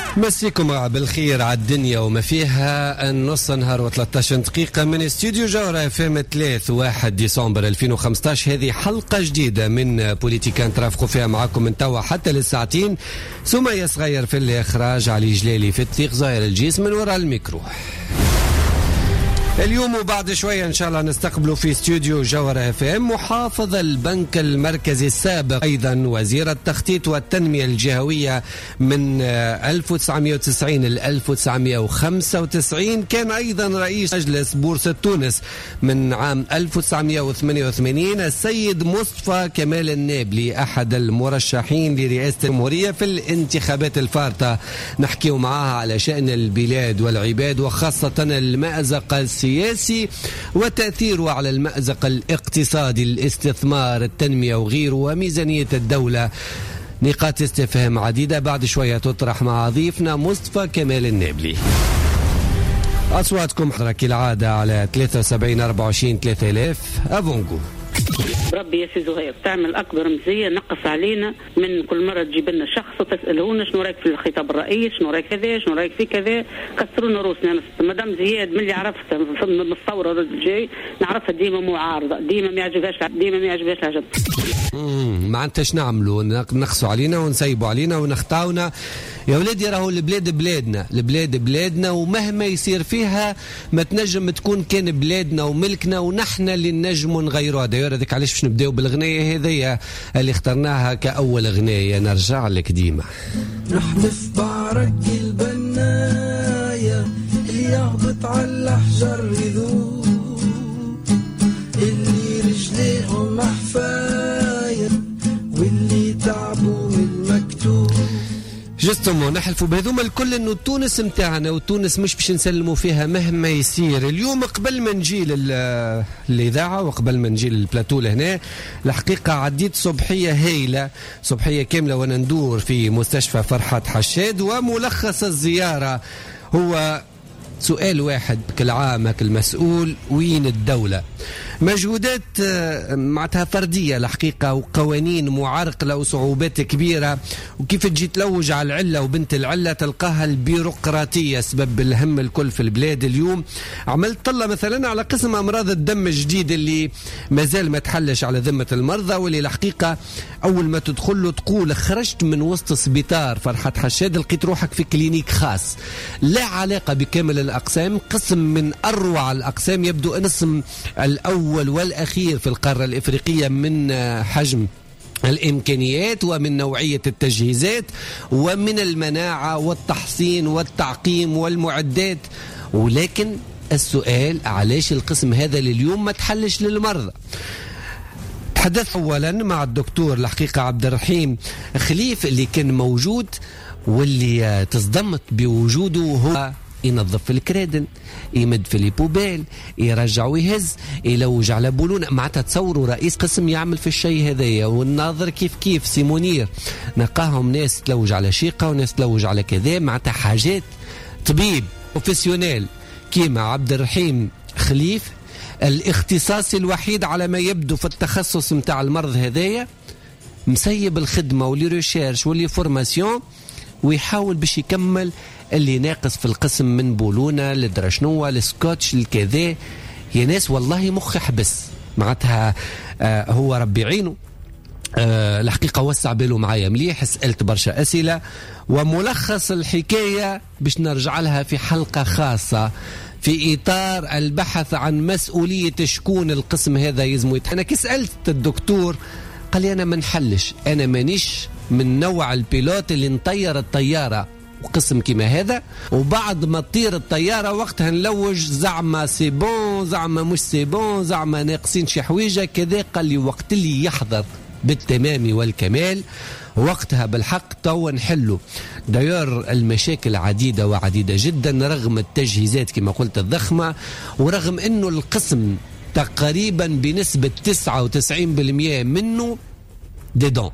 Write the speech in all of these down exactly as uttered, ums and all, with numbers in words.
مسيكم بالخير على الدنيا وما فيها النص نهار وثلاثة دقيقة من استوديو جوهرة اف ام ثلاثة واحد ديسمبر ألفين وخمسطاش. هذه حلقة جديدة من بوليتيكا نترافقوا فيها معكم من توا حتى للساعتين. سمية صغير في الإخراج، علي جلالي في التيق، ظاهر الجيس من وراء الميكرو. اليوم وبعد شوية إن شاء الله نستقبلوا في استوديو جوهرة اف ام محافظ البنك المركزي السابق، أيضا وزير التخطيط والتنمية الجهوية من ألف وتسعمائة وتسعين ل ألف وتسعمائة وخمسة وتسعين، كان أيضا رئيس مجلس بورصة تونس من عام ألف وتسعمائة وثمانية وثمانين، السيد مصطفى كمال النابلي أحد المرشحين لرئاسة الجمهورية في الانتخابات الفارطة. نحكيو معها على شأن البلاد والعباد وخاصة المأزق السياسي وتأثيره على المأزق الاقتصادي، الاستثمار، التنمية وغيره، وميزانية الدولة. نقاط استفهام عديدة بعد شوية تطرح مع ضيفنا مصطفى كمال النابلي. أصواتكم حضرة كالعادة على ثلاثة وسبعين أربعة وعشرين ثلاثة آلاف. أفونجو ربي يا سي زهير تعمل اكبر مزيه، نقص علينا من كل مره تجيب لنا شخص وتسالونا شنو رايك في الخطاب الرئيس، شنو رايك كذا، شنو رايك في كذا، كسرونا روسنا. مدام زياد من اللي عرفت من الثوره الجاي نعرفها ديما معارضه، ديما ما يعجبهاش، ديما ما يعجبهاش العجب. امم ما انتش نعملوا نقصوا علينا ونسيبوا علينا ونخطاونا. يا ولادي راهو البلاد بلادنا، البلاد بلادنا، ومهما يصير فيها ما تنجم تكون كان بلادنا وملكنا، ونحن اللي نجموا نغيروها. داير هذيك علاش باش نبداو بالغنية هذيا اللي اخترناها كأول غنية. نرجع لك ديما نحلف بعرق البناية اللي يهبط على الأحجار يذوب، اللي رجليهم محفاية واللي تعبوا من المكتوب. جستمو نحلفوا بهذوما الكل انه تونس متاعنا، وتونس مش باش نسلموا فيها مهما يصير. اليوم قبل ما نجي للاذاعه وقبل ما نجي للبلاتو لهنا، الحقيقه عديت صبحيه هايله، صبحيه كامله وانا ندور في مستشفى فرحات حشاد، وملخص الزياره هو سؤال واحد كالعامة كالمسؤول: وين الدولة؟ مجهودات معناتها فردية الحقيقة، وقوانين معرقلة وصعوبات كبيرة، وكيف تجي تلوج على العلة وبنت العلة تلقاها البيروقراطية سبب الهم الكل في البلاد. اليوم عملت طلة مثلا على قسم أمراض الدم الجديد اللي مازال ما تحلش على ذمة المرضى، واللي الحقيقة أول ما تدخل له تقول خرجت من وسط سبيطار فرحة حشاد لقيت روحك في كلينيك خاص لا علاقة بكامل الأقسام، قسم من أروع الأقسام، يبدو أن اسم الأول والأخير في القارة الإفريقية من حجم الإمكانيات ومن نوعية التجهيزات ومن المناعة والتحصين والتعقيم والمعدات. ولكن السؤال علاش القسم هذا لليوم ما تحلش للمرضى؟ تحدث أولا مع الدكتور الحقيقة عبد الرحيم خليف اللي كان موجود، واللي تصدمت بوجوده. هو ينظف الكرادن، يمد في البوبيل، يرجع ويهز، يلوج على بولون. معناتها تصوروا رئيس قسم يعمل في الشيء هذايا، والناظر كيف كيف سيمونير نقاهم ناس تلوج على شيقة وناس تلوج على كذا. معناتها حاجات طبيب بروفيسيونيل كيما عبد الرحيم خليف، الاختصاص الوحيد على ما يبدو في التخصص متاع المرض هذايا، مسيب الخدمة واللي ريشيرش واللي فورماسيون، ويحاول باش يكمل اللي ناقص في القسم من بولونة لدرشنوة لسكوتش لكذا. يا ناس والله مخ حبس. معناتها آه هو ربي عينه. آه الحقيقة وسع باله معايا مليح، سألت برشا أسئلة، وملخص الحكاية باش نرجع لها في حلقة خاصة في إطار البحث عن مسؤولية شكون القسم هذا يزمو. أنا كي سألت الدكتور قال لي أنا ما نحلش، أنا مانيش من نوع البيلوت اللي نطير الطيارة وقسم كما هذا، وبعد ما تطير الطيارة وقتها نلوج زعما سي بون زعما مش سي بون زعما ناقصين شي حويجة كذا. قال لي وقت اللي يحضر بالتمام والكمال وقتها بالحق توا نحلوا. داير المشاكل عديدة وعديدة جدا رغم التجهيزات كما قلت الضخمة، ورغم انه القسم تقريبا بنسبة تسعة وتسعين بالمئة منه ديدون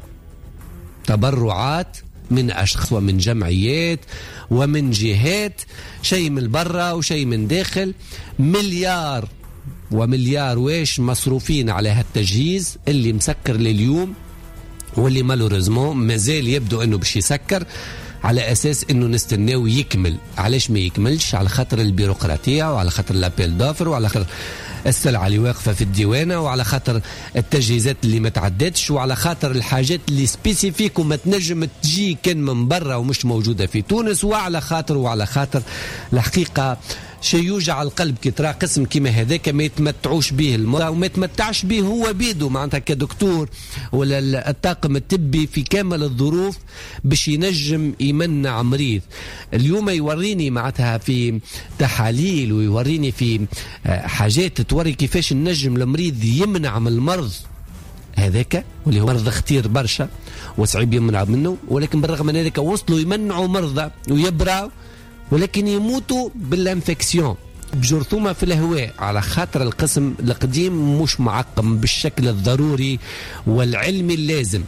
تبرعات من أشخاص ومن جمعيات ومن جهات، شيء من برا وشيء من داخل. مليار ومليار ويش مصروفين على هالتجهيز اللي مسكر لليوم، واللي مالوريزمون مازال يبدو أنه باش يسكر. على أساس أنه نستناو يكمل. علاش ما يكملش؟ على خاطر البيروقراطية وعلى خاطر لابيل دافر وعلى خاطر السلعة اللي واقفة في الديوانة وعلى خاطر التجهيزات اللي ما تعدتش وعلى خاطر الحاجات اللي سبيسيفيك وما تنجم تجي كان من برا ومش موجودة في تونس وعلى خاطر وعلى خاطر الحقيقة شيء يوجع القلب كي ترى قسم كيما هذاك ما يتمتعوش به المرضى وما يتمتعش به هو بيدو معناتها كدكتور ولا الطاقم الطبي في كامل الظروف باش ينجم يمنع مريض. اليوم يوريني معناتها في تحاليل ويوريني في حاجات توري كيفاش النجم المريض يمنع من المرض هذاك واللي هو مرض خطير برشا وصعيب يمنع منه، ولكن بالرغم من ذلك وصلوا يمنعوا مرضى ويبراو ولكن يموتوا بالانفكسيون بجرثومة في الهواء على خاطر القسم القديم مش معقم بالشكل الضروري والعلمي اللازم.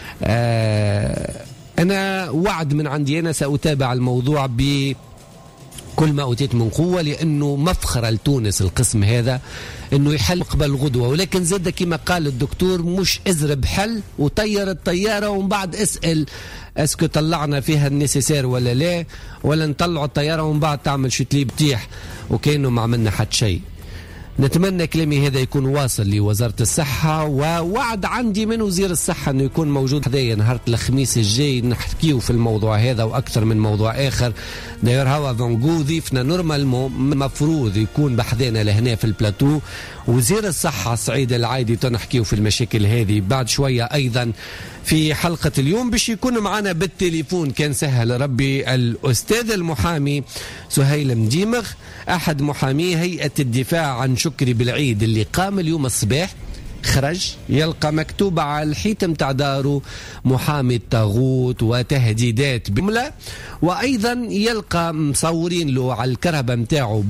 آه أنا وعد من عندي أنا سأتابع الموضوع ب كل ما أوتيت من قوة لأنه مفخرة لتونس القسم هذا أنه يحل قبل غدوة، ولكن زاد كما قال الدكتور مش ازرب حل وطير الطيارة ومن بعد اسأل اسكو طلعنا فيها النسيسير ولا لا، ولا نطلعوا الطيارة ومن بعد تعمل شتلي بتيح وكأنه ما عملنا حد شيء. نتمنى كلامي هذا يكون واصل لوزارة الصحة، ووعد عندي من وزير الصحة أنه يكون موجود حدايا نهار الخميس الجاي نحكيه في الموضوع هذا وأكثر من موضوع آخر. داير هوا فانجو ضيفنا نورمال مفروض يكون بحذانا لهنا في البلاتو وزير الصحة سعيد العايدي تنحكيه في المشاكل هذه بعد شوية أيضا في حلقة اليوم باش يكون معنا بالتليفون كان سهل ربي الأستاذ المحامي سهيل مديمغ أحد محامي هيئة الدفاع عن شكري بالعيد اللي قام اليوم الصباح خرج يلقى مكتوب على الحيط متاع داره محامي الطاغوت وتهديدات بجملة، وأيضا يلقى مصورين له على الكرهبة متاعه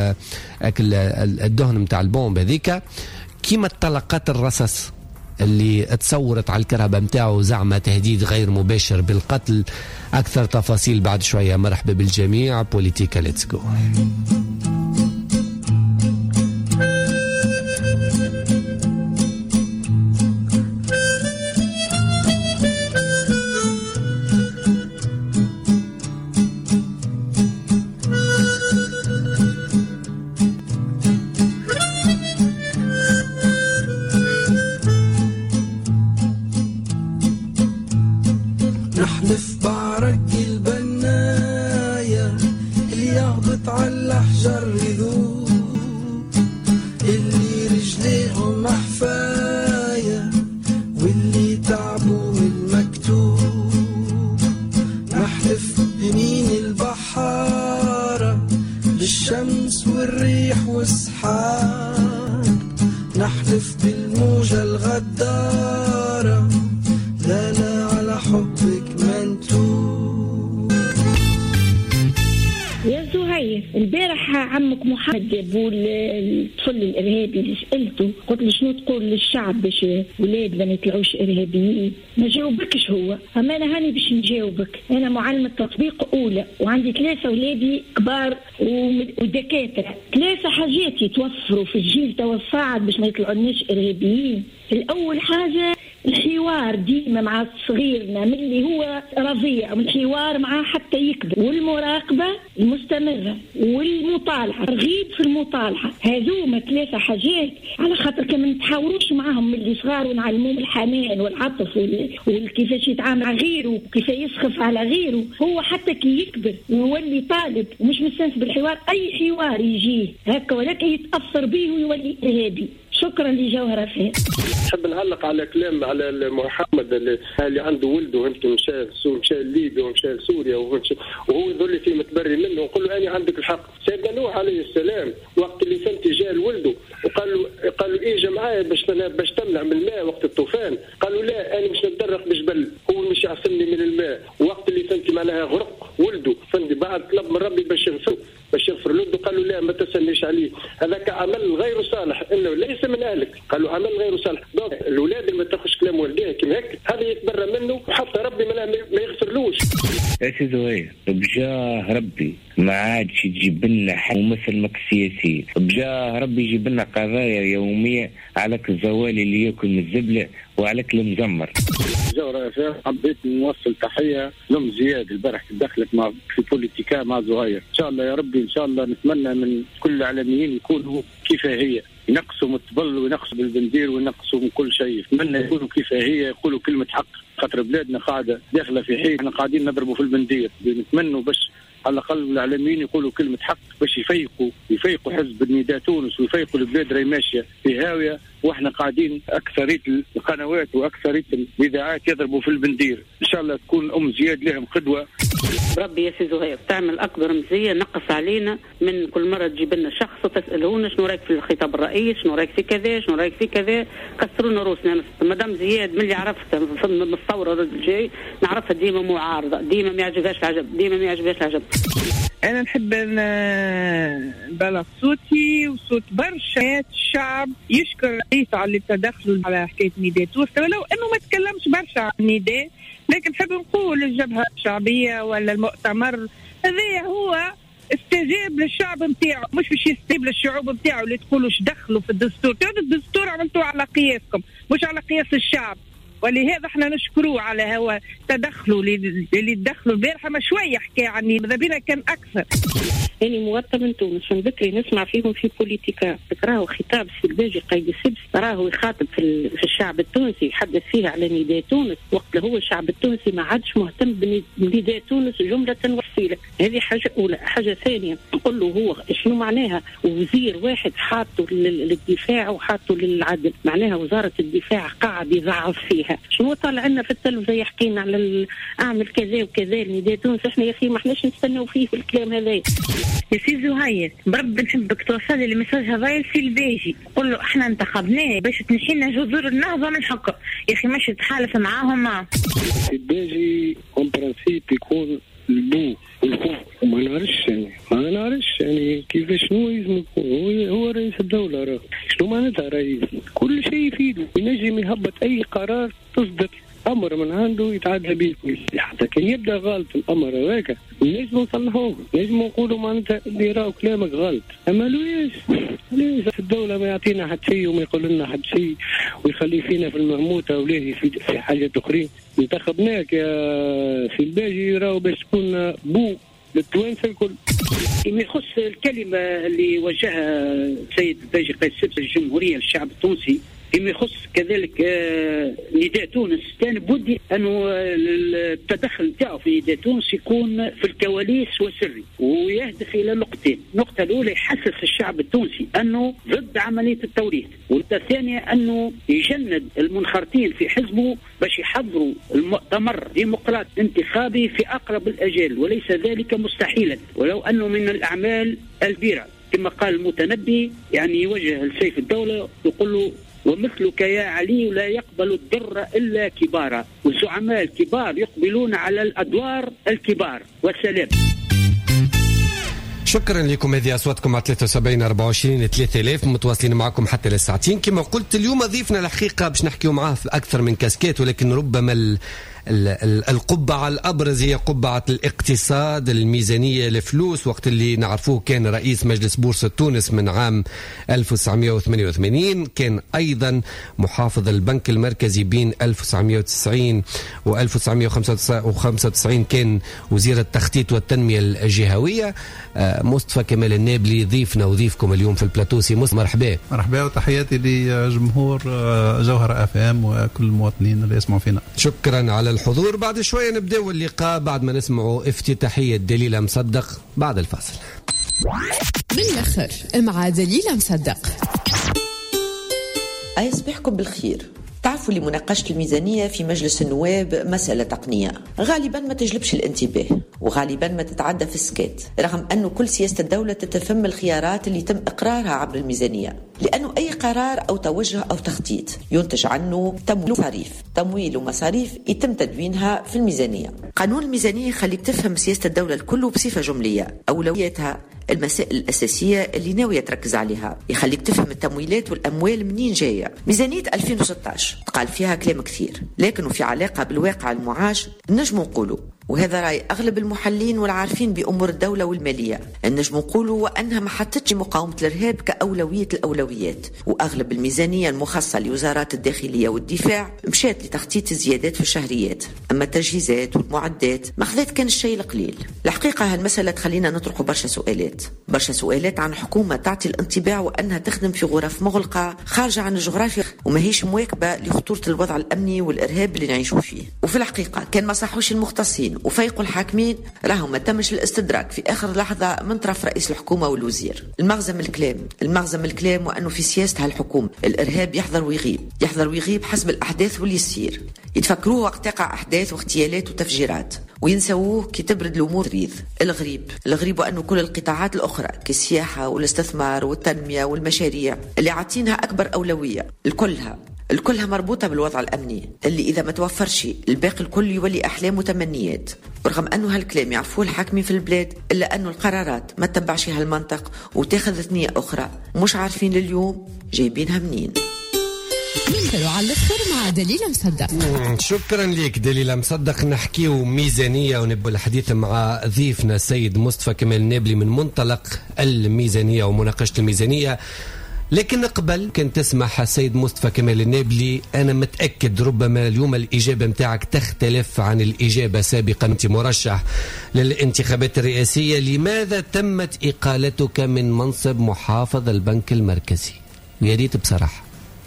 بالدهن متاع البومب هذيك كيما الطلقات الرصاص اللي تصورت على الكرهبة متاعه زعما تهديد غير مباشر بالقتل. أكثر تفاصيل بعد شوية. مرحبا بالجميع. بوليتيكا ليتس جو. نحلف بعرق البناية اللي يهبط على الأحجار يذوب اللي رجليهم محفاية واللي تعبوا من المكتوب. نحلف بمين البحارة بالشمس والريح والسحاب. نحلف بالموجة الغدارة لا لا على حبك منتوب. يا زهير البارح عمك محمد ابو الطفل الارهابي اللي سالته قلت له شنو تقول للشعب باش ولادنا ما يطلعوش ارهابيين؟ ما جاوبكش هو. اما انا هاني باش نجاوبك. انا معلمه تطبيق اولى وعندي ثلاثه اولادي كبار ودكاتره. ثلاثه حاجات يتوفروا في الجيل توا الصاعد باش ما يطلعوناش ارهابيين. الاول حاجه الحوار ديما مع صغيرنا من اللي هو رضيع والحوار معاه حتى يكبر، والمراقبة المستمرة والمطالعة، ترغيب في المطالعة. هذوما ثلاثة حاجات على خاطر كما نتحاوروش معهم من اللي صغار ونعلموهم الحنان والعطف وكيفاش يتعامل مع غيره وكيف يسخف على غيره، هو حتى كي يكبر ويولي طالب ومش مستانس بالحوار أي حوار يجيه هكا ولكن يتأثر به ويولي إرهابي. شكرا لجوهرة فيه. نحب نعلق على كلام على محمد اللي, اللي عنده ولده يمكن مشى مشى ليبيا ومشى لسوريا وهو يظل في متبري منه ونقول له أنا عندك الحق. سيدنا نوح عليه السلام وقت اللي فهمت جاء لولده وقال له قال له إيه جماعة باش باش تمنع من الماء وقت الطوفان؟ قالوا لا أنا مش نتدرق بجبل هو مش يعصمني من الماء. وقت اللي فهمت معناها غرق ولده فهمت بعد طلب من ربي باش يغفر باش يغفر له قالوا لا ما تسنيش عليه هذاك عمل غير صالح انه ليس من اهلك. قالوا عمل غير صالح. دونك الاولاد اللي ما تاخذش كلام والديها كيما هيك هذا يتبرى منه وحتى ربي ما يغفرلوش. يا سي زهير بجاه ربي ما عادش تجيب لنا ممثل سياسي، بجاه ربي يجيب لنا قضايا يوميه على الزوالي اللي ياكل من الزبله وعليك المزمر. جورة حبيت نوصل تحية لأم زياد البارح دخلت مع في بوليتيكا مع زهير، إن شاء الله يا ربي إن شاء الله نتمنى من كل الإعلاميين يكونوا كيفها هي، ينقصوا من الطبل وينقصوا بالبندير وينقصوا من كل شيء، نتمنى يكونوا كيفها هي، يقولوا كلمة حق، خاطر بلادنا قاعدة داخلة في حين احنا قاعدين نضربوا في البندير، نتمنى باش على الأقل الإعلاميين يقولوا كلمة حق باش يفيقوا يفيقوا حزب النداء تونس ويفيقوا البلاد راهي ماشية في هاوية، واحنا قاعدين أكثرية القنوات وأكثرية الإذاعات يضربوا في البندير. إن شاء الله تكون أم زياد لهم قدوة. ربي يا سي زهير تعمل أكبر مزية، نقص علينا من كل مرة تجيب لنا شخص وتسألونا شنو رايك في الخطاب الرئيس، شنو رايك في كذا، شنو رايك في كذا، كسرونا روسنا. مدام زياد من اللي عرفتها من الثورة الجاي نعرفها ديما معارضة، ديما ما يعجبهاش العجب، ديما ما يعجبهاش العجب. أنا نحب نبلغ صوتي وصوت برشا الشعب يشكر الرئيس على التدخل على حكاية نداء تونس، ولو أنه ما تكلمش برشا عن النداء، لكن نحب نقول الجبهة الشعبية ولا المؤتمر هذا هو استجاب للشعب متاعه، مش باش يستجيب للشعوب متاعه اللي تقولوش دخلوا في الدستور. الدستور عملتوه على قياسكم مش على قياس الشعب، ولهذا احنا نشكروه على هو تدخلوا اللي تدخلوا البارحة، ما شوية حكاية عني ماذا بينا كان أكثر. أنا مواطن من تونس من بكري نسمع فيهم في بوليتيكا، راهو خطاب السلباجي قايد السبس، راهو يخاطب في, في الشعب التونسي يحدث فيها على نداء تونس، وقت هو الشعب التونسي ما عادش مهتم بنداء تونس جملة وتفصيلا. هذه حاجة أولى. حاجة ثانية نقول له هو شنو معناها وزير واحد حاطه للدفاع وحاطه للعدل، معناها وزارة الدفاع قاعد يضعف فيها. شنو طالع لنا في التلفزة يحكينا على أعمل كذا وكذا نداء تونس، احنا يا أخي ما احناش نستناو فيه في الكلام هذا. يا سي زهير برب نحبك توصل لي المساج هذا السلباجي، قول له احنا انتخبناه باش تنحينا جذور النهضه من الحكم، يا اخي ماشي تحالف معاهم. السلباجي اون برانسيب يكون البو والفوق، وما نعرفش يعني ما نعرفش يعني كيف شنو لازم يكون هو هو رئيس الدوله. راه شنو معناتها رئيس؟ كل شيء يفيده، ينجم يهبط اي قرار تصدر امر من عنده يتعدى به كل شيء، حتى كان يبدا غلط الامر هذاك لازم نصلحوه، لازم نقولوا معناتها اللي راهو كلامك غلط. اما ليش ليش الدوله ما يعطينا حد شيء وما يقول لنا حد شيء ويخلي فينا في المهموته وليه في, في حاجات اخرين؟ انتخبناك يا سلباجي راهو باش تكون بو للتوانسه الكل. فيما يخص الكلمه اللي وجهها السيد باجي قيس السبس الجمهوريه للشعب التونسي، فيما يخص كذلك آه نداء تونس، كان بودي أنه التدخل تاعه في نداء تونس يكون في الكواليس وسري، ويهدف إلى نقطتين. النقطة الأولى يحسس الشعب التونسي أنه ضد عملية التوريث، والنقطة الثانية أنه يجند المنخرطين في حزبه باش يحضروا المؤتمر ديمقراطي انتخابي في أقرب الأجال، وليس ذلك مستحيلا ولو أنه من الأعمال البيرة كما قال المتنبي. يعني يوجه لسيف الدولة يقول له ومثلك يا علي لا يقبل الضر إلا كبارا، والزعماء الكبار يقبلون على الأدوار الكبار. والسلام. شكرا لكم. هذه أصواتكم على ثلاثة وسبعين أربعة وعشرين ثلاثة آلاف، متواصلين معكم حتى للساعتين. كما قلت اليوم ضيفنا الحقيقة باش نحكيو معاه في أكثر من كاسكيت، ولكن ربما ال القبعة الأبرز هي قبعة الاقتصاد، الميزانية، الفلوس. وقت اللي نعرفوه كان رئيس مجلس بورصة تونس من عام ألف وتسعمائة وثمانية وثمانين، كان أيضا محافظ البنك المركزي بين ألف وتسعمائة وتسعين و ألف وتسعمائة وخمسة وتسعين، كان وزير التخطيط والتنمية الجهوية. مصطفى كمال النابلي ضيفنا وضيفكم اليوم في البلاتو. سي مصطفى مرحبا. مرحبا وتحياتي لجمهور جوهر اف ام وكل المواطنين اللي يسمعوا فينا. شكرا على الحضور. بعد شوية نبدأ اللقاء بعد ما نسمعوا افتتاحية دليلة مصدق بعد الفاصل. بالآخر مع دليلة مصدق. يصبحكم بالخير. تعرفوا لمناقشة الميزانية في مجلس النواب مسألة تقنية غالبا ما تجلبش الانتباه، وغالبا ما تتعدى في السكات، رغم أنه كل سياسة الدولة تتفهم الخيارات اللي تم إقرارها عبر الميزانية، لأنه أي قرار أو توجه أو تخطيط ينتج عنه تمويل ومصاريف تمويل ومصاريف يتم تدوينها في الميزانية. قانون الميزانية يخليك تفهم سياسة الدولة الكل بصفة جملية، أولوياتها، المسائل الأساسية اللي ناوية تركز عليها، يخليك تفهم التمويلات والأموال منين جاية. ميزانية ألفين وستة عشر قال فيها كلام كثير، لكنه في علاقة بالواقع المعاش نجم نقوله وهذا رأي أغلب المحللين والعارفين بأمور الدولة والمالية. النجم نقولوا وأنها ما حطتش مقاومة الإرهاب كأولوية الأولويات، وأغلب الميزانية المخصصة لوزارات الداخلية والدفاع مشات لتخطيط الزيادات في الشهريات، أما التجهيزات والمعدات ما خذت كان الشيء القليل. الحقيقة هالمسألة تخلينا نطرح برشا سؤالات برشا سؤالات عن حكومة تعطي الانطباع وأنها تخدم في غرف مغلقة خارجة عن الجغرافيا وما هيش مواكبة لخطورة الوضع الأمني والإرهاب اللي نعيشوا فيه. وفي الحقيقة كان ما صحوش المختصين وفيقوا الحاكمين راهم ما تمش الاستدراك في آخر لحظة من طرف رئيس الحكومة والوزير. المغزى من الكلام المغزى من الكلام وأنه في سياسة هالحكومة الإرهاب يحضر ويغيب يحضر ويغيب حسب الأحداث واللي يصير. يتفكروه وقت تقع أحداث واغتيالات وتفجيرات وينسووه كي تبرد الأمور ريض. الغريب الغريب وأنه كل القطاعات الأخرى كالسياحة والاستثمار والتنمية والمشاريع اللي عاطينها أكبر أولوية الكلها الكلها مربوطة بالوضع الأمني اللي إذا ما توفرش الباقي الكل يولي أحلام وتمنيات. ورغم أنه هالكلام يعرفوه الحاكمين في البلاد إلا أنه القرارات ما تتبعش هالمنطق وتاخذ ثنية أخرى مش عارفين لليوم جايبينها منين. منكروا على الأخر مع دليل مصدق. شكرا لك دليل مصدق. نحكيو ميزانية ونبدأ الحديث مع ضيفنا السيد مصطفى كمال النابلي من منطلق الميزانية ومناقشة الميزانية. لكن قبل كنت تسمح السيد مصطفى كمال النابلي، أنا متأكد ربما اليوم الإجابة متاعك تختلف عن الإجابة سابقا. أنت مرشح للانتخابات الرئاسية، لماذا تمت إقالتك من منصب محافظ البنك المركزي؟ يا ريت بصراحة.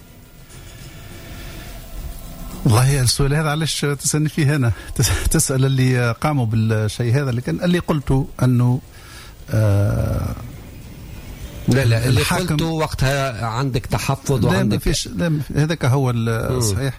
والله السؤال هذا علاش تسألني فيه هنا؟ تسأل اللي قاموا بالشيء هذا، لكن اللي قلته أنه آه لا لا اللي قلته وقتها عندك تحفظ وعندك لا فيش لا هذاك هو الصحيح.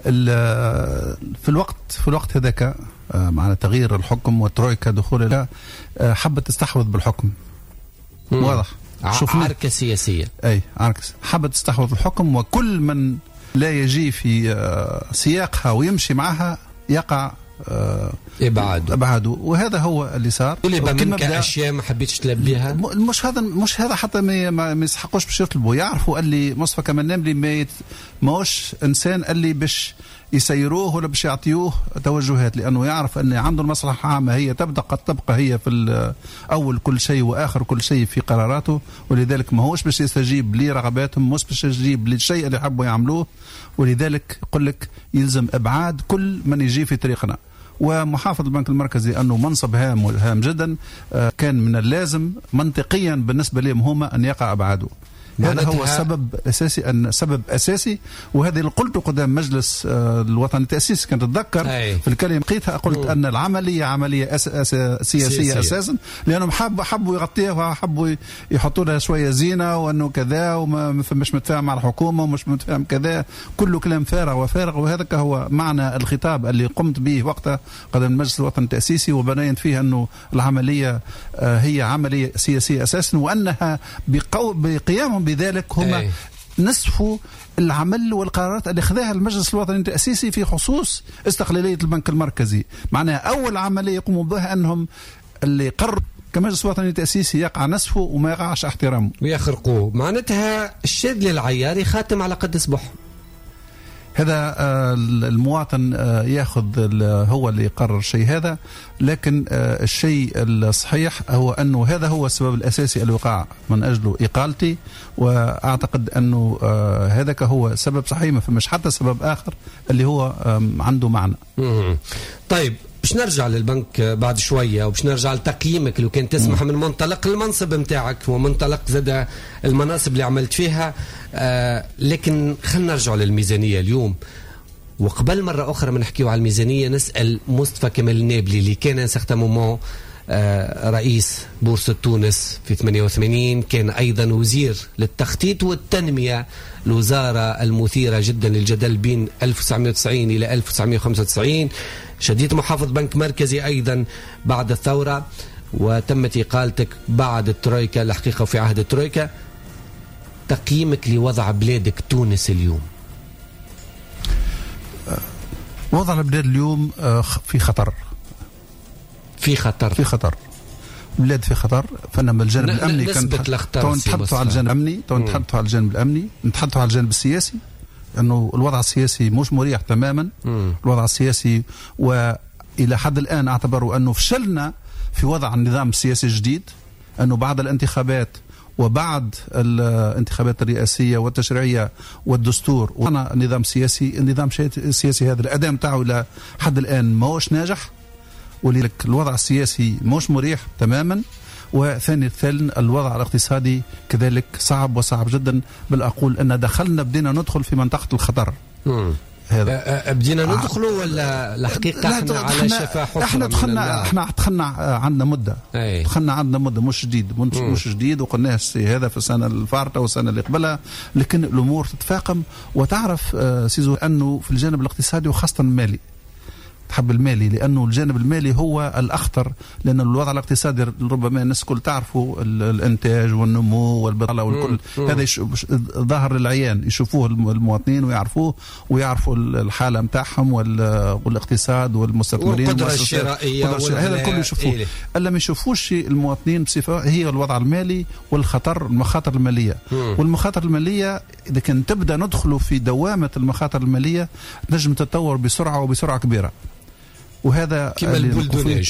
في الوقت في الوقت هذاك مع تغيير الحكم والترويكا دخول حبت تستحوذ بالحكم. مم. واضح عركة سياسية. أي عركة حبت تستحوذ الحكم، وكل من لا يجي في سياقها ويمشي معها يقع ابعاده ابعاده وهذا هو اللي صار. طلب منك اشياء ما حبيتش تلبيها. مش هذا مش هذا حتى ما, ما يسحقوش باش يطلبوا. يعرفوا اللي مصطفى كمال النابلي ما ماهوش انسان اللي باش يسيروه ولا باش يعطيوه توجهات، لانه يعرف ان عنده المصلحه العامه هي تبدا قد تبقى هي في اول كل شيء واخر كل شيء في قراراته، ولذلك ما هوش باش يستجيب لرغباتهم، مش باش يستجيب للشيء اللي يحبوا يعملوه، ولذلك يقول لك يلزم ابعاد كل من يجي في طريقنا. ومحافظ البنك المركزي أنه منصب هام وهام جدا، كان من اللازم منطقيا بالنسبة لهم هما أن يقع أبعاده. هذا هو سبب أساسي أن سبب أساسي وهذا اللي قلته قدام مجلس الوطني التأسيسي. كنت أتذكر في الكلمة قيتها قلت م. أن العملية عملية أس أس سياسية سياسية أساسا، لأنهم حبوا حبوا يغطيها وحبوا يحطوا لها شوية زينة وأنه كذا وما مش متفاهم مع الحكومة ومش متفاهم كذا، كله كلام فارغ وفارغ. وهذا هو معنى الخطاب اللي قمت به وقتها قدام مجلس الوطني التأسيسي، وبنيت فيه أنه العملية هي عملية سياسية أساسا، وأنها بقيامهم بذلك هم أي. نصفوا العمل والقرارات اللي خذاها المجلس الوطني التأسيسي في خصوص استقلالية البنك المركزي. معناها أول عملية يقوموا بها أنهم اللي قرروا كمجلس وطني التأسيسي يقع نصفه وما يقعش احترامه ويخرقوه. معناتها الشاذ للعيار خاتم على قد صبح. هذا المواطن ياخذ هو اللي يقرر الشيء هذا، لكن الشيء الصحيح هو أنه هذا هو السبب الأساسي اللي وقع من أجله إقالتي، وأعتقد أنه هذاك هو سبب صحيح، ما فمش حتى سبب آخر اللي هو عنده معنى. طيب باش نرجع للبنك بعد شوية وباش نرجع لتقييمك لو كان تسمح من منطلق المنصب متاعك ومنطلق زاد المناصب اللي عملت فيها. آه لكن خلينا نرجع للميزانية اليوم. وقبل مرة أخرى من نحكيو على الميزانية نسأل مصطفى كمال النابلي اللي كان سيغتا مومون آه رئيس بورصة تونس في ثمانية وثمانين، كان أيضا وزير للتخطيط والتنمية، الوزارة المثيرة جدا للجدل بين ألف وتسعمائة وتسعين إلى ألف وتسعمائة وخمسة وتسعين، شديد محافظ بنك مركزي أيضا بعد الثورة، وتمت إقالتك بعد الترويكا الحقيقة وفي عهد الترويكا. تقييمك لوضع بلادك تونس اليوم؟ وضع البلاد اليوم في خطر في خطر في خطر بلاد في خطر. فنما الجانب ن... الأمني كان نتحدثوا على الجانب الأمني نتحدثوا على الجانب الأمني نتحدثوا على الجانب السياسي، أنه الوضع السياسي مش مريح تماما. مم. الوضع السياسي و إلى حد الآن أعتبروا أنه فشلنا في وضع النظام السياسي الجديد، أنه بعد الانتخابات وبعد الانتخابات الرئاسية والتشريعية والدستور وأنا نظام سياسي، النظام السياسي هذا الأداء متاعه إلى حد الآن موش ناجح، ولذلك الوضع السياسي موش مريح تماما. وثاني ثالث الوضع الاقتصادي كذلك صعب وصعب جدا، بل أقول أن دخلنا بدينا ندخل في منطقة الخطر. مم. هذا بدينا ندخلوا ولا الحقيقة احنا على شفا حفرة؟ احنا دخلنا احنا دخلنا عندنا مدة أي. دخلنا عندنا مدة مش جديد مش, مش جديد، وقلنا هذا في السنة الفارطة والسنة اللي قبلها، لكن الأمور تتفاقم. وتعرف سيزو أنه في الجانب الاقتصادي وخاصة المالي، تحب المالي، لأنه الجانب المالي هو الأخطر، لأن الوضع الاقتصادي ربما الناس كل تعرفوا الإنتاج والنمو والبطالة والكل هذا ظاهر للعيان، يشوفوه المواطنين ويعرفوه ويعرفوا الحالة متاعهم والاقتصاد والمستثمرين والقدرة الشرائية هذا الكل يشوفوه. إيه. ألا ما يشوفوش المواطنين بصفة هي الوضع المالي والخطر، المخاطر المالية. مم. والمخاطر المالية إذا كان تبدأ ندخلوا في دوامة المخاطر المالية نجم تتطور بسرعة وبسرعة كبيرة، وهذا كما البلدوناج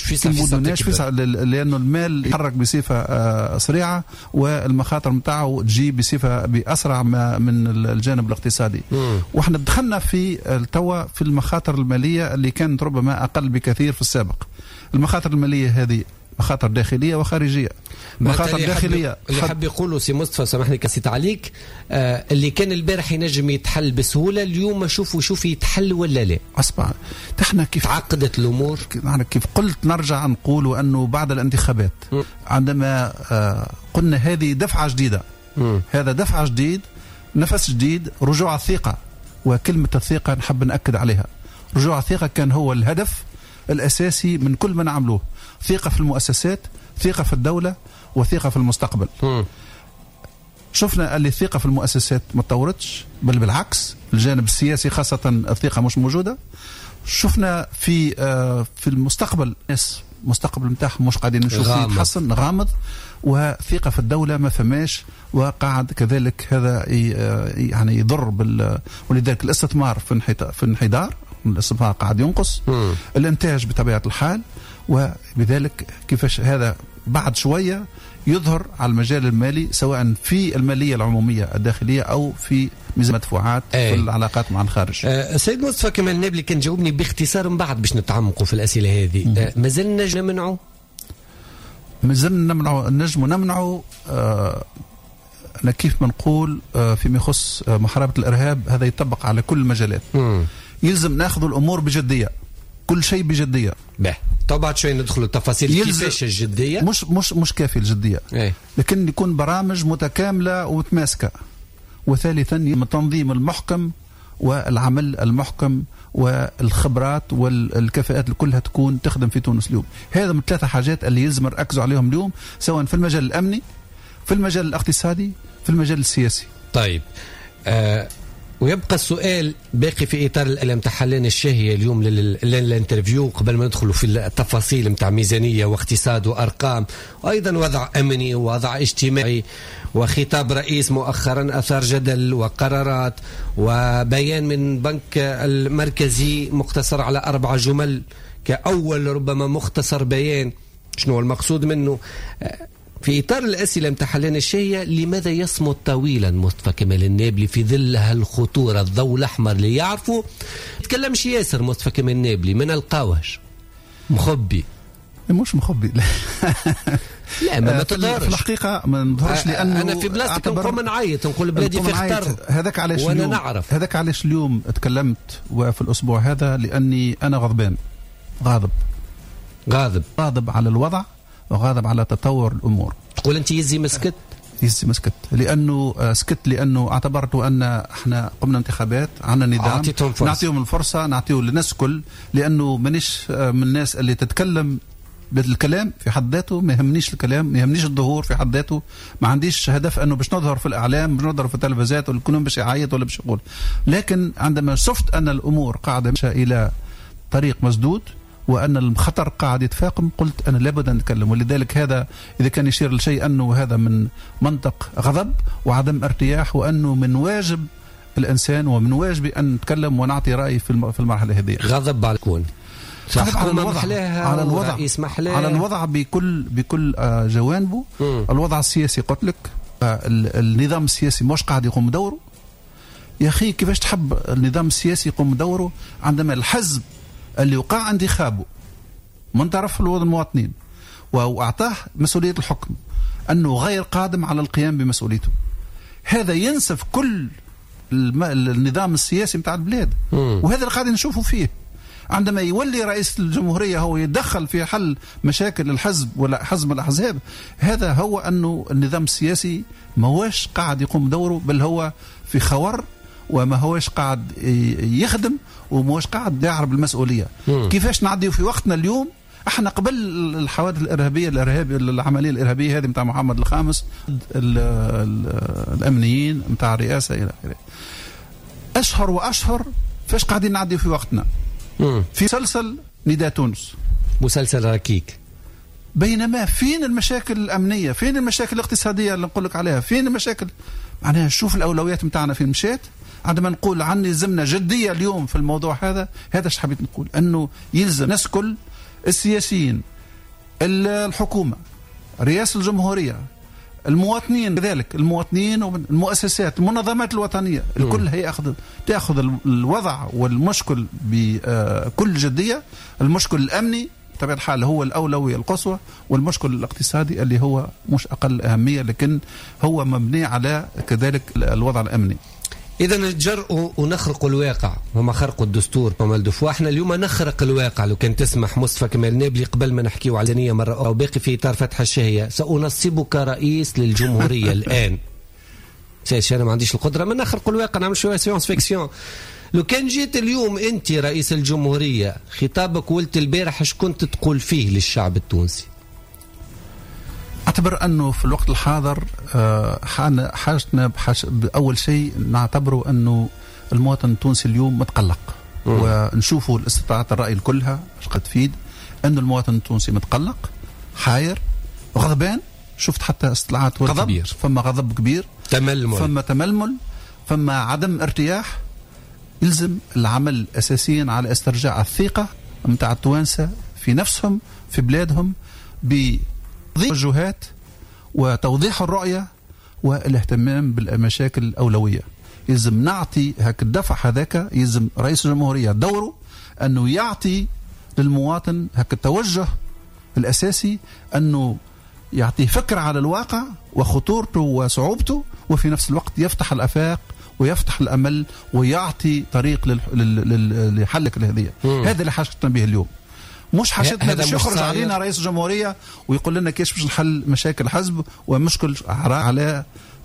في لأنه المال يتحرك بصفة سريعة والمخاطر متاعه تجي بصفة بأسرع ما من الجانب الاقتصادي. مم. وإحنا دخلنا في التوا في المخاطر المالية اللي كانت ربما أقل بكثير في السابق. المخاطر المالية هذه مخاطر داخلية وخارجية. مخاطر داخلية اللي حب يقولوا سي مصطفى سامحني كسيت عليك، آه اللي كان البارح ينجم يتحل بسهولة اليوم شوفوا شوف يتحل ولا لا. أسمع تحنا كيف تعقدت الأمور، كيف قلت نرجع نقول أنه بعد الانتخابات م. عندما آه قلنا هذه دفعة جديدة، م. هذا دفعة جديد، نفس جديد، رجوع الثقة. وكلمة الثقة نحب نأكد عليها، رجوع الثقة كان هو الهدف الأساسي من كل ما نعملوه، ثقة في المؤسسات، ثقة في الدولة، وثقة في المستقبل. م. شفنا اللي الثقة في المؤسسات ما تطورتش، بل بالعكس الجانب السياسي خاصة الثقة مش موجودة. شفنا في آه في المستقبل ناس مستقبل متاعهم مش قاعدين نشوف يتحسن، غامض. وثقة في الدولة ما فماش، وقاعد كذلك هذا يعني يضر بال، ولذلك الاستثمار في انحدار، الاستثمار قاعد ينقص. م. الانتاج بطبيعة الحال، وبذلك كيفاش هذا بعد شوية يظهر على المجال المالي، سواء في المالية العمومية الداخلية أو في ميزان مدفوعات في العلاقات مع الخارج. أه سيد مصطفى كمال النابلي كان جاوبني باختصار من بعد باش نتعمقوا في الأسئلة هذه. أه ما زلنا نجم نمنعه ما زلنا نمنعه نجم نمنعه أه أنا كيف ما نقول أه فيما يخص أه محاربة الإرهاب هذا يطبق على كل المجالات. م. يلزم ناخذ الأمور بجدية، كل شيء بجدية. به طبعا شوي ندخلوا التفاصيل كيفاش الجدية، مش مش مش كافي الجدية. ايه؟ لكن يكون برامج متكاملة ومتماسكة. وثالثا التنظيم المحكم والعمل المحكم والخبرات والكفاءات كلها تكون تخدم في تونس اليوم. هذا من ثلاثة حاجات اللي يلزم نركزوا عليهم اليوم، سواء في المجال الأمني، في المجال الاقتصادي، في المجال السياسي. طيب آه ويبقى السؤال باقي في إطار الامتحان الشهية اليوم للانترفيو قبل ما ندخلوا في التفاصيل متاع ميزانية واقتصاد وأرقام، وأيضا وضع أمني ووضع اجتماعي وخطاب رئيس مؤخرا أثار جدل وقرارات وبيان من بنك المركزي مختصر على أربع جمل كأول ربما مختصر بيان. شنو المقصود منه؟ في إطار الأسئلة امتحان الشهية، لماذا يصمت طويلا مصطفى كمال النابلي في ظل هالخطورة؟ الضوء الأحمر اللي يعرفه يتكلمش ياسر مصطفى كمال النابلي من القاوش مخبي، مش مخبي لا لا ما, ما تظهرش في الحقيقة، ما نظهرش لأنه أنا في بلاصتك نقوم نعيط نقول بلادي في خطر. هذاك علاش وأنا اليوم نعرف هذاك علاش اليوم تكلمت وفي الأسبوع هذا، لأني أنا غضبان، غاضب غاضب غاضب على الوضع وغاضب على تطور الأمور. تقول أنت يزي مسكت يزي مسكت لأنه سكت لأنه اعتبرت أن احنا قمنا انتخابات، عندنا نظام، نعطيهم الفرصة، نعطيه للناس كل، لأنه منيش من الناس اللي تتكلم بالكلام في حد ذاته، ما يهمنيش الكلام، ما يهمنيش الظهور في حد ذاته، ما عنديش هدف أنه باش نظهر في الإعلام، باش نظهر في التلفزيات ولا كلهم باش يعيط ولا باش يقول. لكن عندما شفت أن الأمور قاعدة مشى إلى طريق مسدود وأن الخطر قاعد يتفاقم، قلت أنا لابد أن نتكلم. ولذلك هذا إذا كان يشير لشيء أنه هذا من منطق غضب وعدم ارتياح، وأنه من واجب الإنسان ومن واجبي أن نتكلم ونعطي رأي في المرحلة هذه. غضب على الكون صح على الوضع على الوضع على الوضع بكل بكل جوانبه. م. الوضع السياسي قلت لك النظام السياسي مش قاعد يقوم بدوره. يا اخي كيفاش تحب النظام السياسي يقوم بدوره عندما الحزب اللي وقع انتخابه من طرف المواطنين واعطاه مسؤوليه الحكم انه غير قادم على القيام بمسؤوليته، هذا ينسف كل النظام السياسي متاع البلاد. م. وهذا اللي قاعدين نشوفوا فيه عندما يولي رئيس الجمهورية هو يتدخل في حل مشاكل الحزب ولا حزب الأحزاب. هذا هو أنه النظام السياسي ما هوش قاعد يقوم دوره، بل هو في خور وما هوش قاعد يخدم وما هوش قاعد يعرف المسؤولية. م. كيفاش نعدي في وقتنا اليوم احنا قبل الحوادث الإرهابية الإرهابية العملية الإرهابية هذه متاع محمد الخامس ال ال الأمنيين متاع الرئاسة إلى آخره، أشهر وأشهر فاش قاعدين نعدي في وقتنا مم. في مسلسل نداء تونس، مسلسل ركيك. بينما فين المشاكل الأمنية، فين المشاكل الاقتصادية اللي نقول لك عليها، فين المشاكل معناها شوف الأولويات متاعنا فين مشيت. عندما نقول عن يلزمنا جدية اليوم في الموضوع هذا، هذا ايش حبيت نقول، أنه يلزم الناس كل السياسيين، الحكومة، رئاسة الجمهورية، المواطنين كذلك، المواطنين والمؤسسات، المنظمات الوطنية، الكل هي أخذ تأخذ الوضع والمشكل بكل جدية. المشكل الأمني بطبيعة الحال هو الأولوية القصوى، والمشكل الاقتصادي اللي هو مش أقل أهمية لكن هو مبني على كذلك الوضع الأمني. إذا نتجرؤوا ونخرق الواقع وما خرقوا الدستور بمال دفوا. احنا اليوم نخرق الواقع. لو كان تسمح مصطفى كمال نابلي قبل ما نحكيو على الجنية مرة أو باقي في إطار فتح الشهية، سأنصبك رئيس للجمهورية الآن. سيش أنا ما عنديش القدرة من نخرق الواقع، نعمل شوية سيونس فيكسيون. لو كان جيت اليوم أنت رئيس الجمهورية، خطابك ولت البارح اش كنت تقول فيه للشعب التونسي؟ أعتبر أنه في الوقت الحاضر حاجتنا بأول شيء نعتبره أنه المواطن التونسي اليوم متقلق، ونشوفوا الاستطلاعات الرأي كلها ايش قد تفيد أن المواطن التونسي متقلق، حاير، غضبان. شفت حتى استطلاعات غضب، فما غضب كبير، تململ، فما تململ، فما عدم ارتياح. يلزم العمل أساسيا على استرجاع الثقة متاع التوانسة في نفسهم في بلادهم ب توجهات وتوضيح الرؤية والاهتمام بالمشاكل الأولوية. يلزم نعطي هك الدفع هذاك، يلزم رئيس الجمهورية دوره أنه يعطي للمواطن هك التوجه الأساسي، أنه يعطي فكرة على الواقع وخطورته وصعوبته، وفي نفس الوقت يفتح الآفاق ويفتح الأمل ويعطي طريق لحل الهدية. هذا اللي حاجتنا به اليوم. مش حاجتنا باش يخرج علينا رئيس الجمهورية ويقول لنا كيش باش نحل مشاكل حزب ومشكل على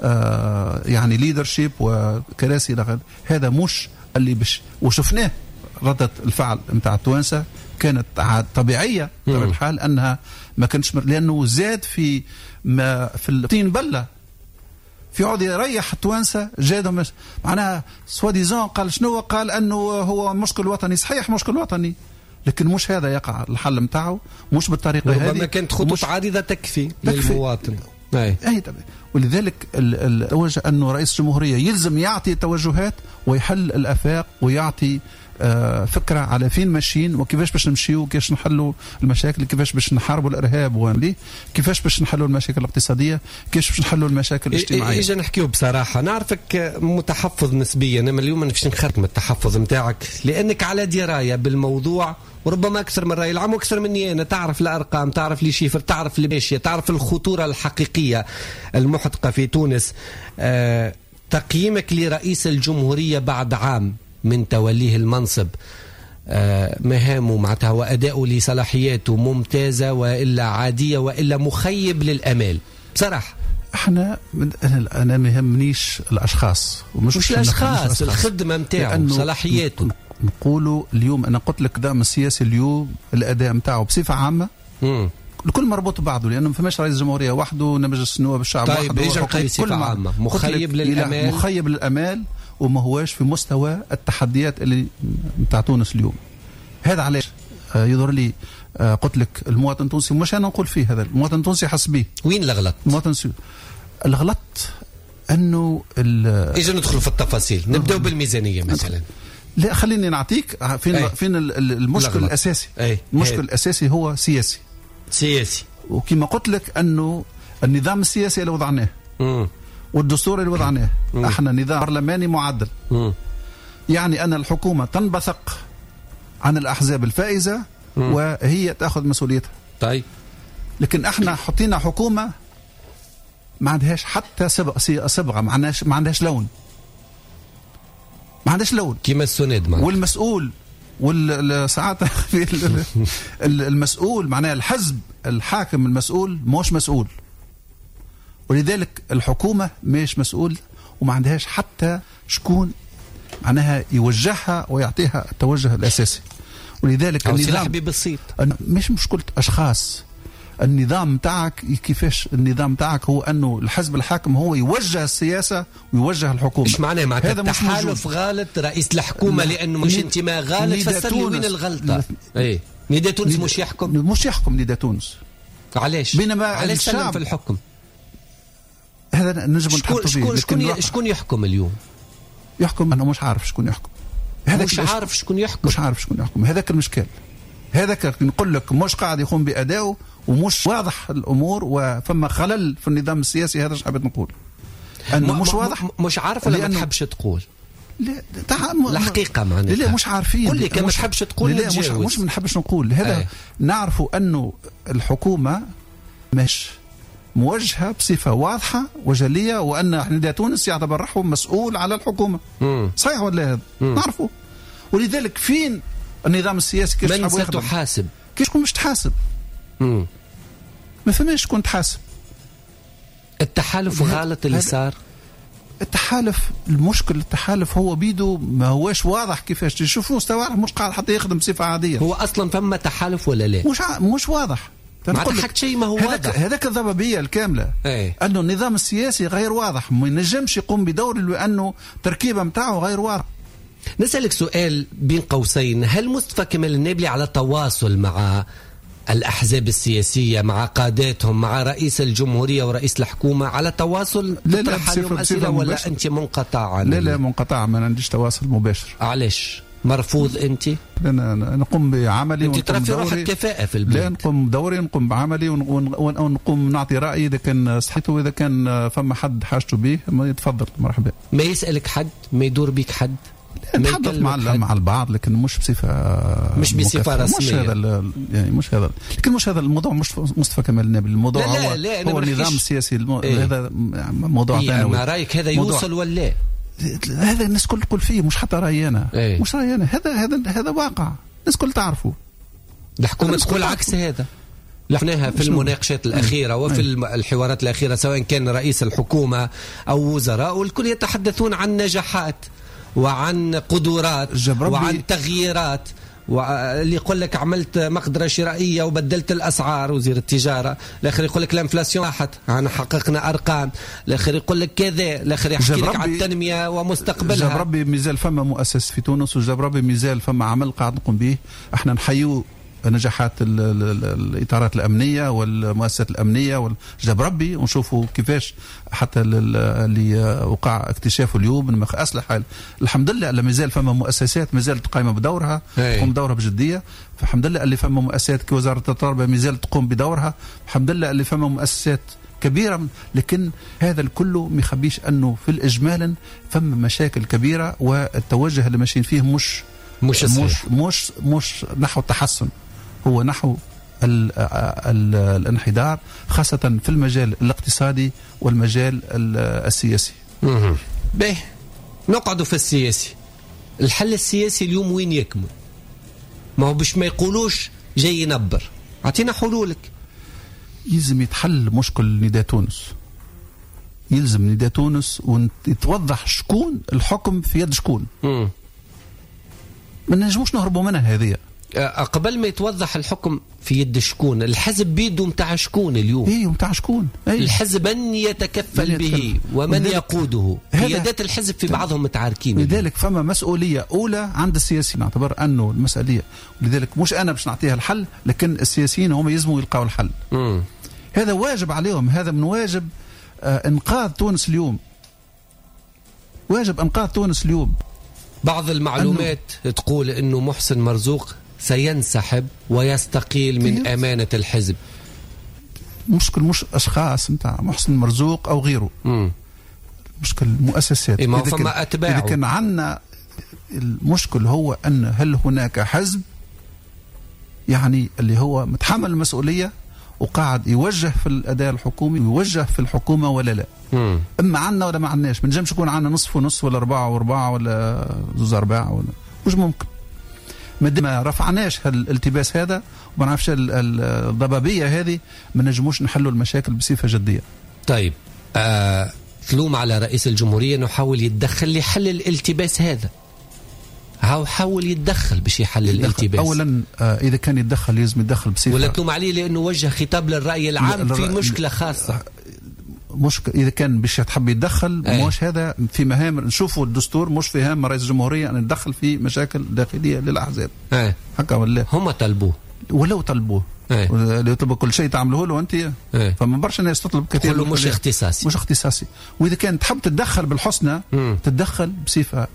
آه يعني ليدرشيب وكراسي لغد. هذا مش اللي باش وشفناه. ردة الفعل متاع التوانسة كانت طبيعية بطبيعة الحال، أنها ما كانش لأنه زاد في ما في الطين بلة في عود يريح التوانسة جادهم معناها سواديزون. قال شنو؟ قال أنه هو مشكل وطني. صحيح مشكل وطني، لكن مش هذا يقع الحل متاعه، مش بالطريقة هذه. ربما كانت خطوط عديدة تكفي, تكفي للمواطن. أي أي طبعا. ولذلك التوجه أنه رئيس الجمهورية يلزم يعطي توجهات ويحل الآفاق ويعطي آه فكرة على فين ماشيين وكيفاش باش نمشيو وكيفاش نحلوا المشاكل، كيفاش باش نحاربوا الإرهاب وليه، كيفاش باش نحلوا المشاكل الاقتصادية، كيفاش باش نحلوا المشاكل الاجتماعية. إجا نحكيو بصراحة. نعرفك متحفظ نسبيا، أنا اليوم ما نفش نخرج من التحفظ متاعك لأنك على دراية بالموضوع وربما أكثر من رأي العام وأكثر مني أنا. تعرف الأرقام، تعرف لي شيفر، تعرف الماشية، تعرف الخطورة الحقيقية المحدقة في تونس. أه تقييمك لرئيس الجمهورية بعد عام من توليه المنصب، أه مهامه معناتها وأداؤه لصلاحياته ممتازة وإلا عادية وإلا مخيب للأمال بصراحة؟ احنا أنا ما يهمنيش الأشخاص ومش مش الأشخاص، الخدمة متاعه صلاحياته. نقولوا اليوم أنا قلت لك دعم السياسي اليوم الأداء متاعه بصفة عامة مم. الكل مربوط بعضه، لأنه ما فماش رئيس الجمهورية وحده ونمجلس النواب الشعب طيب وحده. كل عامة مخيب للأمال، مخيب للأمال وما هواش في مستوى التحديات اللي متاع تونس اليوم. هذا علاش آه يظهر لي آه قلت لك المواطن التونسي مش أنا نقول فيه، هذا المواطن التونسي حس به. وين الغلط؟ المواطن الغلط أنه إجا ندخل في التفاصيل. نبدأ بالميزانية مثلا. لا خليني نعطيك فين أي. فين المشكل لغلط. الاساسي أي. المشكل الاساسي هو سياسي سياسي وكما قلت لك انه النظام السياسي اللي وضعناه م. والدستور اللي وضعناه م. احنا نظام برلماني معدل م. يعني ان الحكومه تنبثق عن الاحزاب الفائزه م. وهي تاخذ مسؤوليتها. طيب لكن احنا حطينا حكومه ما عندهاش حتى صبغه صبغه ما عندهاش ما عندهاش لون ما عندهاش لون كيما السند معناها. والمسؤول والساعات المسؤول معناها الحزب الحاكم المسؤول مش مسؤول، ولذلك الحكومة مش مسؤول وما عندهاش حتى شكون معناها يوجهها ويعطيها التوجه الأساسي. ولذلك النظام بسيط مش مشكلة أشخاص، النظام تاعك كيفاش النظام تاعك هو أنه الحزب الحاكم هو يوجه السياسة ويوجه الحكومة. إيش معناه معناتها التحالف غلط رئيس الحكومة لأنه مش انتماء غلط فسر وين الغلطة؟ إيه نداء تونس مش يحكم مش يحكم نداء تونس. علاش؟ بينما علاش سلم في الحكم؟ هذا نجم نحطوا فيه. شكون شكون شكون يحكم اليوم؟ يحكم أنا مش عارف شكون يحكم. مش عارف شكون يحكم. مش عارف شكون يحكم. هذاك المشكل. هذاك نقول لك مش قاعد يقوم بأدائه ومش واضح الأمور وفما خلل في النظام السياسي. هذا ايش حبيت نقول؟ أنه مش واضح. مش عارف ولا ما تحبش تقول؟ لا تع... الحقيقة معناتها لا مش عارفين. قل لي كان ما تحبش تقول لا مش مش ما نحبش نقول هذا. أي. نعرفوا أنه الحكومة مش موجهة بصفة واضحة وجلية وأن نداء تونس يعتبر روحه مسؤول على الحكومة. مم. صحيح ولا هذا؟ نعرفه. ولذلك فين النظام السياسي كيف من ستحاسب؟ كيف تكون مش تحاسب؟ مم. ما فماش تكون تحاسب. التحالف غلط اللي صار. التحالف المشكل التحالف هو بيدو ما هواش واضح كيفاش تشوفوا مستوى مش قاعد حتى يخدم بصفة عادية. هو أصلا فما تحالف ولا لا؟ مش ع... مش واضح. ما حكت شيء ما هو واضح. هذاك الضبابية الكاملة. ايه؟ أنه النظام السياسي غير واضح ما ينجمش يقوم بدور لأنه تركيبة متاعه غير واضح. نسألك سؤال بين قوسين، هل مصطفى كمال النابلي على تواصل مع الأحزاب السياسية مع قاداتهم مع رئيس الجمهورية ورئيس الحكومة على تواصل؟ لا لا بصفة بصفة ولا أنت منقطع؟ لا لا منقطع ما عنديش تواصل مباشر. علاش؟ مرفوض أنت؟ أنا نقوم بعملي أنت ترى في روحك كفاءة في البلاد. لا نقوم دوري نقوم بعملي ونقوم نعطي رأيي إذا كان صحيته وإذا كان فما حد حاجته به ما يتفضل مرحبا. ما يسألك حد؟ ما يدور بيك حد؟ نتحدث مع مع البعض لكن مش بصفه مش بصفه رسميه. مش هذا يعني مش هذا لكن مش هذا الموضوع مش مصطفى كمال النابلي. الموضوع لا هو لا لا هو النظام السياسي المو... إيه؟ هذا موضوع إيه ثانوي. ما رايك هذا يوصل ولا هذا الناس كل تقول فيه مش حتى رايي انا. إيه؟ مش رايي انا هذا هذا هذا واقع الناس كل تعرفه. الحكومه تقول عكس هذا. لحناها في المناقشات الأخيرة وفي الحوارات الأخيرة سواء كان رئيس الحكومة أو وزراء والكل يتحدثون عن نجاحات وعن قدرات وعن تغييرات واللي يقول لك عملت مقدرة شرائية وبدلت الأسعار وزير التجارة، الآخر يقول لك الانفلاسيون راحت عن حققنا أرقام، الآخر يقول لك كذا، الآخر يحكي لك عن التنمية ومستقبلها. جاب ربي مازال فما مؤسس في تونس وجاب ربي مازال فما عمل قاعد نقوم به. احنا نحيو نجاحات الإطارات الأمنية والمؤسسات الأمنية والجاب ربي ونشوفوا كيفاش حتى اللي وقع اكتشافه اليوم من أسلحة. الحمد لله اللي مازال فما مؤسسات مازالت قائمة بدورها تقوم بدورها بجدية. فالحمد لله اللي فما مؤسسات كوزارة التربية مازالت تقوم بدورها. الحمد لله اللي فما مؤسسات كبيرة. لكن هذا الكله ما يخبيش أنه في الإجمال فما مشاكل كبيرة والتوجه اللي ماشيين فيه مش مش مش مش, مش نحو التحسن، هو نحو ال ال الانحدار خاصة في المجال الاقتصادي والمجال السياسي. باهي نقعدوا في السياسي. الحل السياسي اليوم وين يكمن؟ ما هو باش ما يقولوش جاي ينبر. اعطينا حلولك. يلزم يتحل مشكل نداء تونس. يلزم نداء تونس ويتوضح شكون الحكم في يد شكون. مم. ما نجموش نهربوا منها هذه. قبل ما يتوضح الحكم في يد شكون، الحزب بيده متاع شكون اليوم؟ ايه متاع شكون؟ أيه. الحزب من يتكفل به ومن يقوده. قيادات الحزب في بعضهم متعاركين. لذلك فما مسؤولية أولى عند السياسيين. نعتبر أنه المسؤولية لذلك مش أنا باش نعطيها الحل لكن السياسيين هم يلزموا يلقاو الحل. م. هذا واجب عليهم. هذا من واجب آه إنقاذ تونس اليوم. واجب إنقاذ تونس اليوم. بعض المعلومات تقول انه محسن مرزوق سينسحب ويستقيل من امانه الحزب. مشكل مش اشخاص نتاع محسن مرزوق او غيره، مم. مشكل مؤسسات. إيه، ما فما اتباعه. اذا كان عندنا المشكل هو ان هل هناك حزب يعني اللي هو متحمل المسؤوليه وقاعد يوجه في الاداء الحكومي ويوجه في الحكومه ولا لا؟ مم. اما عنا ولا ما عندناش. ما نجمش يكون عندنا نصف ونص ولا أربعة وأربعة ولا زوز أرباع ولا مش ممكن. ما رفعناش هالالتباس هذا وما نعرفش الضبابيه هذه ما نجموش نحلوا المشاكل بصفه جديه. طيب آه، تلوم على رئيس الجمهوريه انه حاول يتدخل لحل الالتباس هذا. هاو حاول يتدخل باش يحل الالتباس. اولا آه اذا كان يتدخل لازم يتدخل بصفه. ولا تلوم عليه لانه وجه خطاب للراي العام في مشكله خاصه. مشكلة إذا كان باش تحب يتدخل مش هذا في مهام. نشوفوا الدستور مش في مهام رئيس الجمهورية أن يتدخل في مشاكل داخلية للأحزاب. أيه. هكا ولا هم طلبوه ولو طلبوه أيه. اللي يطلب كل شيء تعملوه له أنت. أيه. فما برشا ناس تطلب كثير كله مش اختصاصي مش اختصاصي. وإذا كان تحب تتدخل بالحسنى م. تتدخل بصفة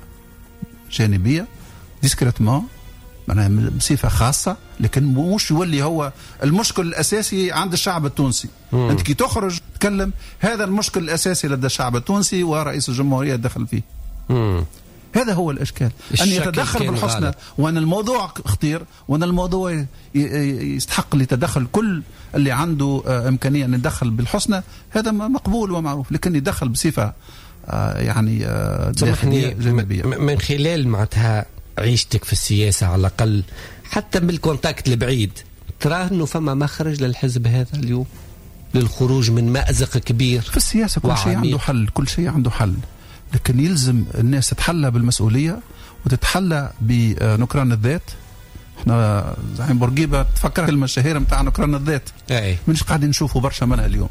جانبية ديسكريتمون معناها بصفة خاصة، لكن مش يولي هو المشكل الأساسي عند الشعب التونسي. مم. أنت كي تخرج تتكلم هذا المشكل الأساسي لدى الشعب التونسي ورئيس الجمهورية يتدخل فيه. مم. هذا هو الإشكال، أن يتدخل بالحسنى، وأن الموضوع خطير، وأن الموضوع يستحق لتدخل كل اللي عنده إمكانية أن يتدخل بالحسنى. هذا مقبول ومعروف، لكن يتدخل بصفة يعني داخلية جانبية. من خلال معناتها عيشتك في السياسة على الأقل حتى بالكونتاكت البعيد، ترى أنه فما مخرج للحزب هذا اليوم للخروج من مأزق كبير في السياسة؟ كل شيء عنده حل، كل شيء عنده حل، لكن يلزم الناس تتحلى بالمسؤولية وتتحلى بنكران الذات. احنا زعيم بورقيبة تفكر كلمة الشهيرة متاع نكران الذات. أي. منش قاعدين نشوفوا برشا منها اليوم.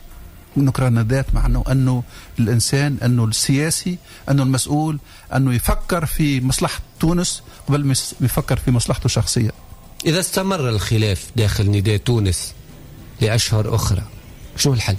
نكران الذات معناه أنه الإنسان، أنه السياسي، أنه المسؤول، أنه يفكر في مصلحة تونس قبل ما يفكر في مصلحته الشخصية. إذا استمر الخلاف داخل نداء تونس لأشهر أخرى شو الحل؟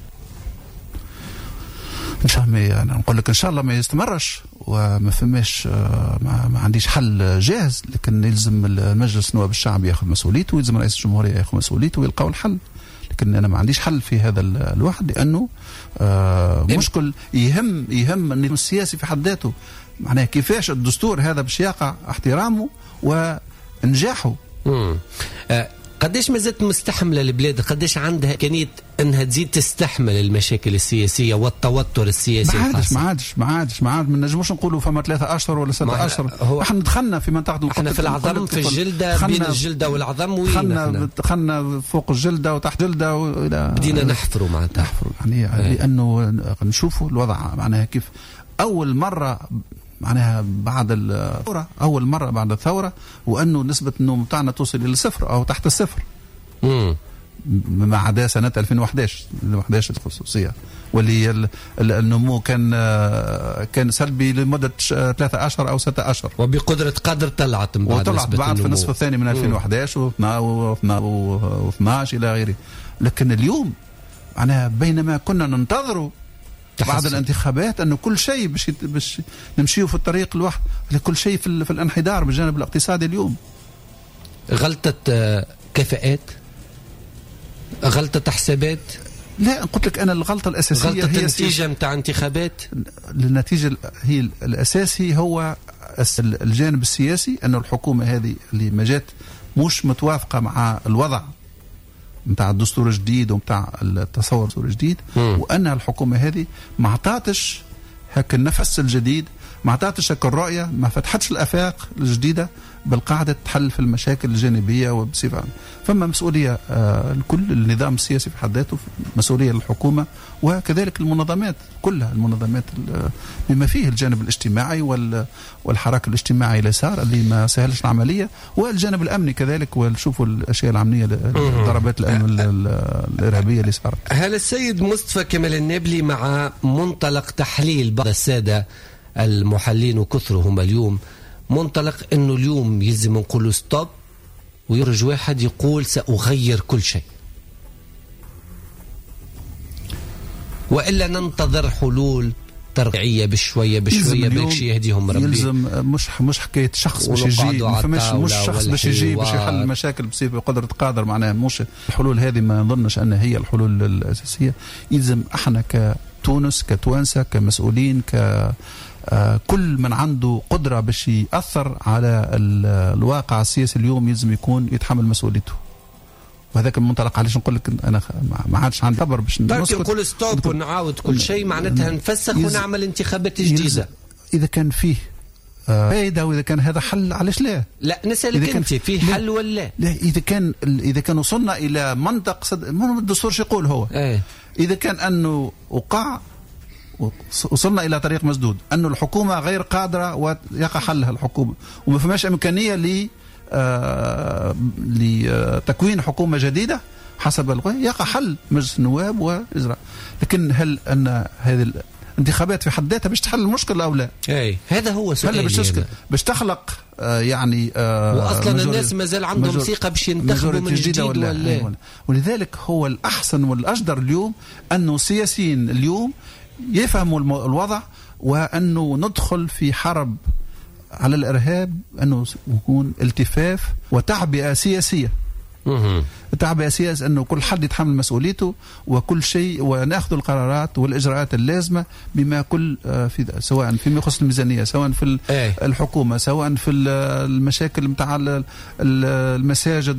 إن شاء الله أنا نقول لك إن شاء الله ما يستمرش وما فماش، ما, ما عنديش حل جاهز، لكن يلزم المجلس نواب الشعب ياخذ مسؤوليته، ويلزم رئيس الجمهورية ياخذ مسؤوليته ويلقاو الحل. لكن أنا ما عنديش حل في هذا الوحد، لأنه آه مشكل يهم يهم النظام السياسي في حد ذاته. معناه كيفاش الدستور هذا باش يقع احترامه ونجاحه. امم آه قديش ما زالت مستحمله البلاد؟ قديش عندها امكانيه انها تزيد تستحمل المشاكل السياسيه والتوتر السياسي؟ ما عادش ما عادش ما عادش ما عاد ما نجموش نقولوا فما ثلاثة اشهر ولا ستة اشهر. احنا دخلنا في منطقه، احنا في العظم، في الجلده، بين الجلده والعظم، وين دخلنا دخلنا فوق الجلده وتحت الجلده والى بدينا نحفروا معناتها نحفروا يعني اه. لانه نشوفوا الوضع معناها كيف اول مره معناها بعد الثورة، أول مرة بعد الثورة، وأنه نسبة النمو بتاعنا توصل إلى صفر أو تحت الصفر. مم. ما عدا سنة ألفين وأحد عشر ألفين وأحد عشر الخصوصية، واللي النمو كان كان سلبي لمدة ثلاثة أشهر أو ستة أشهر، وبقدرة قدر طلعت من بعد وطلعت بعد في النصف الثاني من ألفين وأحد عشر و12 إلى غيره. لكن اليوم معناها بينما كنا ننتظروا بعد الانتخابات أنه كل شيء باش باش نمشيه في الطريق الواحد، كل شيء في, في الانحدار بالجانب الاقتصادي اليوم. غلطة كفاءات، غلطة حسابات. لا قلت لك أنا الغلطة الأساسية غلطة هي النتيجة متاع انتخابات. النتيجة هي الأساسي هو الجانب السياسي، أنه الحكومة هذه اللي ما جات مش متوافقة مع الوضع متاع الدستور الجديد ومتاع التصور الدستور الجديد، وأن الحكومة هذه ما عطاتش هك النفس الجديد، ما عطاتش هك الرؤية، ما فتحتش الآفاق الجديدة بالقاعدة تحل في المشاكل الجانبية وبصفة. فما مسؤولية آه لكل النظام السياسي في حد ذاته، مسؤولية للحكومة وكذلك المنظمات كلها، المنظمات بما فيه الجانب الاجتماعي والحراك الاجتماعي اليسار اللي ما سهلش العملية، والجانب الأمني كذلك، ونشوفوا الأشياء الأمنية، ضربات الأمن الإرهابية اللي صارت. هل السيد مصطفى كمال النابلي مع منطلق تحليل بعض السادة المحلين وكثرهم اليوم منطلق انه اليوم يلزم نقول ستوب، ويرج واحد يقول سأغير كل شيء، وإلا ننتظر حلول ترقيعية بشوية بشوية باش يهديهم ربي. يلزم مش مش حكاية شخص باش يجي، ما فماش مش شخص باش يجي باش يحل المشاكل بصفة قدرة قادر، معناها مش الحلول هذه ما نظنش أنها هي الحلول الأساسية. يلزم احنا كتونس كتوانسة كمسؤولين ك كل من عنده قدرة باش يأثر على الواقع السياسي اليوم يلزم يكون يتحمل مسؤوليته. وهذاك المنطلق علاش نقول لك انا ما عادش عندي خبر باش نسكت نقول ستوب ونعاود كل شيء معناتها نفسخ ونعمل انتخابات جديدة. إذا كان فيه فائدة وإذا كان هذا حل علاش لا؟ لا نسألك أنت في حل ولا لا؟ إذا كان إذا كان وصلنا إلى منطق صد... الدستور شو يقول هو؟ ايه؟ إذا كان أنه وقع وصلنا إلى طريق مسدود أنه الحكومة غير قادرة ويقع حلها الحكومة وما فماش إمكانية ل آه لتكوين حكومة جديدة حسب القانون، يقع حل مجلس النواب وإجراء. لكن هل أن هذه الانتخابات في حد ذاتها باش تحل المشكلة أو لا؟ أي هذا هو سؤالي. باش تشكل باش تخلق آه يعني آه وأصلا الناس مازال عندهم ثقة باش ينتخبوا من جديد ولا, ولا أيوة. ولذلك هو الأحسن والأجدر اليوم أنه السياسيين اليوم يفهموا الوضع، وأنه ندخل في حرب على الإرهاب، أنه يكون التفاف وتعبئة سياسية. التعبئة سياسية أنه كل حد يتحمل مسؤوليته وكل شيء، ونأخذ القرارات والإجراءات اللازمة بما كل في سواء فيما يخص الميزانية، سواء في الحكومة، سواء في المشاكل متاع المساجد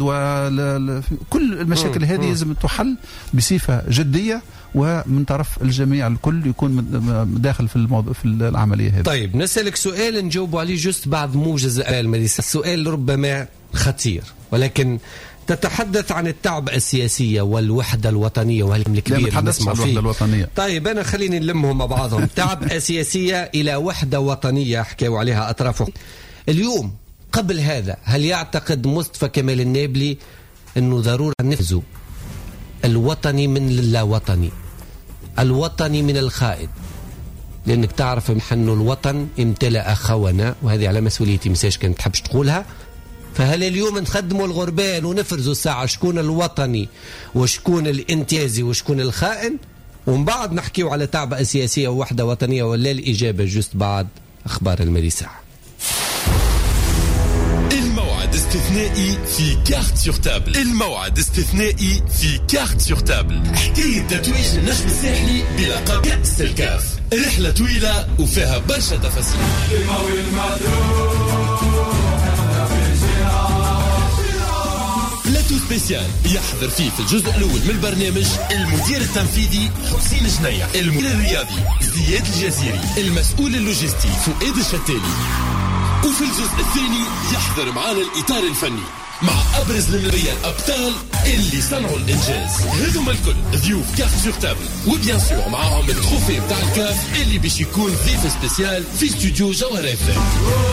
وكل المشاكل هذه لازم تحل بصفة جدية ومن طرف الجميع، الكل يكون داخل في الموضوع في العملية هذه. طيب نسألك سؤال نجاوب عليه جست بعد موجز المدرسة. السؤال ربما خطير ولكن تتحدث عن التعبئة السياسية والوحدة الوطنية وهالكلام الكبير نسمع فيه. الوطنية. طيب أنا خليني نلمهم مع بعضهم. تعبئة سياسية إلى وحدة وطنية حكاوا عليها أطرافهم. اليوم قبل هذا هل يعتقد مصطفى كمال النابلي أنه ضرورة نفذوا الوطني من اللا وطني، الوطني من الخائن؟ لأنك تعرف أنه الوطن امتلأ خونة، وهذه على مسؤوليتي مساج كانت تحبش تقولها. فهل اليوم نخدموا الغربال ونفرزوا الساعة شكون الوطني وشكون الانتيازي وشكون الخائن، ومن بعد نحكيوا على تعبئة سياسية ووحدة وطنية؟ ولا الإجابة جست بعد أخبار المدرسة. الموعد استثنائي في كارت سور تابل. الموعد استثنائي في كارت سور تابل. حكاية تتويج النجم الساحلي بلقب كأس الكاف. رحلة طويلة وفيها برشا تفاصيل. بلاتو سبيسيال يحضر فيه في الجزء الأول من البرنامج المدير التنفيذي حسين جنيع، المدير الرياضي زياد الجزيري، المسؤول اللوجستي فؤاد الشتالي. وفي الجزء الثاني يحضر معانا الإطار الفني مع أبرز المليان أبطال اللي صنعوا الإنجاز. هذوما الكل ضيوف كارت سور تابل، وبيان سور معاهم التروفي بتاع الكاف اللي باش يكون ضيف سبيسيال في استوديو جوهر اف ام.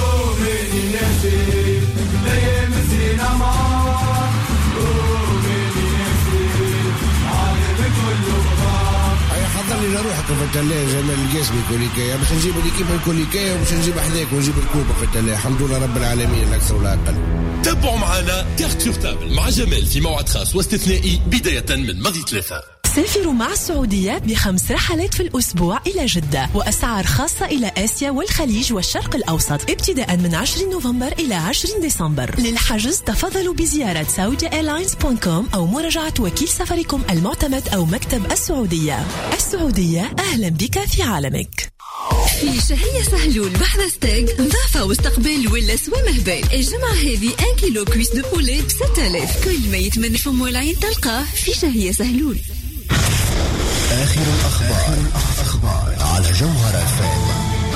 حضرني لروحك في التلاجة جمال القاسمي كوليكايا باش نجيب الكيبة الكوليكايا وباش نجيب حذاك ونجيب الكوبة في التلاجة. الحمد لله رب العالمين الأكثر والأقل. تابعوا معنا كارت سور تابل مع جمال في موعد خاص واستثنائي بداية من ماضي ثلاثة. سافروا مع السعودية بخمس رحلات في الأسبوع إلى جدة وأسعار خاصة إلى آسيا والخليج والشرق الأوسط ابتداء من عشرين نوفمبر إلى عشرين ديسمبر. للحجز تفضلوا بزيارة سعودية إيرلاينز دوت كوم أو مراجعة وكيل سفركم المعتمد أو مكتب السعودية. السعودية أهلا بك في عالمك. في شهية سهلول بحر ستيك ضافة واستقبال ولا سوا مهبل. الجمعة هذه ان كيلو كويس دو بولي بستة آلاف. كل ما يتمنى فم والعين تلقاه في شهية سهلول. آخر الأخبار, أخبار على جوهر اف ام.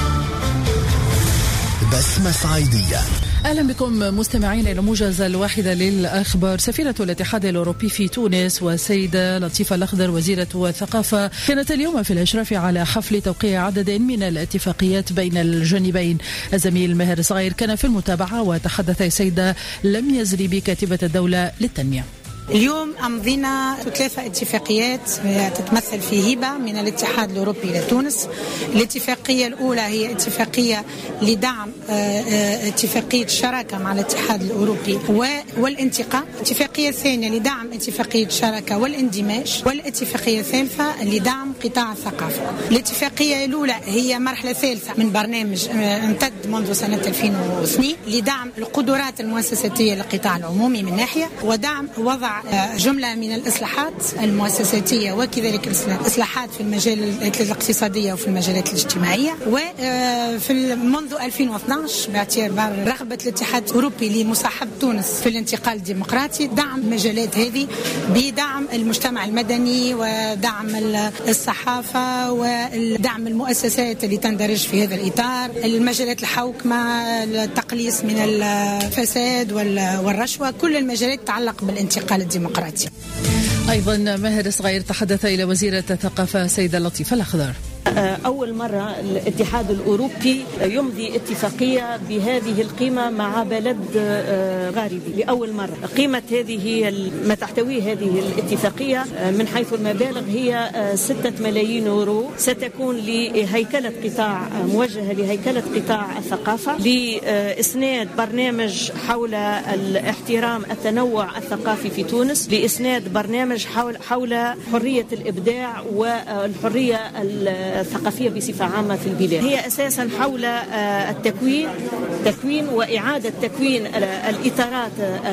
بسمة صعيدية. أهلا بكم مستمعين إلى موجز الواحدة للأخبار. سفيرة الاتحاد الأوروبي في تونس وسيدة لطيفة الأخضر وزيرة الثقافة كانت اليوم في الإشراف على حفل توقيع عدد من الاتفاقيات بين الجانبين. الزميل ماهر صغير كان في المتابعة وتحدث السيدة لم يزري بكاتبة الدولة للتنمية. اليوم أمضينا ثلاثة اتفاقيات تتمثل في هبة من الاتحاد الأوروبي لتونس. الاتفاقية الأولى هي اتفاقية لدعم اتفاقية الشراكة مع الاتحاد الأوروبي والانتقاء. الاتفاقية الثانية لدعم اتفاقية الشراكة والاندماج. والاتفاقية الثالثة لدعم قطاع الثقافة. الاتفاقية الأولى هي مرحلة ثالثة من برنامج امتد منذ سنة ألفين واثنين لدعم القدرات المؤسساتية للقطاع العمومي من ناحية، ودعم وضع جملة من الإصلاحات المؤسساتية وكذلك الإصلاحات في المجال الاقتصادية وفي المجالات الاجتماعية. وفي منذ ألفين واثناشر باعتبار رغبة الاتحاد الأوروبي لمصاحبة تونس في الانتقال الديمقراطي دعم المجالات هذه بدعم المجتمع المدني ودعم الصحافة ودعم المؤسسات اللي تندرج في هذا الإطار، المجالات الحوكمة، التقليص من الفساد والرشوة، كل المجالات تتعلق بالانتقال الديمقراطي. أيضا ماهر صغير تحدث إلى وزيرة الثقافة سيدة لطيفة الأخضر. أول مرة الاتحاد الأوروبي يمضي اتفاقية بهذه القيمة مع بلد غاربي لأول مرة. قيمة هذه ما تحتويه هذه الاتفاقية من حيث المبالغ هي ستة ملايين يورو، ستكون لهيكلة قطاع موجهة لهيكلة قطاع الثقافة، لإسناد برنامج حول الاحترام التنوع الثقافي في تونس، لإسناد برنامج حول حول حرية الإبداع والحرية الثقافية بصفة عامة في البلاد. هي أساسا حول التكوين تكوين وإعادة تكوين الإطارات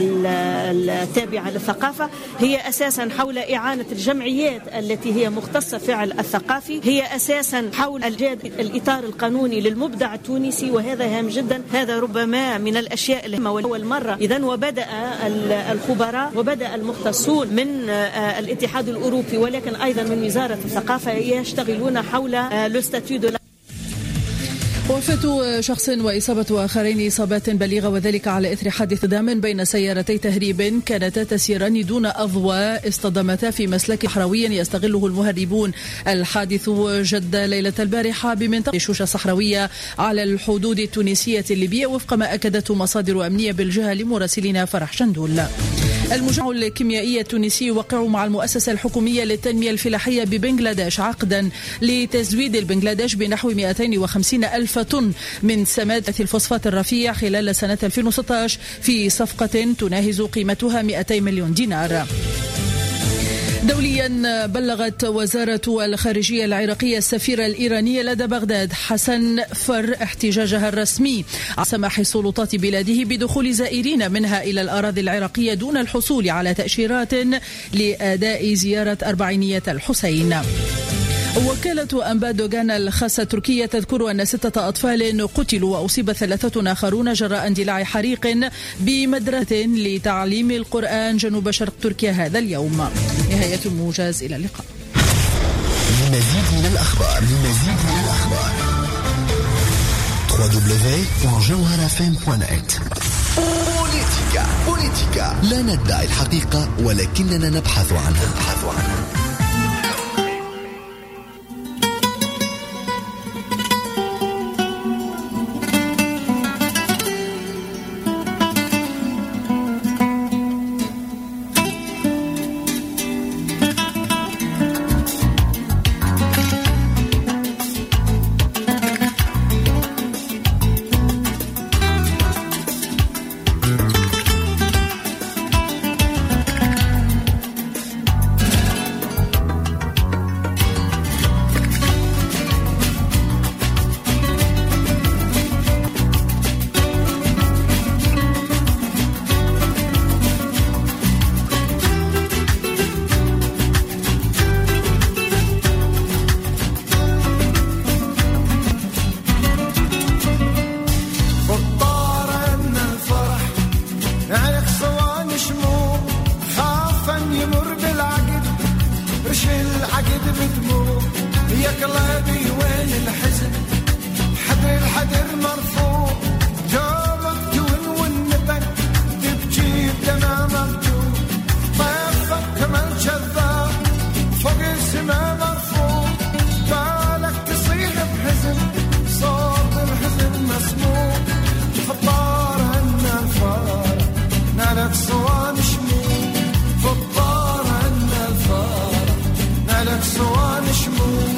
التابعة للثقافة، هي أساسا حول إعانة الجمعيات التي هي مختصة فعل الثقافي، هي أساسا حول الجاد الإطار القانوني للمبدع التونسي، وهذا هام جدا. هذا ربما من الأشياء اللي أول مرة إذن وبدأ الخبراء وبدأ المختصون من الاتحاد الأوروبي ولكن أيضا من وزارة الثقافة يشتغلون حول الاستاتيو دو. وفاة شخص وإصابة آخرين إصابات بليغة، وذلك على إثر حادث دام بين سيارتي تهريب كانتا تسيران دون أضواء اصطدمتا في مسلك صحراوي يستغله المهربون. الحادث جد ليلة البارحة بمنطقة شوشة صحراوية على الحدود التونسية الليبية وفق ما أكدته مصادر أمنية بالجهة لمراسلنا فرح شندول. المجمع الكيميائي التونسي يوقع مع المؤسسة الحكومية للتنمية الفلاحية ببنغلاديش عقدا لتزويد البنغلاديش بنحو مئتين وخمسين ألف طن من سماد الفوسفات الرفيع خلال سنة ألفين وستة عشر في صفقة تناهز قيمتها مئتين مليون دينار. دوليا بلغت وزارة الخارجية العراقية السفيرة الإيرانية لدى بغداد حسن فر احتجاجها الرسمي على سماح سلطات بلاده بدخول زائرين منها إلى الأراضي العراقية دون الحصول على تأشيرات لأداء زيارة أربعينية الحسين. وكالة أنباء دوغان الخاصة التركية تذكر أن ستة أطفال قتلوا وأصيب ثلاثة آخرون جراء اندلاع حريق بمدرسة لتعليم القرآن جنوب شرق تركيا هذا اليوم. نهاية الموجز، إلى اللقاء. لمزيد من الأخبار لمزيد من الأخبار دبليو دبليو دبليو دوت جوهرة إف إم دوت نت. بوليتيكا بوليتيكا، لا ندعي الحقيقة ولكننا نبحث عنها نبحث عنها صوان شموع نالك صوان شموع.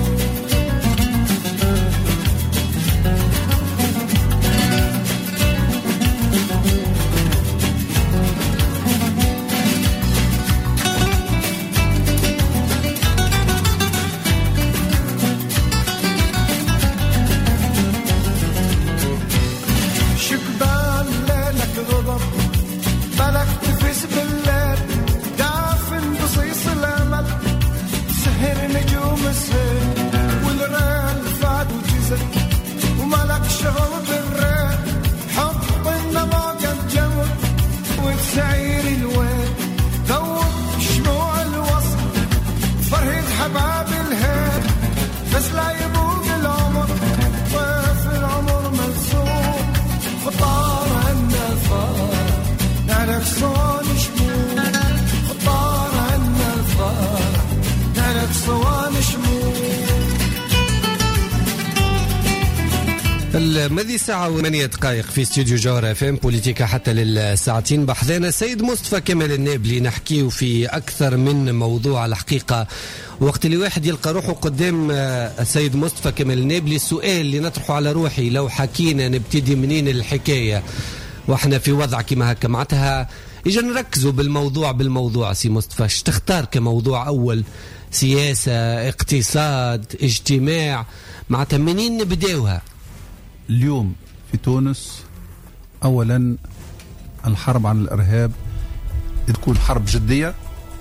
المذي ساعة وثمانية دقائق في استوديو جوهر اف ام بوليتيكا حتى للساعتين. بحثنا سيد مصطفى كمال النابلي نحكيه في أكثر من موضوع. الحقيقة وقت اللي واحد يلقى روحه قدام السيد مصطفى كمال النابلي، السؤال اللي نطرحه على روحي لو حكينا نبتدي منين الحكاية واحنا في وضع كما هكا، معناتها إجا نركزوا بالموضوع بالموضوع. سي مصطفى اش تختار كموضوع أول؟ سياسة، اقتصاد، اجتماع، معناتها منين نبداوها؟ اليوم في تونس أولا الحرب عن الإرهاب تكون حرب جدية،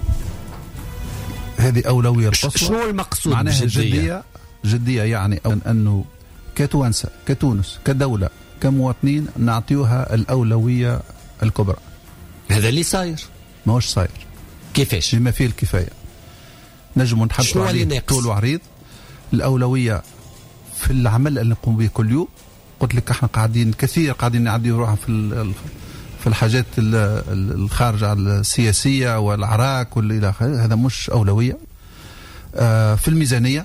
هذه أولوية القصوى. شنو المقصود معناها بجدية؟ جدية جدية يعني أنه كتوانسة كتونس كدولة كمواطنين نعطيوها الأولوية الكبرى. هذا اللي صاير ما هوش صاير. كيفاش؟ بما فيه الكفاية. نجم نتحدثوا عليه طول وعريض. الأولوية في العمل اللي نقوم به كل يوم. قلت لك احنا قاعدين كثير قاعدين نعديوا روحنا في في الحاجات الخارجة السياسية والعراك والى اخره، هذا مش أولوية. آه في الميزانية،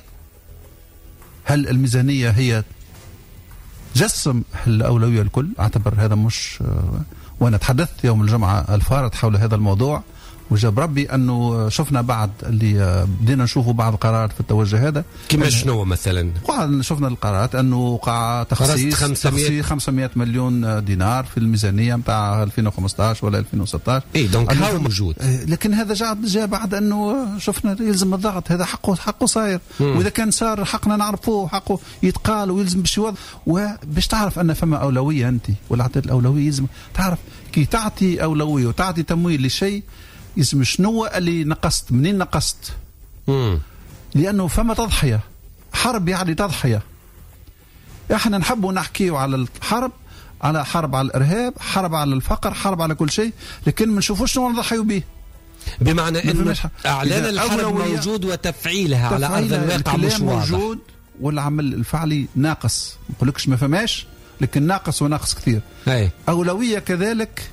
هل الميزانية هي جسم الأولوية الكل؟ أعتبر هذا مش آه وأنا تحدثت يوم الجمعة الفارط حول هذا الموضوع، وجاب ربي أنه شفنا بعد اللي بدينا نشوفوا بعض القرارات في التوجه هذا. كما شنو مثلا؟ قاعد شفنا القرارات أنه وقع تخصيص خمسمائة مليون دينار في الميزانية متاع ألفين وخمسة عشر ولا ألفين وستة عشر. إيه دونك هاو موجود. لكن هذا جاء جاء بعد أنه شفنا يلزم الضغط، هذا حقه حقه صاير. مم. وإذا كان صار حقنا نعرفوه، حقه يتقال ويلزم باش يوضع. وباش تعرف أن فما أولوية أنت ولا عطيت الأولوية، يلزم تعرف كي تعطي أولوية وتعطي تمويل لشيء اسم شنو اللي نقصت، منين نقصت. مم. لأنه فما تضحية، حرب يعني تضحية. احنا نحبوا نحكيوا على الحرب، على حرب على الإرهاب، حرب على الفقر، حرب على كل شيء، لكن ما نشوفوش شنو نضحيوا به. بمعنى أن إعلان الحرب موجود وتفعيلها على أرض الواقع مش واضح موجود، والعمل الفعلي ناقص. ما نقولكش ما فماش، لكن ناقص وناقص كثير. أي. أولوية كذلك.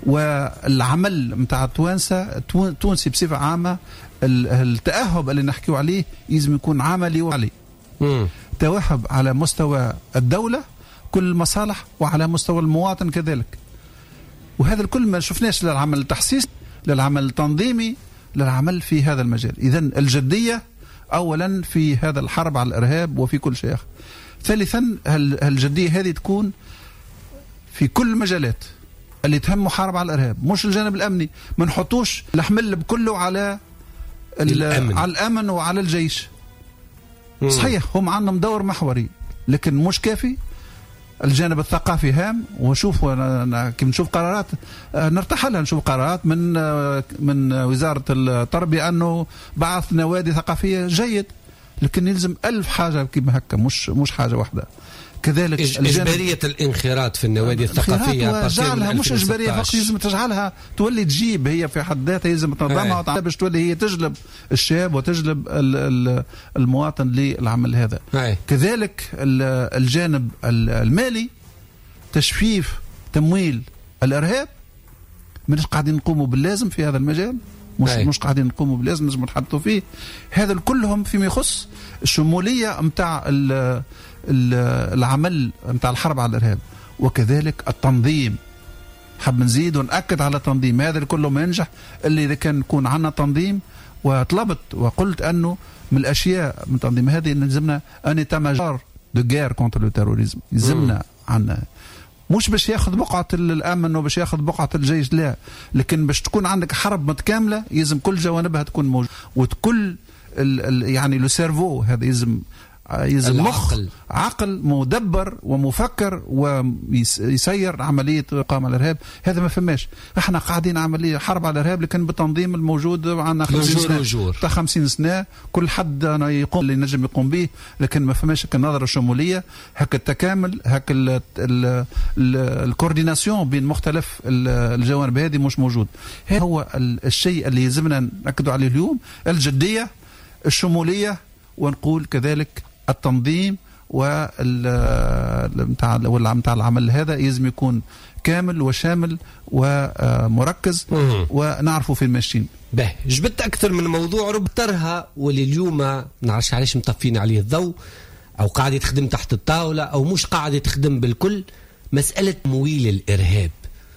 والعمل متاع التوانسة تونسي بصفة عامة، التأهب اللي نحكيو عليه يلزم يكون عملي وعلي. مم. توهب على مستوى الدولة كل المصالح، وعلى مستوى المواطن كذلك. وهذا الكل ما شفناش للعمل التحسيس، للعمل التنظيمي، للعمل في هذا المجال. إذن الجدية أولا في هذا الحرب على الإرهاب وفي كل شيء آخر. ثالثا الجدية هذه تكون في كل المجالات اللي تهم محاربة على الإرهاب، مش الجانب الأمني. ما نحطوش الحمل بكله على الأمن. على الأمن وعلى الجيش. مم. صحيح هم عندهم دور محوري، لكن مش كافي. الجانب الثقافي هام. وشوف كيف نشوف قرارات نرتاح لها، نشوف قرارات من من وزارة التربية أنه بعث نوادي ثقافية جيد، لكن يلزم ألف حاجة كيما هكا، مش مش حاجة واحدة. كذلك إجبارية الانخراط في النوادي الثقافية، جعلها مش إجبارية فقط، يلزم تجعلها تولي تجيب هي في حد ذاتها، يلزم تنظمها باش تولي هي تجلب الشاب وتجلب المواطن للعمل هذا. هي. كذلك الجانب المالي، تشفيف تمويل الإرهاب، مش قاعدين نقوموا باللازم في هذا المجال، مش هي. مش قاعدين نقوموا باللازم نجم نحطوا فيه. هذا كلهم فيما يخص الشمولية متاع العمل متاع الحرب على الإرهاب. وكذلك التنظيم، حب نزيد ونأكد على التنظيم. هذا كله ما ينجح إلا إذا كان يكون عندنا تنظيم وطلبت وقلت أنه من الأشياء من تنظيم هذه أن لازمنا أن تماجار دو غير كونتر لو تيروريزم، يلزمنا عنا مش باش ياخذ بقعة الأمن وباش ياخذ بقعة الجيش، لا، لكن باش تكون عندك حرب متكاملة يلزم كل جوانبها تكون موجودة، وكل يعني لو سيرفو هذا يلزم يلزم مخ عقل مدبر ومفكر ويسير عملية قام على الإرهاب. هذا ما فماش. احنا قاعدين عملية حرب على الإرهاب لكن بالتنظيم الموجود عندنا خمسين سنة تا خمسين سنة كل حد يقوم اللي نجم يقوم به، لكن ما فماش هك النظرة الشمولية، هك التكامل، هك الكورديناسيون بين مختلف الجوانب هذه مش موجود. هذا هو الشيء اللي يلزمنا نأكدوا عليه اليوم، الجدية، الشمولية، ونقول كذلك التنظيم والمتاع والمتاع العمل هذا يلزم يكون كامل وشامل ومركز ونعرفوا فين ماشيين. به جبت اكثر من موضوع ربطرها واللي اليوم ما نعرفش علاش مطفين عليه الضوء او قاعد يخدم تحت الطاوله او مش قاعد يخدم بالكل، مساله تمويل الارهاب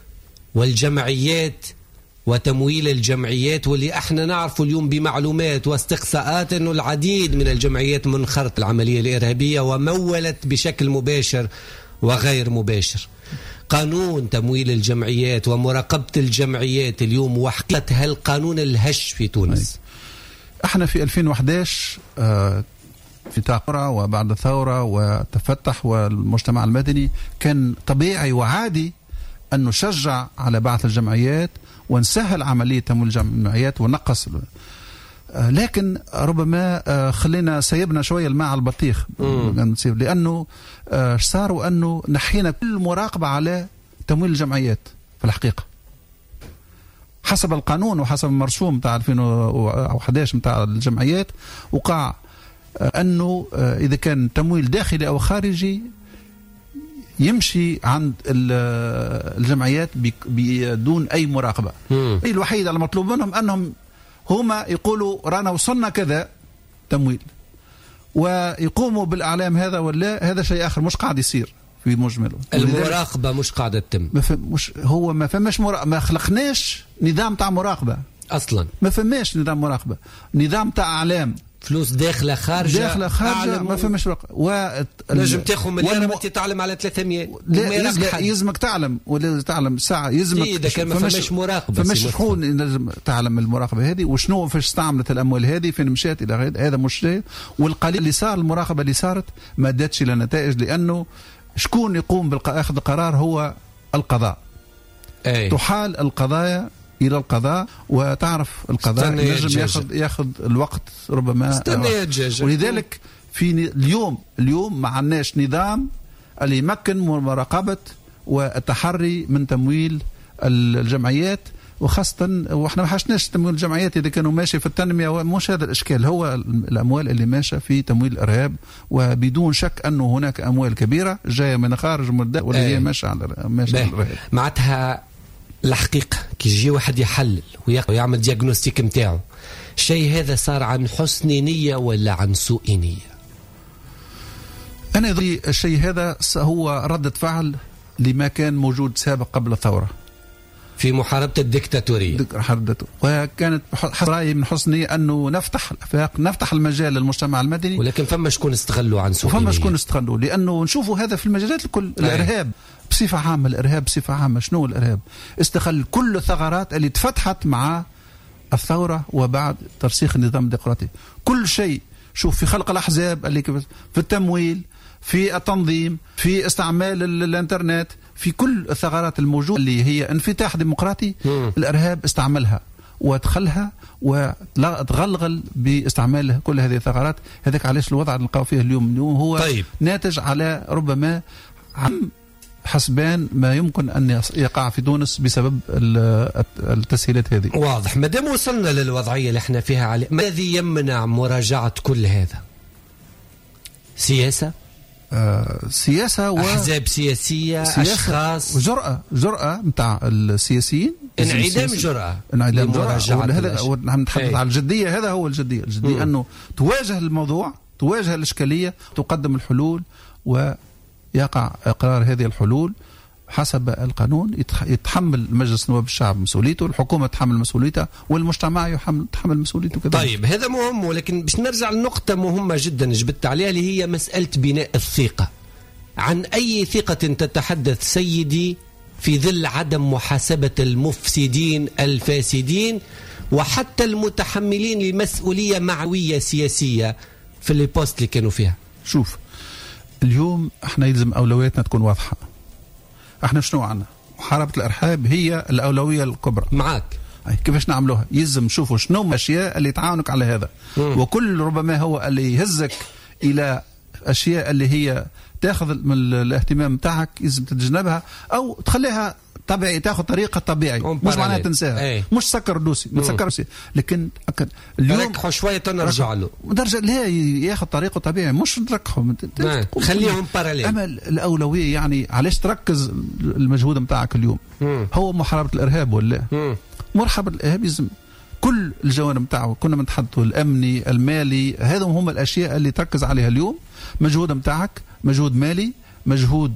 والجمعيات وتمويل الجمعيات، واللي احنا نعرفوا اليوم بمعلومات واستقصاءات انه العديد من الجمعيات منخرط العمليه الارهابيه ومولت بشكل مباشر وغير مباشر. قانون تمويل الجمعيات ومراقبه الجمعيات اليوم وحقيقه هالقانون الهش في تونس. احنا في ألفين وأحد عشر آه في ثورة وبعد الثورة وتفتح والمجتمع المدني كان طبيعي وعادي أن نشجع على بعث الجمعيات ونسهل عملية تمويل الجمعيات ونقص، آه لكن ربما آه خلينا سيبنا شوية الماء على البطيخ، لأنه آه صار وأنه نحينا كل مراقبة على تمويل الجمعيات. في الحقيقة حسب القانون وحسب المرسوم بتاع ألفين وأحد عشر بتاع الجمعيات وقع آه أنه آه إذا كان تمويل داخلي أو خارجي يمشي عند الجمعيات بدون أي مراقبة. الوحيد المطلوب منهم أنهم هما يقولوا رانا وصلنا كذا تمويل ويقوموا بالإعلام هذا ولا هذا شيء آخر مش قاعد يصير في مجمله. المراقبة مش قاعدة تتم. مش هو ما فماش مراقبة، ما خلقناش نظام تاع مراقبة أصلا، ما فماش نظام مراقبة، نظام تاع إعلام فلوس داخله خارجه داخله خارجه ما فماش رقم و نجم تاخذ مليار وانت تعلم على ثلاثمية. لا يلزمك تعلم ولا تعلم ساعه يلزمك اذا كان ما فماش مراقبه فماش شكون لازم تعلم المراقبه هذه وشنو فاش استعملت الاموال هذه فين مشات الى غير هذا مش شيء. والقليل اللي صار المراقبه اللي صارت ما داتش الى نتائج لانه شكون يقوم باخذ القرار هو القضاء. أي. تحال القضايا إلى القضاء وتعرف القضاء ينجم ياخذ ياخذ الوقت ربما، ولذلك في اليوم اليوم ما عندناش نظام اللي يمكن من مراقبة والتحري من تمويل الجمعيات، وخاصة واحنا ما حشناش تمويل الجمعيات إذا كانوا ماشي في التنمية، مش هذا الإشكال، هو الأموال اللي ماشى في تمويل الإرهاب، وبدون شك أنه هناك أموال كبيرة جاية من خارج مدة واللي هي ماشية على ماشية على الإرهاب. معناتها الحقيقة كي يجي واحد يحلل ويعمل دياغنوستيك متاعه، الشيء هذا صار عن حسن نية ولا عن سوء نية؟ أنا يظهر الشيء هذا هو ردة فعل لما كان موجود سابق قبل الثورة في محاربة الدكتاتورية، وكانت رأيي من حسن نية أنه نفتح الأفاق، نفتح المجال للمجتمع المدني، ولكن فما شكون استغلوا عن سوء نية، وفما شكون استغلوا، لأنه نشوفوا هذا في المجالات الكل. الإرهاب بصفة عامة، الإرهاب بصفة عامة، شنو الإرهاب؟ استغل كل الثغرات اللي تفتحت مع الثورة وبعد ترسيخ النظام الديمقراطي. كل شيء، شوف في خلق الأحزاب اللي في التمويل، في التنظيم، في استعمال الانترنت، في كل الثغرات الموجودة اللي هي انفتاح ديمقراطي، مم. الإرهاب استعملها ودخلها وتغلغل باستعمال كل هذه الثغرات. هذاك علاش الوضع اللي نلقاو فيه اليوم اليوم هو طيب. ناتج على ربما عم حسبان ما يمكن أن يقع في تونس بسبب التسهيلات هذه. واضح. ما دام وصلنا للوضعية اللي احنا فيها عليه، ما الذي يمنع مراجعة كل هذا؟ سياسة؟ آه سياسة و... أحزاب سياسية، أشخاص، وجرأة جرأة متاع السياسيين، انعدام جرأة، انعدام جرأة. هذا نتحدث على الجدية، هذا هو الجدية. الجدية أنه تواجه الموضوع، تواجه الإشكالية، تقدم الحلول ويقع إقرار هذه الحلول حسب القانون يتحمل مجلس نواب الشعب مسؤوليته، الحكومة تحمل مسؤوليتها، والمجتمع يحمل تحمل مسؤوليته كذلك. طيب هذا مهم، ولكن باش نرجع لنقطة مهمة جدا جبت عليها اللي هي مسألة بناء الثقة. عن أي ثقة تتحدث سيدي في ظل عدم محاسبة المفسدين الفاسدين وحتى المتحملين لمسؤولية معنوية سياسية في اللي بوست اللي كانوا فيها؟ شوف اليوم احنا يلزم أولوياتنا تكون واضحة. احنا شنو عنا؟ محاربة الإرهاب هي الأولوية الكبرى. معاك. كيفاش نعملوها؟ يلزم نشوفوا شنو الأشياء اللي تعاونك على هذا. مم. وكل ربما هو اللي يهزك إلى أشياء اللي هي تاخذ من الاهتمام تاعك يلزم تتجنبها أو تخليها طبيعي، تاخذ طريقة طبيعي، مش معناها تنساها. ايه. مش سكر دوسي، ما تسكرش، لكن اليوم ركحوا شوية تنرجع له. درجة لا ياخذ طريقه طبيعي، مش نركحهم. خليهم باراليل. أما الأولوية يعني علاش تركز المجهود متاعك اليوم؟ مم. هو محاربة الإرهاب ولا؟ محاربة الإرهاب يلزم كل الجوانب متاعه، كنا بنتحدثوا الأمني المالي، هذا هم الأشياء اللي تركز عليها اليوم. مجهود متاعك مجهود مالي، مجهود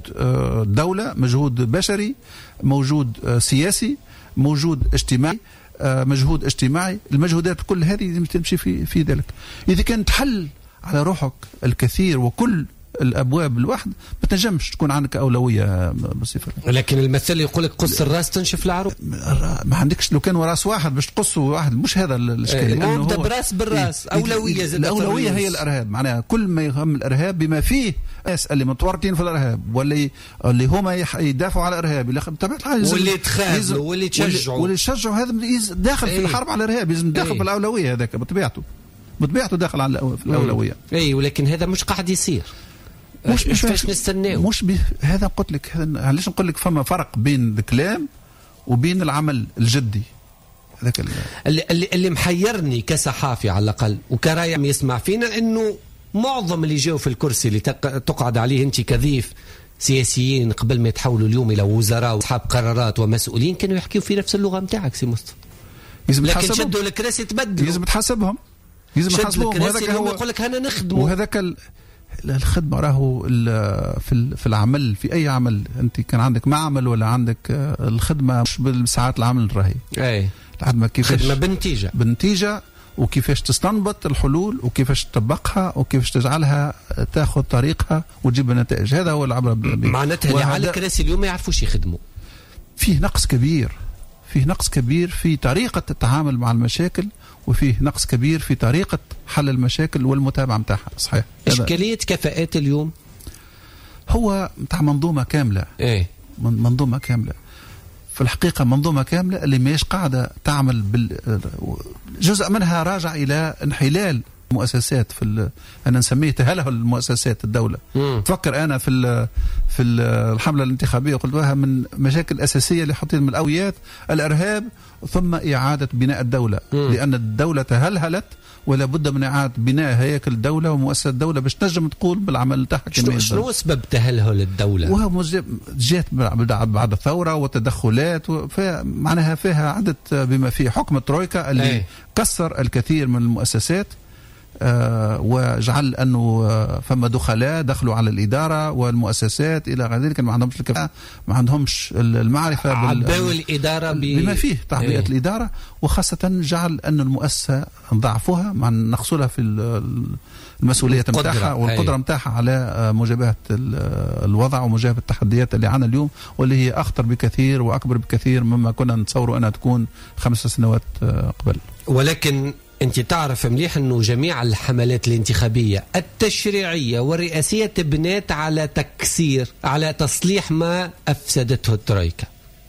دولة، مجهود بشري، موجود سياسي، موجود اجتماعي، مجهود اجتماعي. المجهودات كل هذه تمشي في في ذلك. إذا كان تحل على روحك الكثير وكل الابواب الواحد ما تنجمش تكون عندك اولويه بصفه. لكن المثل يقول لك قص الراس تنشف العروق. ما عندكش، لو كان راس واحد باش تقصه واحد، مش هذا الاشكال. ايه نبدا براس بالراس. إيه اولويه زي الاولويه هي الارهاب، معناها كل ما يهم الارهاب بما فيه ناس اللي متورطين في الارهاب واللي اللي هما يدافعوا على الارهاب اللي واللي يتخاذلوا واللي تشجعوا واللي يشجعوا، هذا داخل ايه في الحرب على الارهاب، لازم داخل ايه في الاولويه. هذاك بطبيعته بطبيعته داخل على الاولويه. اي ولكن هذا مش قاعد يصير. مش مش فاش نستناو؟ مش بي... هذا قلت لك، هذا علاش نقول لك فما فرق بين الكلام وبين العمل الجدي. هذاك اللي اللي, اللي محيرني كصحافي على الاقل وكراي عم يسمع فينا، انه معظم اللي جاوا في الكرسي اللي تق... تقعد عليه انت كذيف سياسيين قبل ما يتحولوا اليوم الى وزراء واصحاب قرارات ومسؤولين كانوا يحكيوا في نفس اللغه نتاعك سي مصطفى. لكن شدوا الكراسي تبدلوا، لازم تحاسبهم، لازم تحاسبهم. وهذاك هو يقول لك انا نخدمه، وهذاك ال... الخدمة راهو في في العمل، في أي عمل أنت كان عندك معمل ولا عندك الخدمة مش بالساعات العمل الراهي. أي الخدمة كيفاش خدمة بنتيجة بنتيجة وكيفاش تستنبط الحلول وكيفاش تطبقها وكيفاش تجعلها تاخذ طريقها وتجيب نتائج. هذا هو العبرة. معناتها اللي على الكراسي اليوم ما يعرفوش يخدموا. فيه نقص كبير، فيه نقص كبير في طريقة التعامل مع المشاكل، وفيه نقص كبير في طريقة حل المشاكل والمتابعة متاعها. صحيح. إشكالية كفاءات اليوم هو متاع منظومة كاملة. إيه منظومة كاملة في الحقيقة، منظومة كاملة اللي ماهيش قاعدة تعمل بال... جزء منها راجع إلى انحلال مؤسسات في ال... أنا نسميه تهلهل المؤسسات الدولة. مم. تفكر أنا في ال... في الحملة الانتخابية قلتها من مشاكل أساسية اللي حطيت من الأولويات الإرهاب ثم إعادة بناء الدولة. مم. لأن الدولة تهلهلت ولا بد من إعادة بناء هياكل الدولة ومؤسسات الدولة باش تنجم تقول بالعمل تاعها. شنو, شنو سبب تهلهل الدولة؟ وهو جات بعد الثورة وتدخلات معناها فيها عدة بما فيه حكم الترويكا اللي أي. كسر الكثير من المؤسسات. آه وجعل أنه آه فما دخلاء دخلوا على الإدارة والمؤسسات إلى غير ذلك، ما عندهمش الكفاءة، ما عندهمش المعرفة عباو الإدارة بما فيه تعبئة ايه. الإدارة، وخاصة جعل أن المؤسسة نضعفها مع نقصلها في المسؤولية متاعها والقدرة متاعها على مجابهة الوضع ومجابهة التحديات اللي عنا اليوم، واللي هي أخطر بكثير وأكبر بكثير مما كنا نتصور أنها تكون خمس سنوات قبل. ولكن أنت تعرف مليح أنه جميع الحملات الانتخابية التشريعية والرئاسية تبنات على تكسير، على تصليح ما أفسدته الترويكا.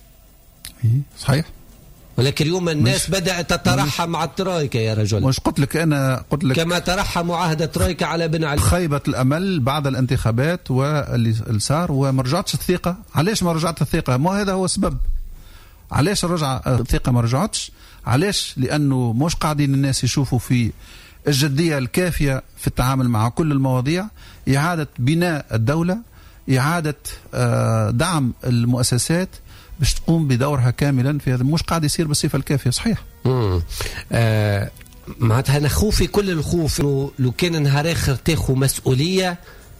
صحيح. ولكن اليوم الناس بدأت تترحم مع الترويكا يا رجل. مش قلت لك أنا قلت لك كما ترحموا عهد الترويكا على بن علي. خيبة الأمل بعد الانتخابات واللي صار وما رجعتش الثقة. علاش ما رجعت الثقة؟ ما هذا هو السبب. علاش رجع الثقة ما رجعتش؟ علاش؟ لأنه مش قاعدين الناس يشوفوا في الجدية الكافية في التعامل مع كل المواضيع، إعادة بناء الدولة، إعادة دعم المؤسسات باش تقوم بدورها كاملا في هذا، مش قاعد يصير بالصفة الكافية. صحيح. امم آه معناتها أنا خوفي كل الخوف إنه لو كان نهار آخر تاخذ مسؤولية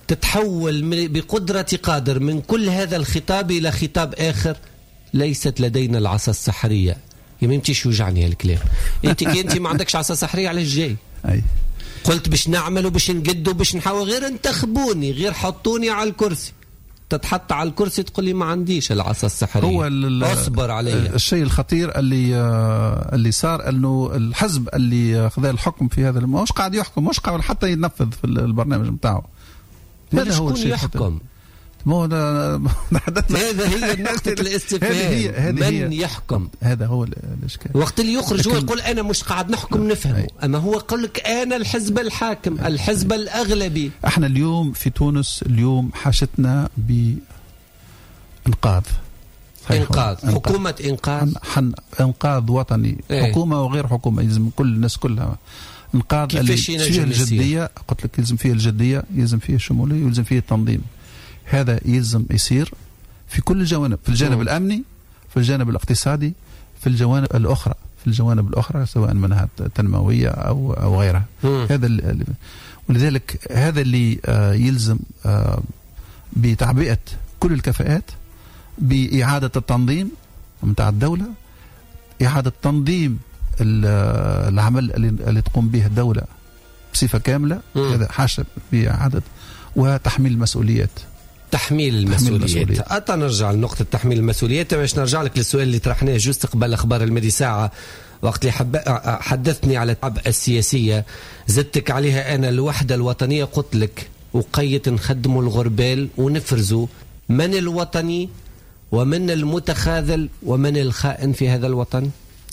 تتحول بقدرة قادر من كل هذا الخطاب إلى خطاب آخر. ليست لدينا العصا السحرية. يا ما يمتيش يوجعني هالكلام. انت كي انت ما عندكش عصا سحرية على الجاي. أي. قلت باش نعمل وباش نقد وباش نحاول، غير انتخبوني، غير حطوني على الكرسي. تتحط على الكرسي تقول لي ما عنديش العصا السحرية. هو اصبر علي. الشيء الخطير اللي اللي صار انه الحزب اللي خذ الحكم في هذا مش قاعد يحكم، مش قاعد حتى ينفذ في البرنامج نتاعو. هذا هو الشيء يحكم. مو هذا هي نقطة الاستفهام. من هي يحكم؟ هذا هو الاشكال. وقت اللي يخرج هو يقول انا مش قاعد نحكم نفهمه، اما هو يقول لك انا الحزب الحاكم، الحزب الاغلبي. احنا اليوم في تونس اليوم حاجتنا بانقاذ. انقاذ حكومة انقاذ حن انقاذ وطني. ايه؟ حكومة وغير حكومة، يلزم كل الناس كلها انقاذ. اللي فيه الجدية، قلت لك يلزم فيه الجدية، يلزم فيه الشمولية، يلزم فيه التنظيم. هذا يلزم يصير في كل الجوانب، في الجانب م. الأمني، في الجانب الاقتصادي، في الجوانب الأخرى، في الجوانب الأخرى سواء منها تنموية أو أو غيرها. م. هذا اللي ولذلك هذا اللي آه يلزم آه بتعبئة كل الكفاءات، بإعادة التنظيم متاع الدولة، إعادة تنظيم العمل اللي, اللي تقوم به الدولة بصفة كاملة. م. هذا حاشا بإعادة وتحميل المسؤوليات. تحميل المسؤوليات. أتا نرجع لنقطة تحميل المسؤوليات. باش نرجع لك للسؤال اللي طرحناه جوست قبل أخبار المدي ساعة، وقت اللي حب... حدثتني على التعب السياسية، زدتك عليها أنا الوحدة الوطنية. قلت لك وقيت نخدموا الغربال ونفرزوا من الوطني ومن المتخاذل ومن الخائن في هذا الوطن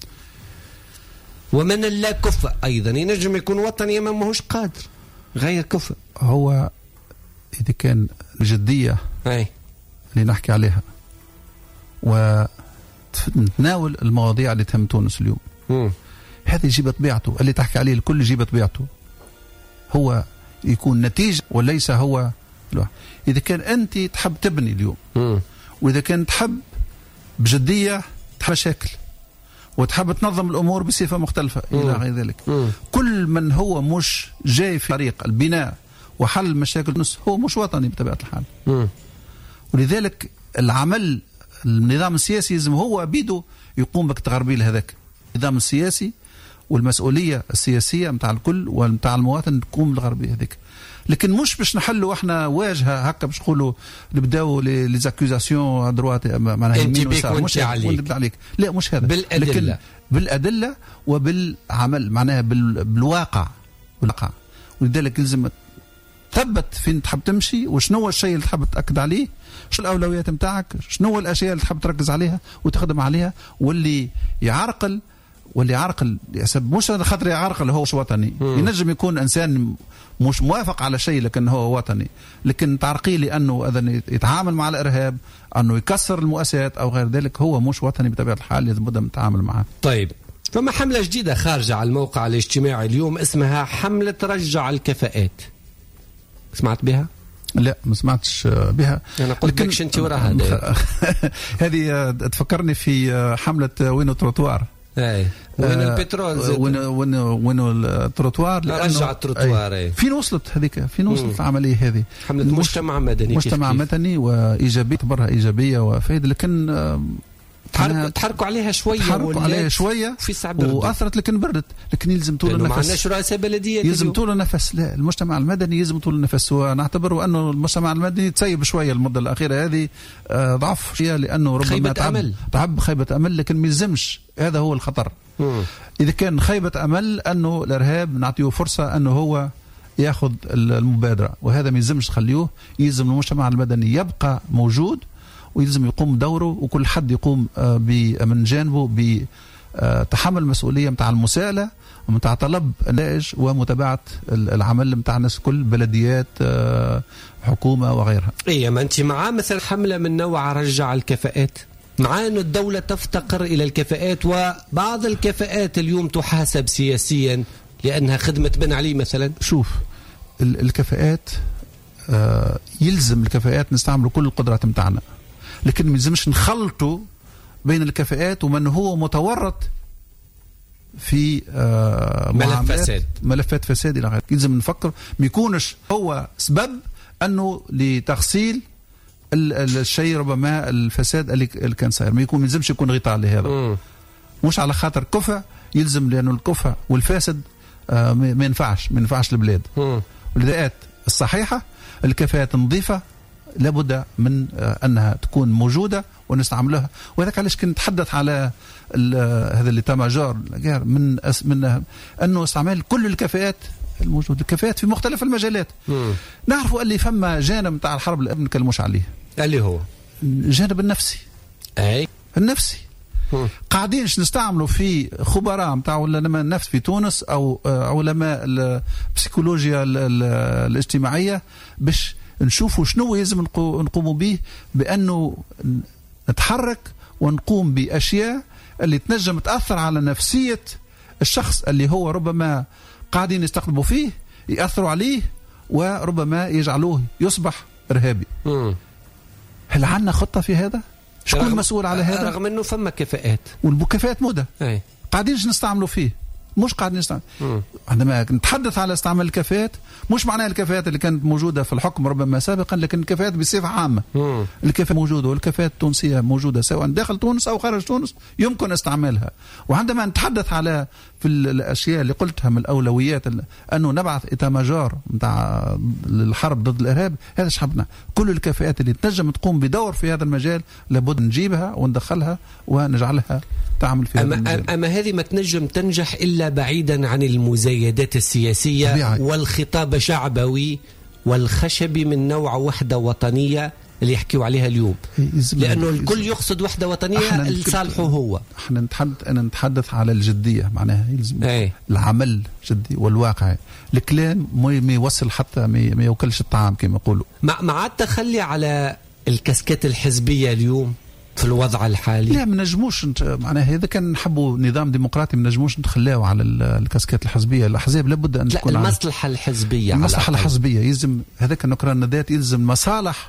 ومن اللا كفء. أيضا ينجم يكون وطني ما ماهوش قادر، غير كفء. هو إذا كان بجدية أي. اللي نحكي عليها ونتناول المواضيع اللي تهم تونس اليوم، م. هذا يجيب طبيعته. اللي تحكي عليه الكل يجيب طبيعته، هو يكون نتيجة وليس هو الواحد. إذا كان أنت تحب تبني اليوم، م. وإذا كان تحب بجدية تحب مشاكل وتحب تنظم الأمور بصفة مختلفة م. إلى غير ذلك، م. كل من هو مش جاي في طريق البناء وحل مشاكل الناس هو مش وطني بطبيعة الحال. م. ولذلك العمل النظام السياسي لازم هو بيده يقوم بتغربيل هذاك النظام السياسي، والمسؤولية السياسية متاع الكل ومتاع المواطن تقوم بالغربية هذيك. لكن مش باش نحلوا احنا واجهة هكا باش نقولوا نبداو لي زاكوزاسيون دروات معناها يمين ويسار، مش عليك. عليك لا مش هذا، بالأدلة. لكن بالأدلة وبالعمل معناها بالواقع بالواقع. ولذلك لازم ثبت فين تحب تمشي، وشنو هو الشيء اللي تحب تأكد عليه، شو الأولويات متاعك، شنو هو الأشياء اللي تحب تركز عليها وتخدم عليها. واللي يعرقل واللي يعرقل يحسب مش خاطر يعرقل هو مش وطني. م. ينجم يكون إنسان مش موافق على شيء لكن هو وطني، لكن تعرقيه لأنه أذن يتعامل مع الإرهاب، أنه يكسر المؤسسات أو غير ذلك، هو مش وطني بطبيعة الحال، لازم بدأ نتعامل معه. طيب، فما حملة جديدة خارجة على الموقع الاجتماعي اليوم اسمها حملة رجع الكفاءات، سمعت بها؟ لا ما سمعتش بها. أنا قلت لك أنت وراها هذه تفكرني في حملة وينو تروتوار. اي وين البترول زاد وين وين وين التروتوار، رجع التروتوار. اي فين وصلت هذيك، فين وصلت العمليه هذه؟ حملة مجتمع مدني، مجتمع مدني وايجابيه، تبرها ايجابيه وفائده، لكن تحركوا تحركوا عليها شويه تحركوا عليها شويه واثرت، لكن بردت. لكن يلزم طول النفس، ما عندناش رؤساء بلديه، يلزم طول النفس. لا، المجتمع المدني يلزم طول النفس، ونعتبر انه المجتمع المدني تسيب شويه المده الاخيره هذه، ضعف شويه، لانه ربما خيبة تعب امل تعب خيبه امل، لكن ما يلزمش. هذا هو الخطر. مم. اذا كان خيبه امل انه الارهاب نعطيه فرصه انه هو ياخذ المبادره، وهذا ما يلزمش تخليه. يلزم المجتمع المدني يبقى موجود، ويلزم يقوم دوره، وكل حد يقوم من جانبه بتحمل المسؤوليه متاع المساءله ومتاع طلب النتائج ومتابعه العمل متاع الناس كل، بلديات، حكومه وغيرها. ايه، ما انت معاه مثلا حمله من نوع رجع الكفاءات، مع أن الدولة تفتقر إلى الكفاءات، وبعض الكفاءات اليوم تحاسب سياسيا لأنها خدمة بن علي مثلا. شوف، الكفاءات آه يلزم الكفاءات نستعمل كل القدرات متاعنا، لكن ما يلزمش نخلطوا بين الكفاءات ومن هو متورط في آه ملف فساد، ملفات فساد إلى غيره. يلزم نفكر ما يكونش هو سبب انه لتغسيل الشيء ربما الفساد اللي كان صاير، ما يكون يلزمش يكون غطاء لهذا، مش على خاطر كفء يلزم، لانه الكفء والفاسد آه ما ينفعش ما ينفعش البلاد. والاداءات الصحيحه الكفاءات النظيفه لابد من آه انها تكون موجوده ونستعملها. وهذاك علاش كنت نتحدث على هذا اللي تاماجور من من انه استعمال كل الكفاءات الموجوده، الكفاءات في مختلف المجالات. مم. نعرفوا اللي فما جانب نتاع الحرب اللي ما نتكلموش عليه، اللي هو الجانب النفسي. اي النفسي. مم. قاعدين نستعملوا في خبراء نتاع علماء النفس في تونس او علماء البسيكولوجيا الاجتماعيه باش نشوفوا شنو يلزم نقوموا به، بانه نتحرك ونقوم باشياء اللي تنجم تاثر على نفسيه الشخص اللي هو ربما قاعدين يستقطبوا فيه، ياثروا عليه وربما يجعلوه يصبح ارهابي. مم. هل عندنا خطه في هذا؟ شكون مسؤول على هذا؟ رغم انه فما كفاءات والكفاءات مدى قاعدين نستعملوا فيه، مش قاعدين نستعمل. مم. عندما نتحدث على استعمال الكفاءات مش معناها الكفاءات اللي كانت موجوده في الحكم ربما سابقا، لكن الكفاءات بصفه عامه. مم. الكفاءات موجوده والكفاءات التونسيه موجوده سواء داخل تونس او خارج تونس يمكن استعمالها. وعندما نتحدث على في الاشياء اللي قلتها من الاولويات انه نبعث ايتاماجور نتاع الحرب ضد الارهاب، هذا شعبنا كل الكفاءات اللي تنجم تقوم بدور في هذا المجال لابد نجيبها وندخلها ونجعلها تعمل في هذا المجال. اما هذه ما تنجم تنجح الا بعيدا عن المزايدات السياسيه طبيعي. والخطاب شعبوي والخشبي من نوع وحده وطنيه اللي يحكيوا عليها اليوم، لانه الكل يقصد وحده وطنيه لصالحه هو. احنا نتحدث انا نتحدث على الجديه، معناها يلزم ايه؟ العمل جدي والواقعي. الكلام ما يوصل حتى ما يوكلش الطعام كما يقولوا. مع مع التخلي على الكسكات الحزبيه اليوم في الوضع الحالي. لا ما نجموش معناها اذا كان نحبوا نظام ديمقراطي ما نجموش نتخلاو على الكاسكات الحزبيه. الاحزاب لابد ان تكون المصلحه الحزبيه، المصلحه الحزبيه يلزم هذاك النكران ذات يلزم مصالح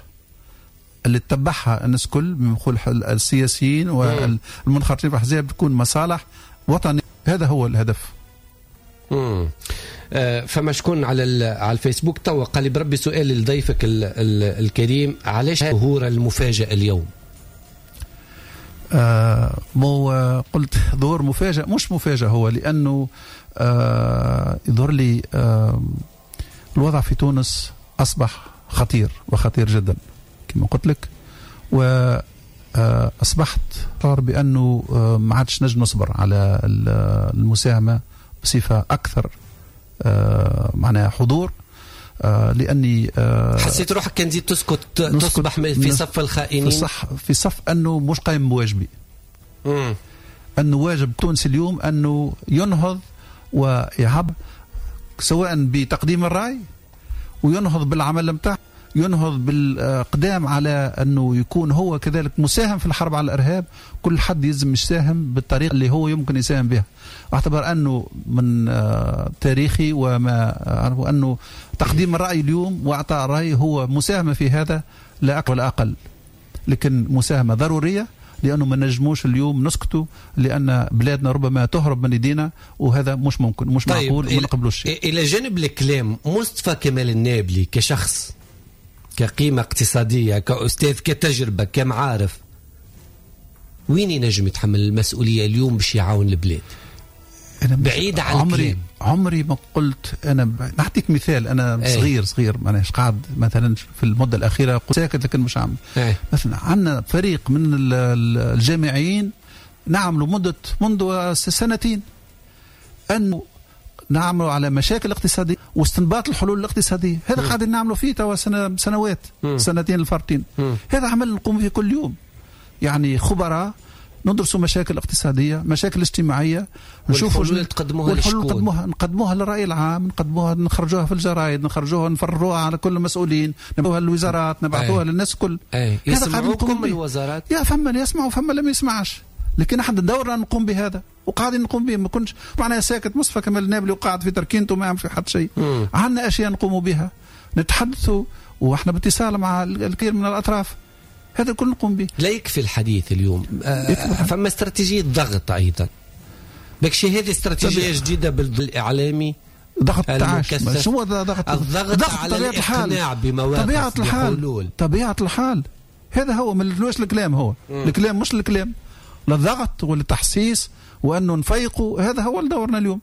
اللي تتبعها الناس كل بنقول السياسيين والمنخرطين في الاحزاب تكون مصالح وطنيه. هذا هو الهدف. امم آه فما شكون على على الفيسبوك توا قال لي بربي سؤال لضيفك الكريم، علاش ظهور المفاجاه اليوم؟ آه مو قلت ظهور مفاجئ، مش مفاجئ هو لأنه آه يظهر لي آه الوضع في تونس أصبح خطير وخطير جدا كما قلت لك، وأصبحت أشعر بأنه آه ما عادش نجم نصبر على المساهمة بصفة أكثر آه معناها حضور. آه لاني آه حسيت روحك كان زيد تسكت تصبح في صف الخائنين، في صح في صف انه مش قايم بواجبي. امم انه واجب تونسي اليوم انه ينهض ويعب سواء بتقديم الراي وينهض بالعمل نتاعه، ينهض بالقدام على انه يكون هو كذلك مساهم في الحرب على الارهاب. كل حد يلزم يساهم بالطريقه اللي هو يمكن يساهم بها، اعتبر انه من تاريخي وما أعرف انه تقديم الراي اليوم واعطاء الراي هو مساهمه في هذا لا اكثر ولا اقل، لكن مساهمه ضروريه لانه ما نجموش اليوم نسكتوا لان بلادنا ربما تهرب من ايدينا، وهذا مش ممكن مش طيب معقول وما نقبلوش. الى جانب الكلام مصطفى كمال النابلي كشخص كقيمة اقتصادية كأستاذ كتجربة كمعارف وين ينجم يتحمل المسؤولية اليوم باش يعاون البلاد؟ أنا بعيد عن عمري الكلام. عمري ما قلت أنا ب... نعطيك مثال. أنا أي. صغير صغير ماناش قاعد مثلا في المدة الأخيرة قلت ساكت لكن مش عامل. مثلا عندنا فريق من الجامعيين نعملوا مدة منذ سنتين أنه نعملوا على مشاكل اقتصادية واستنباط الحلول الاقتصادية. هذا قاعدين نعملوا فيه توا سنة سنوات م. سنتين الفارتين. م. هذا عمل نقوم فيه كل يوم، يعني خبراء ندرسوا مشاكل اقتصادية مشاكل اجتماعية نشوفوا والحلول تقدموها والحلول نقدموها نقدموها للرأي العام، نقدموها نخرجوها في الجرائد، نخرجوها نفرروها على كل المسؤولين، نبعثوها للوزارات، نبعثوها للناس كل. هذا قاعدين نقوم به. الوزارات يا فما يسمع وفما لم يسمعش، لكن احنا دورنا نقوم بهذا وقاعدين نقوم به. ما كنتش معناها ساكت مصطفى كمال النابلي وقاعد في تركينته ما يعمل في حد شيء. عندنا اشياء نقوم بها، نتحدثوا واحنا باتصال مع الكثير من الاطراف، هذا الكل نقوم به. لا يكفي الحديث اليوم. آه فما استراتيجيه ضغط ايضا، بكشي هذه استراتيجيه جديده بالاعلامي ضغط التعايش. شو ضغط الضغط على الاقتناع بمواقف طبيعة الحال. طبيعة الحال هذا هو من واش الكلام هو مم. الكلام مش الكلام للضغط والتحسيس وأنه نفيقوا. هذا هو دورنا اليوم.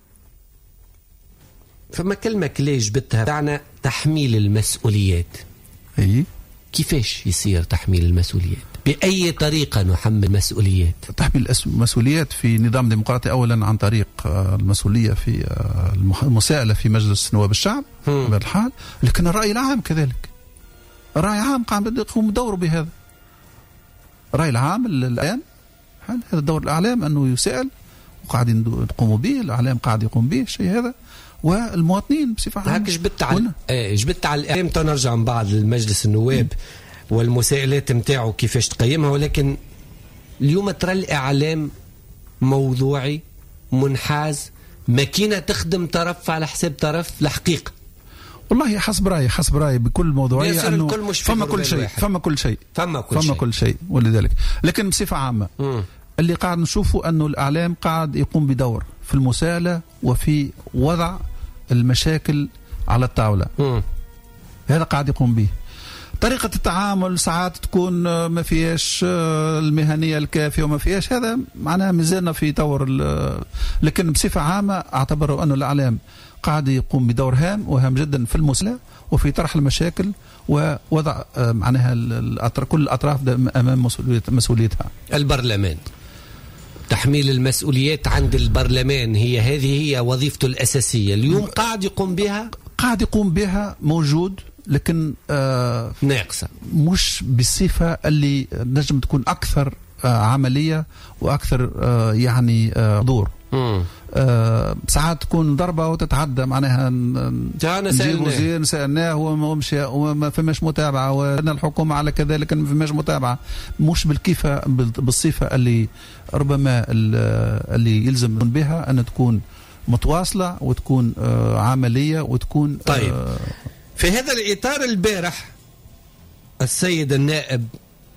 فما كلمة كلي جبتها تاعنا تحميل المسؤوليات. اي كيفاش يصير تحميل المسؤوليات؟ بأي طريقة نحمل مسؤوليات؟ تحميل المسؤوليات في نظام ديمقراطي أولا عن طريق المسؤولية في المساءلة في مجلس نواب الشعب بالحال، لكن الرأي العام كذلك. الرأي العام قاعد يقوم بدوره بهذا. الرأي العام الآن هذا دور الإعلام أنه يسأل وقاعدين يقوموا به، الإعلام قاعد يقوم به الشيء هذا، والمواطنين بصفة عامة. هاك جبت على ايه جبت على الإعلام. تنرجع من بعض المجلس النواب م. والمساءلات متاعه كيفاش تقيمها، ولكن اليوم ترى الإعلام موضوعي منحاز، ماكينة تخدم طرف على حساب طرف. الحقيقة والله حسب رأيي حسب رأيي بكل موضوعية أنه فما كل شيء فما كل شيء فما كل فما شيء كل شيء ولذلك لكن بصفة عامة م. اللي قاعد نشوفه أنه الإعلام قاعد يقوم بدور في المساءلة وفي وضع المشاكل على الطاولة. م. هذا قاعد يقوم به. طريقة التعامل ساعات تكون ما فيهاش المهنية الكافية وما فيهاش، هذا معناها مازلنا في طور. لكن بصفة عامة أعتبر أنه الإعلام قاعد يقوم بدور هام وهام جدا في المساءلة وفي طرح المشاكل ووضع معناها كل الأطراف أمام مسؤوليتها. البرلمان تحميل المسؤوليات عند البرلمان هي هذه هي وظيفته الأساسية اليوم. قاعد يقوم بها قاعد يقوم بها موجود، لكن آه ناقصة، مش بالصفة اللي نجم تكون أكثر آه عملية وأكثر آه يعني آه دور. آه ساعات تكون ضربة وتتعدى معناها نجيب وزير سألناه وما فماش متابعة، وأن الحكومة على كذا لكن ما فماش متابعة. مش بالكيفة بالصفة اللي ربما اللي يلزم بها أن تكون متواصلة وتكون آه عملية وتكون طيب. آه في هذا الإطار البارح السيد النائب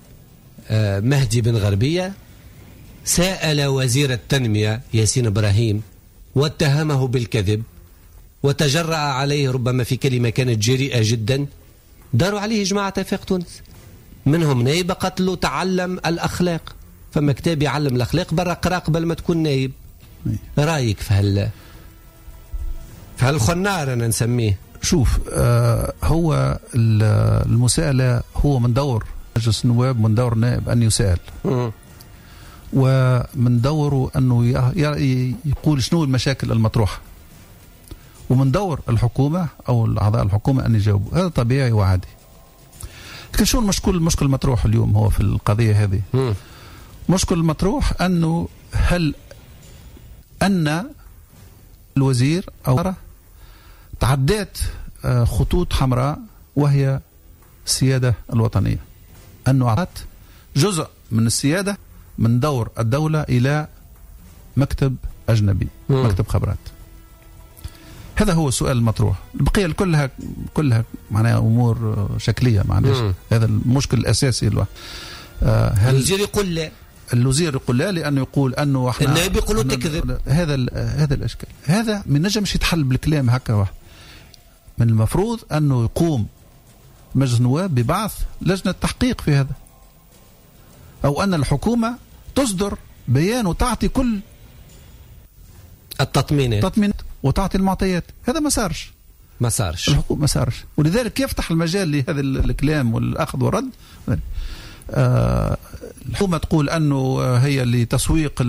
آه مهدي بن غربية سأل وزير التنمية ياسين إبراهيم واتهمه بالكذب وتجرأ عليه ربما في كلمة كانت جريئة جدا. داروا عليه جماعة تفاق تونس، منهم نائب قتلوا تعلم الأخلاق، فما كتاب يعلم الأخلاق برا قرا قبل ما تكون نائب. رأيك في هال في هالخنار أنا نسميه؟ شوف آه هو المساءلة هو من دور مجلس النواب، من دور نائب أن يسأل م. ومن دوره أنه يقول شنو المشاكل المطروحة، ومن دور الحكومة أو أعضاء الحكومة أن يجاوبوا. هذا طبيعي وعادي. لكن شو المشكل المشكل المطروح اليوم هو في القضية هذه؟ م. مشكل المطروح أنه هل أن الوزير أو تعديت خطوط حمراء وهي السيادة الوطنية، أنه أعطت جزء من السيادة من دور الدولة إلى مكتب أجنبي م. مكتب خبرات. هذا هو السؤال المطروح. البقية كلها كلها معناها أمور شكلية معلش. هذا المشكل الأساسي الواحد. آه هل الوزير يقول لا الوزير يقول لا لأنه يقول أنه احنا النائب يقولوا تكذب. هذا هذا الأشكال هذا من نجمش يتحل بالكلام هكا واحد. من المفروض أنه يقوم مجلس النواب ببعث لجنة تحقيق في هذا، أو أن الحكومة تصدر بيان وتعطي كل التطمينات تطمين وتعطي المعطيات. هذا ما صارش ما صارش الحكومة ما صارش، ولذلك يفتح المجال لهذا الكلام والأخذ والرد. آه الحكومة تقول أنه هي لتسويق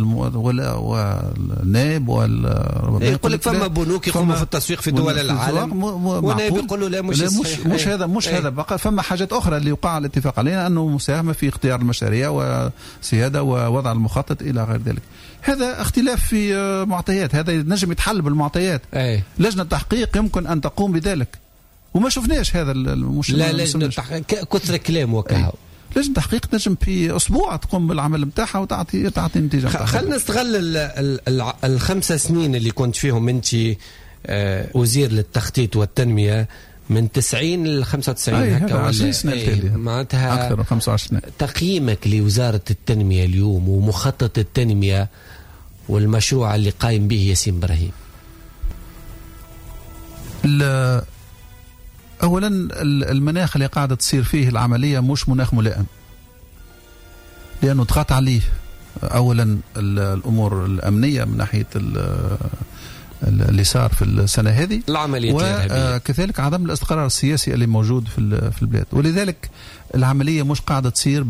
والنائب وال يقول لك فما بنوك يقوموا في التسويق في دول العالم، والنائب يقول له لا مش لا مش, مش هذا مش ايه. هذا بقى فما حاجات أخرى اللي يقع الاتفاق علينا، أنه مساهمة في اختيار المشاريع وسيادة ووضع المخطط إلى غير ذلك. هذا اختلاف في معطيات، هذا نجم يتحل بالمعطيات. ايه. لجنة تحقيق يمكن أن تقوم بذلك، وما شفناش هذا المشكلة. لا لجنة تحقيق كثر كلام وكهو. ايه. لجنة تحقيق نجم في أسبوع تقوم بالعمل متاعها وتعطي تعطي نتيجة. خلنا نستغل ال ال الخمسة سنين اللي كنت فيهم أنت آه وزير للتخطيط والتنمية من تسعين ل خمسة وتسعين هكا عشرين سنة ايه معناتها أكثر من خمسة وعشرين. تقييمك لوزارة التنمية اليوم ومخطط التنمية والمشروع اللي قايم به ياسين إبراهيم؟ أولا المناخ اللي قاعدة تصير فيه العملية مش مناخ ملائم، لأنه ضغط عليه أولا الأمور الأمنية من ناحية اللي صار في السنة هذه العملية وكذلك عدم الاستقرار السياسي اللي موجود في في البلاد، ولذلك العملية مش قاعدة تصير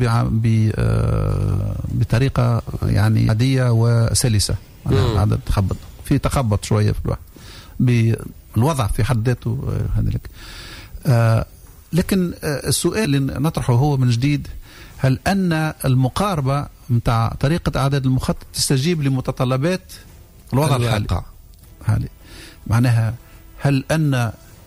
بطريقة يعني عادية وسلسة، قاعدة تخبط في تخبط شوية في الوقت بالوضع في حد ذاته هذلك. آه لكن آه السؤال اللي نطرحه هو من جديد، هل أن المقاربة متاع طريقة إعداد المخطط تستجيب لمتطلبات الوضع الحالي؟ حالي معناها هل أن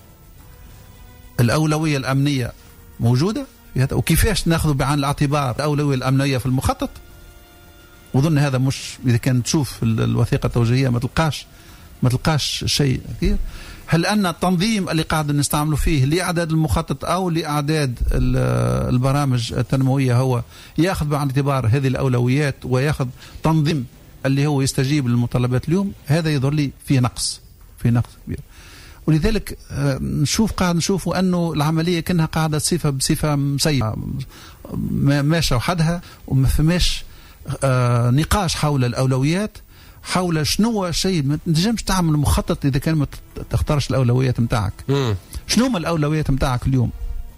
الأولوية الأمنية موجودة وكيفاش ناخذ بعين الاعتبار الأولوية الأمنية في المخطط؟ وظن هذا مش إذا كان تشوف الوثيقة التوجيهية ما تلقاش ما تلقاش شيء كثير. هل أن التنظيم اللي قاعد نستعمله فيه لإعداد المخطط أو لإعداد البرامج التنموية هو يأخذ بعين الاعتبار هذه الأولويات ويأخذ تنظيم اللي هو يستجيب للمتطلبات اليوم؟ هذا يظهر لي فيه نقص في نقص كبير. ولذلك نشوف قاعد نشوف أنه العملية كأنها قاعدة صفة بصفة مسيئة ماشية وحدها وما فماش نقاش حول الأولويات، حول شنو شيء ما تنجمش تعمل مخطط إذا كان ما تختارش الأولويات متاعك. شنو ما الأولويات متاعك اليوم؟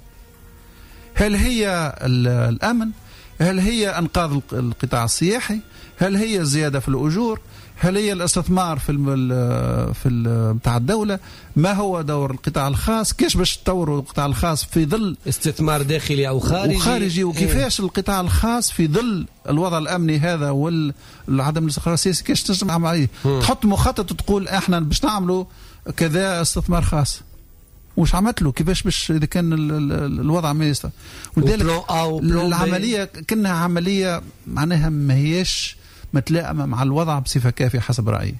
هل هي الأمن؟ هل هي أنقاذ القطاع السياحي؟ هل هي الزيادة في الأجور؟ هل هي الاستثمار في في بتاع الدولة؟ ما هو دور القطاع الخاص؟ كيف باش تطوروا القطاع الخاص في ظل استثمار داخلي أو خارجي؟ وخارجي وكيفاش القطاع الخاص في ظل الوضع الأمني هذا والعدم الاستقرار السياسي كيفاش تجمع عليه؟ تحط مخطط وتقول احنا باش نعملوا كذا استثمار خاص، وش عملت له؟ كيفاش باش اذا كان الوضع ما يستقر؟ ولذلك العملية كأنها عملية معناها ما هيش متلائمة مع الوضع بصفة كافية حسب رأيي.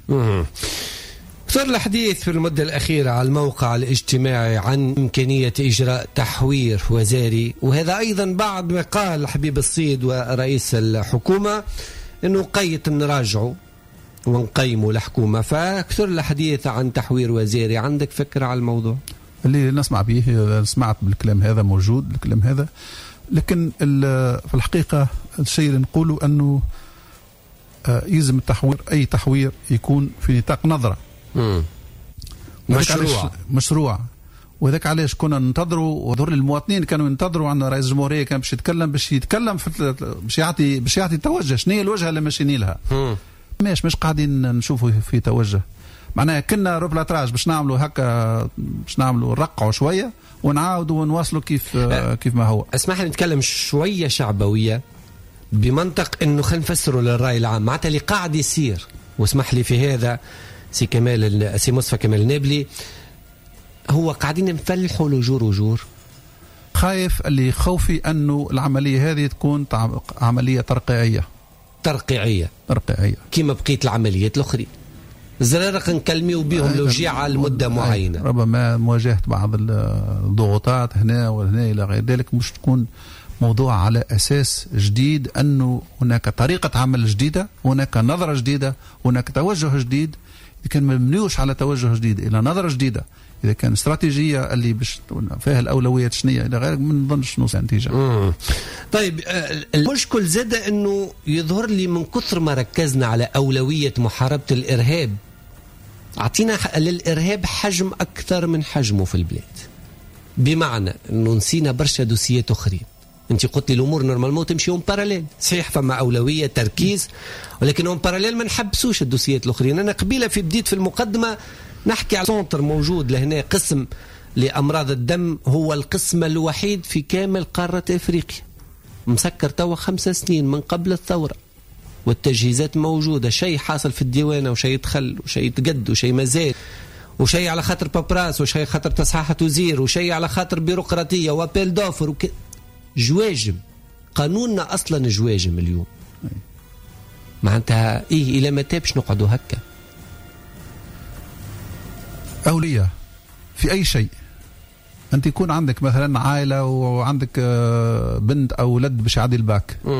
صار الحديث في المدة الأخيرة على الموقع الاجتماعي عن إمكانية إجراء تحوير وزاري، وهذا أيضا بعد ما قال حبيب الصيد ورئيس الحكومة أنه قيت نراجعه ونقيموا الحكومة، فأكثر الحديث عن تحوير وزاري. عندك فكرة على الموضوع؟ اللي نسمع به سمعت بالكلام هذا موجود الكلام هذا، لكن في الحقيقة الشيء اللي نقوله أنه يلزم التحوير أي تحوير يكون في نطاق نظرة مشروع مشروع وذاك علاش كنا ننتظروا وظهر المواطنين كانوا ينتظروا عن رئيس الجمهورية كان باش يتكلم باش يتكلم في باش يعطي باش يعطي توجه شنو هي الوجهة اللي ماشيين لها. ماش مش قاعدين نشوفوا في توجه، معناها كنا روبلاتراج باش نعملوا هكا باش نعملوا نرقعوا شوية ونعاودوا ونواصلوا كيف أه كيف ما هو. اسمح لي نتكلم شوية شعبوية بمنطق انه خلينا نفسره للرأي العام معناتها اللي قاعد يصير، واسمح لي في هذا سي كمال سي مصطفى كمال النابلي، هو قاعدين نفلحوا لجور وجور. خايف اللي خوفي انه العمليه هذه تكون عمليه ترقيعيه ترقيعيه ترقيعيه كما بقيت العمليات الاخرى الزرارق نكلميو بهم لو جيعة لمده معينه، ربما مواجهه بعض الضغوطات هنا وهنا الى غير ذلك، مش تكون موضوع على أساس جديد أنه هناك طريقة عمل جديدة، هناك نظرة جديدة، هناك توجه جديد. إذا كان مبنيوش على توجه جديد إلى نظرة جديدة، إذا كان استراتيجية اللي باش فيها الأولويات شنية إلى غير من نظنش نوصل نتيجة. طيب المشكل زاد أنه يظهر لي من كثر ما ركزنا على أولوية محاربة الإرهاب أعطينا للإرهاب حجم أكثر من حجمه في البلاد، بمعنى أنه نسينا برشا دوسيات أخرين. انت قلت لي الامور نورمالمون تمشي اون باراليل، صحيح فما اولويه تركيز، ولكن اون باراليل ما نحبسوش الدوسيات الاخرين. انا قبيله في بديت في المقدمه نحكي على سونتر موجود لهنا قسم لامراض الدم، هو القسم الوحيد في كامل قاره افريقيا مسكر توا خمس سنين من قبل الثوره، والتجهيزات موجوده، شيء حاصل في الديوانه وشيء يتخل وشيء يتقد وشيء مازال وشيء على خاطر بابراس وشيء خاطر تصحيح وزير وشيء على خاطر بيروقراطيه وابيل دوفر وك... جواجم. قانوننا اصلا جواجم اليوم، معناتها ايه الى متى باش نقعدوا هكا؟ اوليه في اي شيء، انت يكون عندك مثلا عائله وعندك بنت او ولد باش يعدي الباك،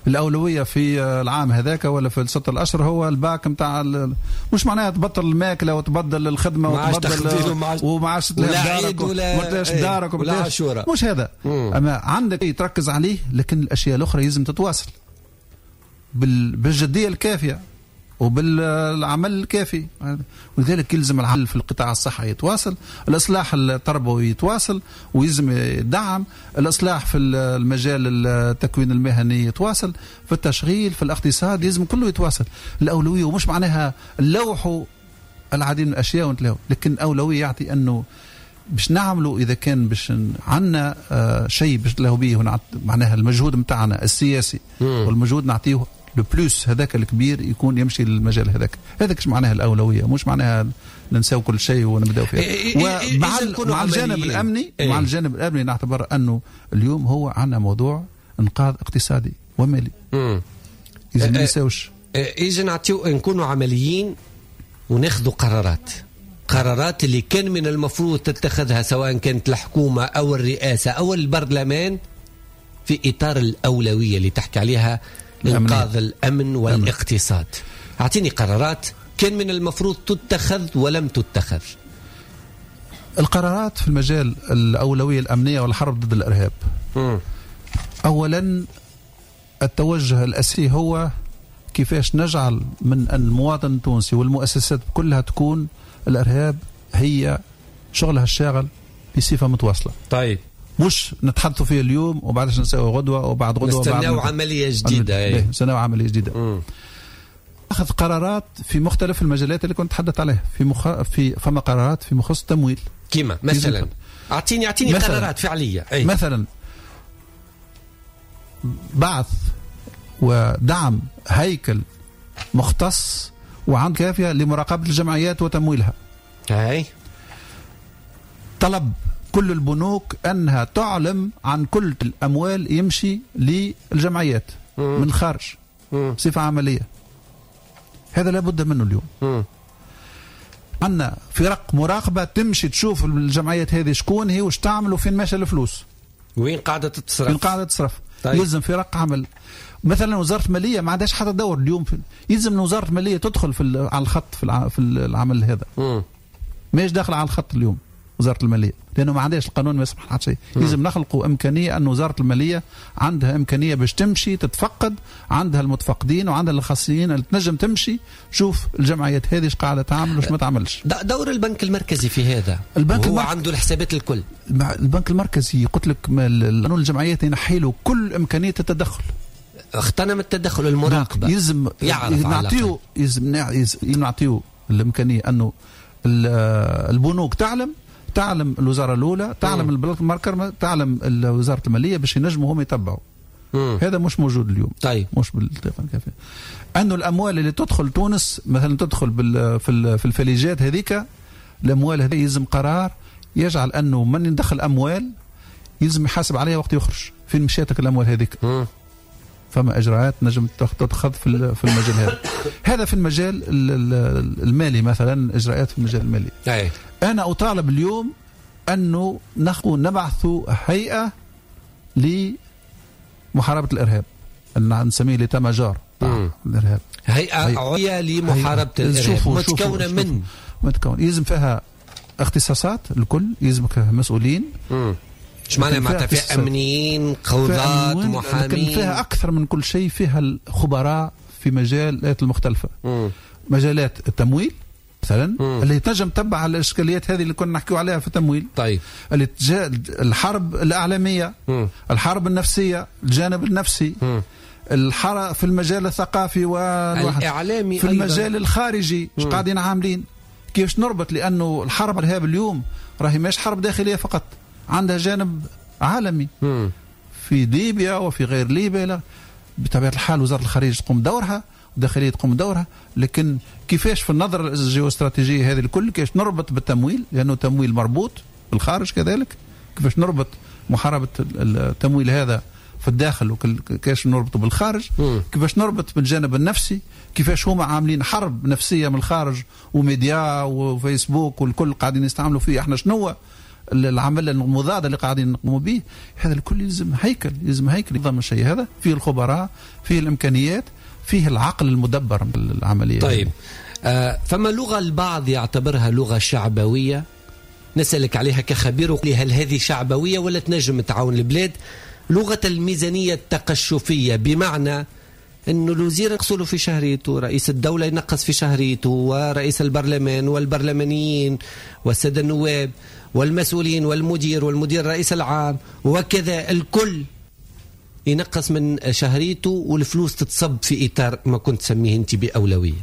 الأولوية في العام هذاك ولا في الست الأشهر هو الباك نتاع، مش معناها تبطل الماكلة وتبدل الخدمة وتبدل وما عادش تلاقي دارك وما تلاقيش دارك ولا عاشورة، مش هذا. مم. أما عندك تركز عليه، لكن الأشياء الأخرى يلزم تتواصل بالجدية الكافية وبالعمل الكافي، ولذلك يلزم العمل في القطاع الصحي يتواصل، الإصلاح التربوي يتواصل ويلزم يدعم، الإصلاح في المجال التكوين المهني يتواصل، في التشغيل في الاقتصاد يلزم كله يتواصل. الأولوية ومش معناها اللوح العديد من الأشياء ونتلاو، لكن أولوية يعطي أنه باش نعملوا إذا كان باش عنا آه شيء باش له به معناها المجهود متاعنا السياسي مم. والمجهود نعطيه لو بلوس هذاك الكبير يكون يمشي للمجال هذاك. هذاك مش معناها الأولوية، مش معناها ننساو كل شيء ونبداو فيه. ومع مع الجانب الأمني إيه؟ مع الجانب الأمني نعتبر أنه اليوم هو عنا موضوع إنقاذ اقتصادي ومالي إذا ما نساوش إذا نعطيو نكونوا عمليين وناخذوا قرارات قرارات اللي كان من المفروض تتخذها سواء كانت الحكومة أو الرئاسة أو البرلمان في إطار الأولوية اللي تحكي عليها إنقاذ الأمن والاقتصاد. أعطيني قرارات كان من المفروض تتخذ ولم تتخذ. القرارات في المجال الأولوية الأمنية والحرب ضد الإرهاب. م. أولا التوجه الأساسي هو كيفاش نجعل من المواطن التونسي والمؤسسات كلها تكون الإرهاب هي شغلها الشاغل بصفة متواصلة. طيب مش نتحدثوا فيه اليوم وبعدش نسوي غدوة وبعد غدوة نستناو عملية جديدة. نستناو عملية جديدة. مم. أخذ قرارات في مختلف المجالات اللي كنت تحدث عليها. في مخ... في فما قرارات في مخص التمويل. كيما مثلا أعطيني أعطيني مثلاً قرارات فعلية. أي. مثلا بعث ودعم هيكل مختص وعند كافية لمراقبة الجمعيات وتمويلها. أي. طلب كل البنوك أنها تعلم عن كل الأموال يمشي للجمعيات مم. من الخارج بصفة عملية. هذا لابد منه اليوم. مم. عندنا فرق مراقبة تمشي تشوف الجمعيات هذه شكون هي وش تعمل وفين ماشى الفلوس وين قاعدة تتصرف وين قاعدة تتصرف. طيب. يلزم فرق عمل. مثلا وزارة المالية ما عندهاش حتى دور اليوم في... يلزم وزارة المالية تدخل في على الخط في, الع... في العمل هذا. مم. ماش داخل على الخط اليوم وزارة المالية لأنه ما عندهاش القانون ما يسمح حتى شيء. لازم نخلقوا إمكانية أن وزارة المالية عندها إمكانية باش تمشي تتفقد، عندها المتفقدين وعندها الخاصين اللي تنجم تمشي تشوف الجمعيات هذه ايش قاعدة تعمل وش ما تعملش. دور البنك المركزي في هذا البنك هو المركز... عنده الحسابات الكل. البنك المركزي قلت لك قانون الجمعيات ينحي له كل إمكانية التدخل. اغتنم التدخل المراقبة يلزم نعطيه يلزم نعطيه الإمكانية أنه البنوك تعلم تعلم الوزارة الأولى تعلم البنك المركزي تعلم وزارة المالية باش ينجموا هم يتبعوا. مم. هذا مش موجود اليوم. طيب. مش بالطريقة الكافية. أنه الأموال اللي تدخل تونس مثلا تدخل بال في في الفليجات هذيك الأموال هذه يلزم قرار يجعل أنه من يدخل أموال يلزم يحاسب عليها وقت يخرج فين مشيتك الأموال هذيك. مم. فما إجراءات نجم تتخذ في في المجال هذا. هذا في المجال المالي مثلا إجراءات في المجال المالي. أي. أنا أطالب اليوم أنه نبعث هيئة لمحاربة الإرهاب أن نسميه لتماجار الإرهاب. هيئة عليا لمحاربة الإرهاب متكونة من متكون يلزم فيها اختصاصات الكل يلزم فيها مسؤولين. مم. ايش معنى معناتها فيها امنيين قضاة محامين لكن فيها اكثر من كل شيء فيها الخبراء في مجالات المختلفه. مم. مجالات التمويل مثلا مم. اللي تنجم تتبع الاشكاليات هذه اللي كنا نحكيو عليها في التمويل. طيب اللي تجا... الحرب الاعلاميه مم. الحرب النفسيه الجانب النفسي مم. الحرب في المجال الثقافي والاعلامي في المجال أيضاً. الخارجي ايش قاعدين عاملين كيفاش نربط لانه الحرب الارهاب اليوم راهي مش حرب داخليه فقط عندها جانب عالمي مم. في ليبيا وفي غير ليبيا. بطبيعة الحال وزارة الخارجية تقوم دورها والداخلية تقوم دورها لكن كيفاش في النظرة الجيوستراتيجية هذه الكل كيفاش نربط بالتمويل لأنه تمويل مربوط بالخارج كذلك كيفاش نربط محاربة التمويل هذا في الداخل وكيفاش نربطه بالخارج مم. كيفاش نربط بالجانب النفسي كيفاش هم عاملين حرب نفسية من الخارج وميديا وفيسبوك والكل قاعدين يستعملوا فيه احنا شنو العمل المضاد اللي قاعدين نقوموا به، هذا الكل يلزم هيكل، يلزم هيكل نظام الشيء هذا، فيه الخبراء، فيه الامكانيات، فيه العقل المدبر العمليه. طيب آه فما لغه البعض يعتبرها لغه شعبويه، نسالك عليها كخبير، هل هذه شعبويه ولا تنجم تعاون البلاد؟ لغه الميزانيه التقشفيه، بمعنى انه الوزير يقصله في شهريته، رئيس الدوله ينقص في شهريته، ورئيس البرلمان والبرلمانيين والساده النواب والمسؤولين والمدير والمدير الرئيس العام وكذا، الكل ينقص من شهريته والفلوس تتصب في اطار ما كنت تسميه انت باولويه.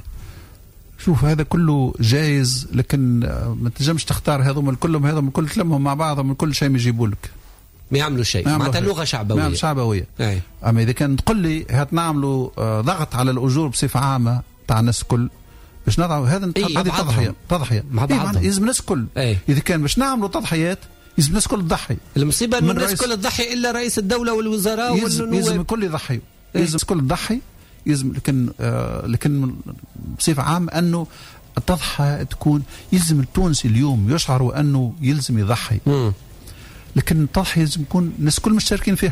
شوف هذا كله جائز، لكن ما تنجمش تختار هذوما كلهم، هذوما كل تلمهم مع بعضهم من كل شيء ما يجيبوا لك، ما يعملوا شيء، معناتها لغه شعبويه. نعم شعبويه. أي. اما اذا كان تقول لي هات نعملوا ضغط على الاجور بصفه عامه تاع الناس الكل باش نضعوا هذا، نتحط هذه تضحيه تضحيه مع بعضهم، يلزم الناس الكل. اذا كان باش نعملوا تضحيات يلزم الناس الكل تضحي. المصيبه انه الناس الكل تضحي الا رئيس الدوله والوزراء والنواب، يلزم الكل يضحي، يلزم الكل تضحي، يلزم. لكن آه لكن بصفه عامه انه التضحيه تكون، يلزم التونسي اليوم يشعروا انه يلزم يضحي. م. لكن التضحيه لازم يكون الناس الكل مشتركين فيها،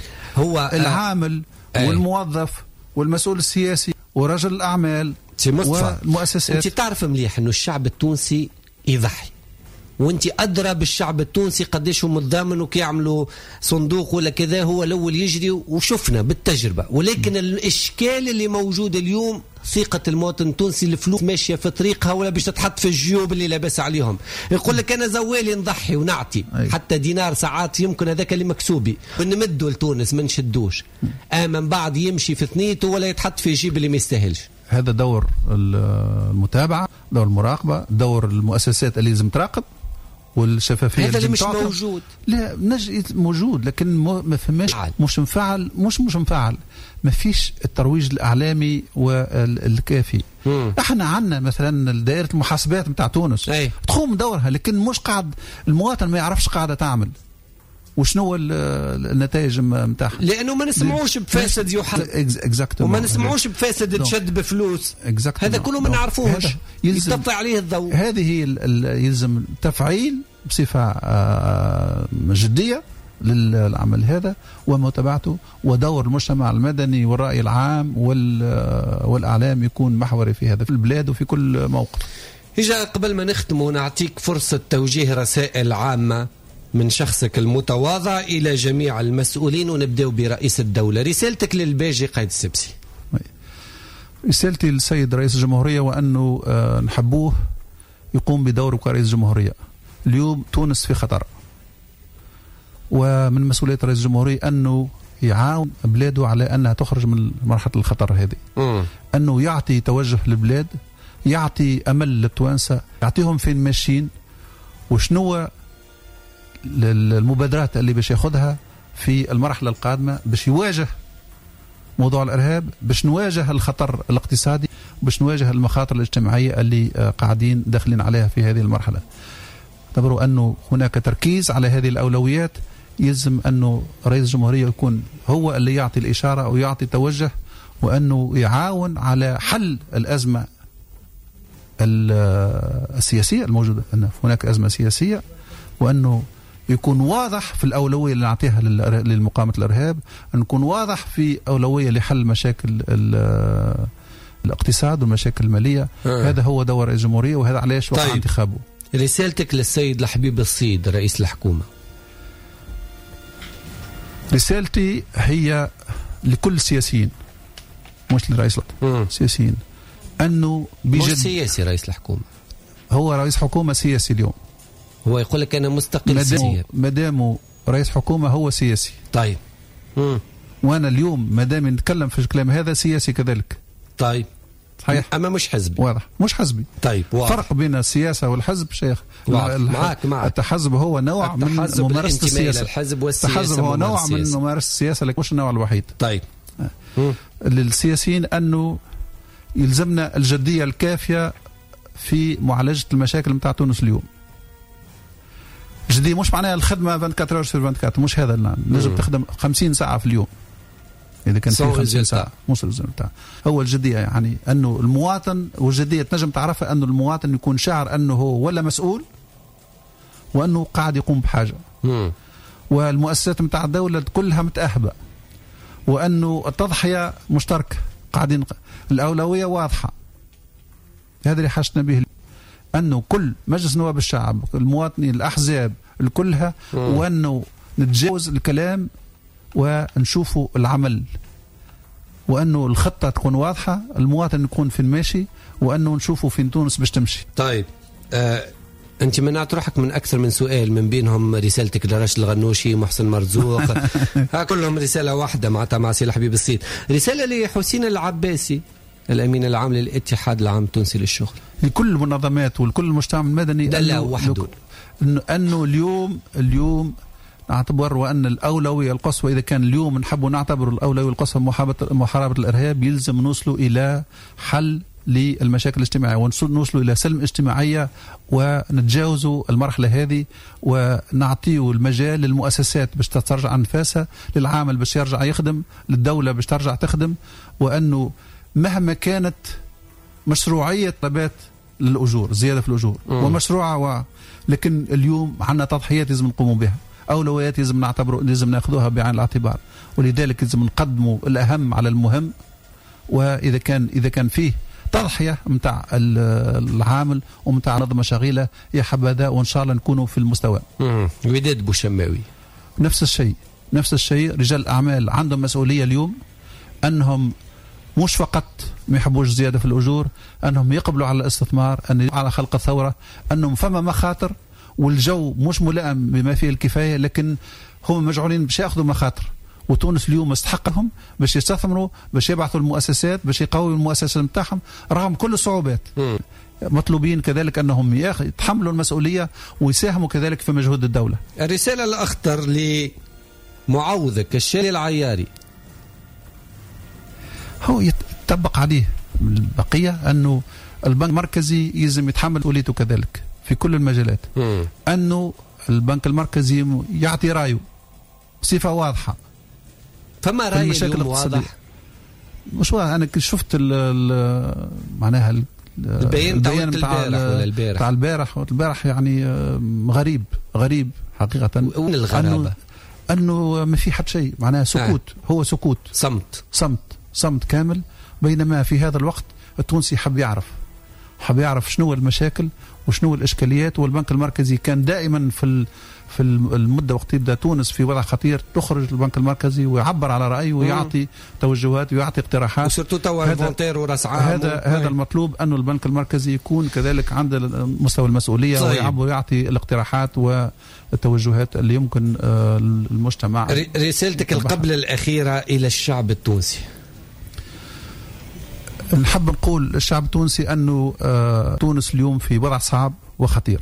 هو العامل آه. والموظف والمسؤول السياسي ورجل الاعمال والمؤسسات. انت تعرف مليح انه الشعب التونسي يضحي، وانت ادرى بالشعب التونسي قديش هم متضامن وكيعملوا صندوق ولا كذا، هو الاول يجري وشفنا بالتجربه. ولكن م. الاشكال اللي موجود اليوم ثقة المواطن التونسي، الفلوس ماشية في طريقها ولا باش تتحط في الجيوب اللي لاباس عليهم. يقول لك أنا زوالي نضحي ونعطي أي. حتى دينار ساعات يمكن هذاك اللي مكسوبي نمدوا لتونس ما نشدوش، أما من بعد يمشي في ثنيته ولا يتحط في جيب اللي ما يستاهلش. هذا دور المتابعة، دور المراقبة، دور المؤسسات اللي لازم تراقب، والشفافيه هذا اللي مش تعطب. موجود لا نجي موجود، لكن ما فماش، مش مفعل، مش مش مفعل، ما فيش الترويج الاعلامي والكافي. مم. احنا عندنا مثلا دائره المحاسبات نتاع تونس أي. تقوم دورها، لكن مش قاعد المواطن ما يعرفش قاعده تعمل وشنو النتائج نتاعها، لانه ما نسمعوش بفاسد يحاسب وما نسمعوش بفاسد تشد بفلوس، هذا كله ما نعرفوش، يتطلع عليه الضوء. هذه هي يلزم تفعيل بصفه جديه للعمل هذا ومتابعته، ودور المجتمع المدني والرأي العام والإعلام يكون محوري في هذا، في البلاد وفي كل موقف. إجا قبل ما نختم ونعطيك فرصة توجيه رسائل عامة من شخصك المتواضع إلى جميع المسؤولين، ونبدأ برئيس الدولة، رسالتك للباجي قايد السبسي. رسالتي للسيد رئيس الجمهورية وأنه نحبوه يقوم بدوره كرئيس الجمهورية. اليوم تونس في خطر، ومن مسؤولية رئيس الجمهورية أنه يعاون بلاده على أنها تخرج من مرحلة الخطر هذه، م. أنه يعطي توجه للبلاد، يعطي أمل للتوانسة، يعطيهم فين ماشيين وشنو المبادرات اللي باش ياخذها في المرحلة القادمة باش يواجه موضوع الإرهاب، باش نواجه الخطر الاقتصادي، باش نواجه المخاطر الاجتماعية اللي قاعدين داخلين عليها في هذه المرحلة. اعتبروا أنه هناك تركيز على هذه الأولويات، يلزم أنه رئيس الجمهورية يكون هو اللي يعطي الإشارة ويعطي توجه، وأنه يعاون على حل الأزمة السياسية الموجودة، أن هناك أزمة سياسية، وأنه يكون واضح في الأولوية اللي نعطيها للمقاومة الإرهاب، أن يكون واضح في أولوية لحل مشاكل الاقتصاد والمشاكل المالية. آه. هذا هو دور رئيس الجمهورية، وهذا علاش وقع طيب. انتخابه. رسالتك للسيد الحبيب الصيد رئيس الحكومة. رسالتي هي لكل السياسيين، مش لرئيس السياسيين، أنه بجد مش سياسي رئيس الحكومة، هو رئيس حكومة سياسي اليوم، هو يقول لك أنا مستقل سياسيا، مادامه رئيس حكومة هو سياسي. طيب مم. وأنا اليوم مادام نتكلم في الكلام هذا سياسي كذلك. طيب صحيح. أما مش حزبي. واضح مش حزبي. طيب واضح. فرق بين السياسة والحزب شيخ. معك معك. التحزب هو نوع من ممارسة السياسة. الحزب والسياسة. التحزب هو نوع من ممارسة السياسة لكن مش النوع الوحيد. طيب. للسياسيين أنه يلزمنا الجدية الكافية في معالجة المشاكل متاع تونس اليوم. جدية مش معناها الخدمة أربعة وعشرين ساعة في أربعة وعشرين، مش هذا، نجم تخدم خمسين ساعة في اليوم إذا كان في خمسين ساعة مش الرزق بتاعه. هو الجدية يعني أنه المواطن، والجدية تنجم تعرفها أنه المواطن يكون شاعر أنه هو ولا مسؤول وأنه قاعد يقوم بحاجة. مم. والمؤسسات متاع الدولة كلها متأهبة، وأنه التضحية مشتركة، قاعدين الأولوية واضحة. هذا اللي حاجتنا به، أنه كل مجلس نواب الشعب، المواطنين، الأحزاب الكلها، وأنه نتجاوز الكلام ونشوفوا العمل، وأنه الخطة تكون واضحة، المواطن يكون في الماشي، وأنه نشوفوا في تونس باش تمشي. طيب آه، أنت منعت روحك من أكثر من سؤال، من بينهم رسالتك لراشد الغنوشي، محسن مرزوق، ها كلهم رسالة واحدة معناتها مع سي حبيب الصيد. رسالة لحسين العباسي الأمين العام للاتحاد العام التونسي للشغل، لكل المنظمات والكل المجتمع المدني، دلة وحده، إنه, إنه اليوم اليوم نعتبر وأن الأولوية القصوى، إذا كان اليوم نحب نعتبر الأولوية القصوى محاربة الإرهاب، يلزم نوصلوا إلى حل للمشاكل الاجتماعية، ونوصلوا إلى سلم اجتماعية، ونتجاوزوا المرحلة هذه، ونعطيه المجال للمؤسسات باش ترجع أنفاسها، للعامل باش يرجع يخدم، للدولة باش ترجع تخدم، وأنه مهما كانت مشروعية طلبات للأجور، زيادة في الأجور م. ومشروعة و... لكن اليوم عندنا تضحيات لازم نقوموا بها، أولويات لازم نعتبر لازم نأخذوها بعين الاعتبار، ولذلك لازم نقدموا الأهم على المهم. وإذا كان إذا كان فيه تضحية متاع العامل ومتاع نظم مشاغيله يا حبذا، وإن شاء الله نكونوا في المستوى. وداد بوشماوي نفس الشيء نفس الشيء رجال الأعمال عندهم مسؤولية اليوم، أنهم مش فقط ما يحبوش زيادة في الأجور، أنهم يقبلوا على الاستثمار، أن على خلق الثورة، أنهم فما مخاطر والجو مش ملائم بما فيه الكفاية، لكن هم مجعولين باش ياخذوا مخاطر، وتونس اليوم استحقهم باش يستثمروا، باش يبعثوا المؤسسات، باش يقووا المؤسسات نتاعهم رغم كل الصعوبات. م. مطلوبين كذلك أنهم يتحملوا المسؤولية ويساهموا كذلك في مجهود الدولة. الرسالة الأخطر لمعوضك الشالي العياري، هو يتطبق عليه البقية، أنه البنك المركزي يلزم يتحمل مسؤوليته كذلك في كل المجالات. م. أنه البنك المركزي يعطي رأيه بصفة واضحة. فما رأي اليوم واضح؟ مش واضح. أنا شفت ال معناها ال البيان بتاع البارح بتاع البارح البارح يعني غريب غريب حقيقة. وين الغرابة؟ أنه, أنه ما في حد شيء، معناها سكوت. آه. هو سكوت، صمت صمت صمت كامل. بينما في هذا الوقت التونسي حب يعرف حب يعرف شنو المشاكل وشنو الإشكاليات، والبنك المركزي كان دائما في في المدة وقت يبدأ تونس في وضع خطير تخرج البنك المركزي ويعبر على رأيه ويعطي توجهات ويعطي اقتراحات. وسرتو توا فونتير وراس عام. هذا هذا المطلوب، أنه البنك المركزي يكون كذلك عند مستوى المسؤولية ويعبر ويعطي الاقتراحات والتوجهات اللي يمكن المجتمع. رسالتك القبل الأخيرة إلى الشعب التونسي؟ نحب نقول الشعب التونسي أنه تونس اليوم في وضع صعب وخطير،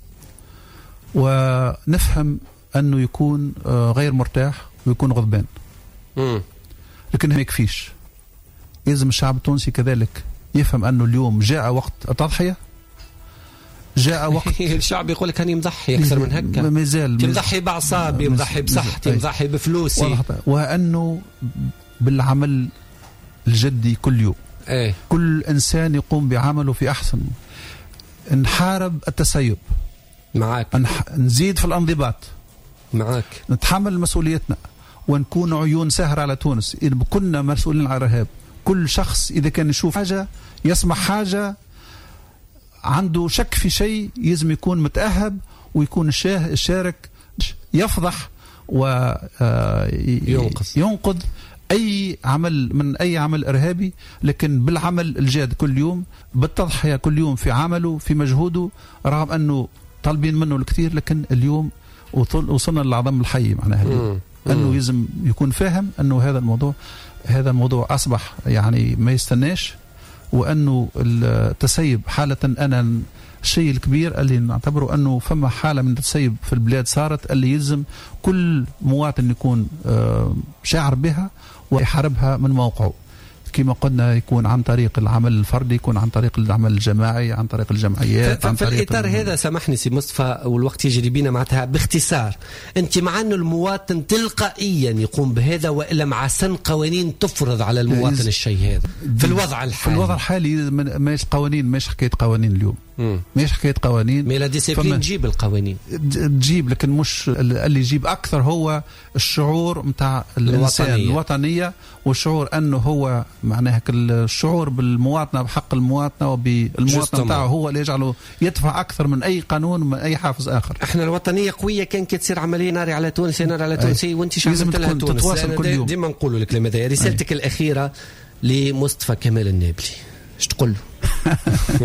ونفهم أنه يكون غير مرتاح ويكون غضبان، م. لكن ما يكفيش. يلزم الشعب التونسي كذلك يفهم أنه اليوم جاء وقت التضحية، جاء وقت الشعب يقول لك أني مضحي أكثر من هكا، ما يزال مضحي بأعصابي، مضحي بصحتي، مضحي بفلوسي، وأنه بالعمل الجدي كل يوم. ايه؟ كل إنسان يقوم بعمله في أحسن، نحارب التسيب معاك، نزيد في الانضباط معاك، نتحمل مسؤوليتنا، ونكون عيون سهرة على تونس. إذا كنا مسؤولين عن الإرهاب، كل شخص إذا كان يشوف حاجة يسمع حاجة عنده شك في شيء يلزم يكون متأهب ويكون الشارك يفضح وينقذ أي عمل من أي عمل إرهابي، لكن بالعمل الجاد كل يوم، بالتضحية كل يوم في عمله في مجهوده، رغم أنه طالبين منه الكثير، لكن اليوم وصلنا للعظم الحي معناها اليوم. أنه يلزم يكون فاهم أنه هذا الموضوع هذا الموضوع أصبح يعني ما يستناش، وأنه التسيب حالة أنا الشيء الكبير اللي نعتبره أنه فما حالة من التسيب في البلاد صارت، اللي يلزم كل مواطن يكون شاعر بها ويحاربها من موقعه، كما قلنا، يكون عن طريق العمل الفردي، يكون عن طريق العمل الجماعي، عن طريق الجمعيات. في الإطار هذا سامحني سي مصطفى والوقت يجري بينا معناتها باختصار، أنت مع أن المواطن تلقائيا يقوم بهذا، وإلا مع سن قوانين تفرض على المواطن الشيء هذا في الوضع الحالي؟ في الوضع الحالي ماش قوانين، ماش حكاية قوانين اليوم. مش حكايه قوانين. مي لا ديسيبلين تجيب القوانين تجيب، لكن مش اللي يجيب اكثر هو الشعور نتاع الانسان، الوطنية. الوطنيه والشعور انه هو معناها الشعور بالمواطنه، بحق المواطنه وبالمواطنه نتاعه هو اللي يجعله يدفع اكثر من اي قانون من اي حافز اخر. احنا الوطنيه قويه كان كي تصير عمليه ناري على تونس ناري على تونسي وانت شو عملت لها تونس. تتواصل كل يوم. ديما نقولوا الكلام هذا. رسالتك أي. الاخيره لمصطفى كمال النابلي ايش تقول له؟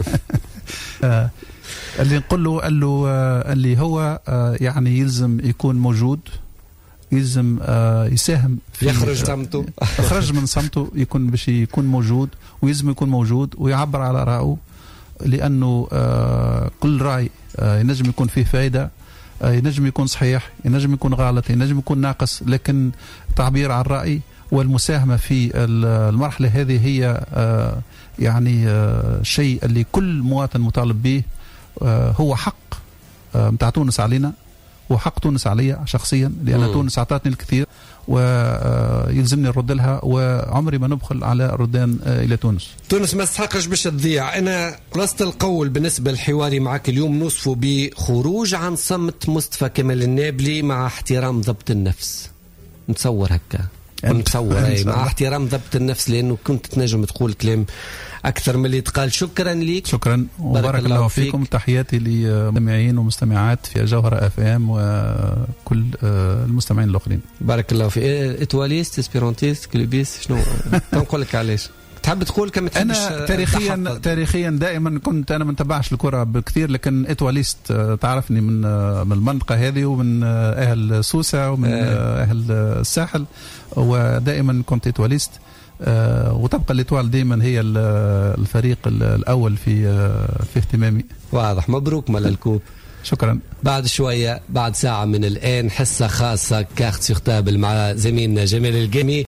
آه اللي نقول له قال له آه اللي هو آه يعني يلزم يكون موجود، يلزم آه يساهم في يخرج صمته يخرج من صمته، يكون باش يكون موجود، ويلزم يكون موجود ويعبر على رأيه، لأنه آه كل رأي آه ينجم يكون فيه فائدة، آه ينجم يكون صحيح، ينجم يكون غلط، ينجم يكون ناقص، لكن تعبير عن الرأي والمساهمة في المرحلة هذه هي آه يعني آه شيء اللي كل مواطن مطالب به. آه هو حق متاع آه تونس علينا، وحق تونس عليا شخصيا، لأن مم. تونس أعطتني الكثير ويلزمني نرد لها، وعمري ما نبخل على الردان آه إلى تونس. تونس ما تستحقش باش تضيع. أنا خلصت القول بالنسبة للحواري معك اليوم نوصفه بخروج عن صمت مصطفى كمال النابلي مع احترام ضبط النفس. نتصور هكا نتصور أي مع احترام ضبط النفس، لأنه كنت تنجم تقول كلام أكثر من اللي تقال. شكرا لك. شكرا وبارك الله فيكم. تحياتي للمستمعين ومستمعات في جوهرة اف ام وكل المستمعين الآخرين. بارك الله فيك. اتواليست اسبيرونتيست كليبيس شنو تنقول لك علاش تحب تقول كم تحبش؟ انا تاريخيا تاريخيا دائما كنت انا ما نتبعش الكره بكثير، لكن اتواليست تعرفني من من المنطقه هذه ومن اهل سوسه ومن أه. اهل الساحل، ودائما كنت اتواليست. أه وتبقى الاتوال دائما هي الفريق الاول في في اهتمامي. واضح. مبروك مال الكوب. شكرا. بعد شويه بعد ساعه من الان حصه خاصه كارت سيغتابل مع زميلنا جمال القامي.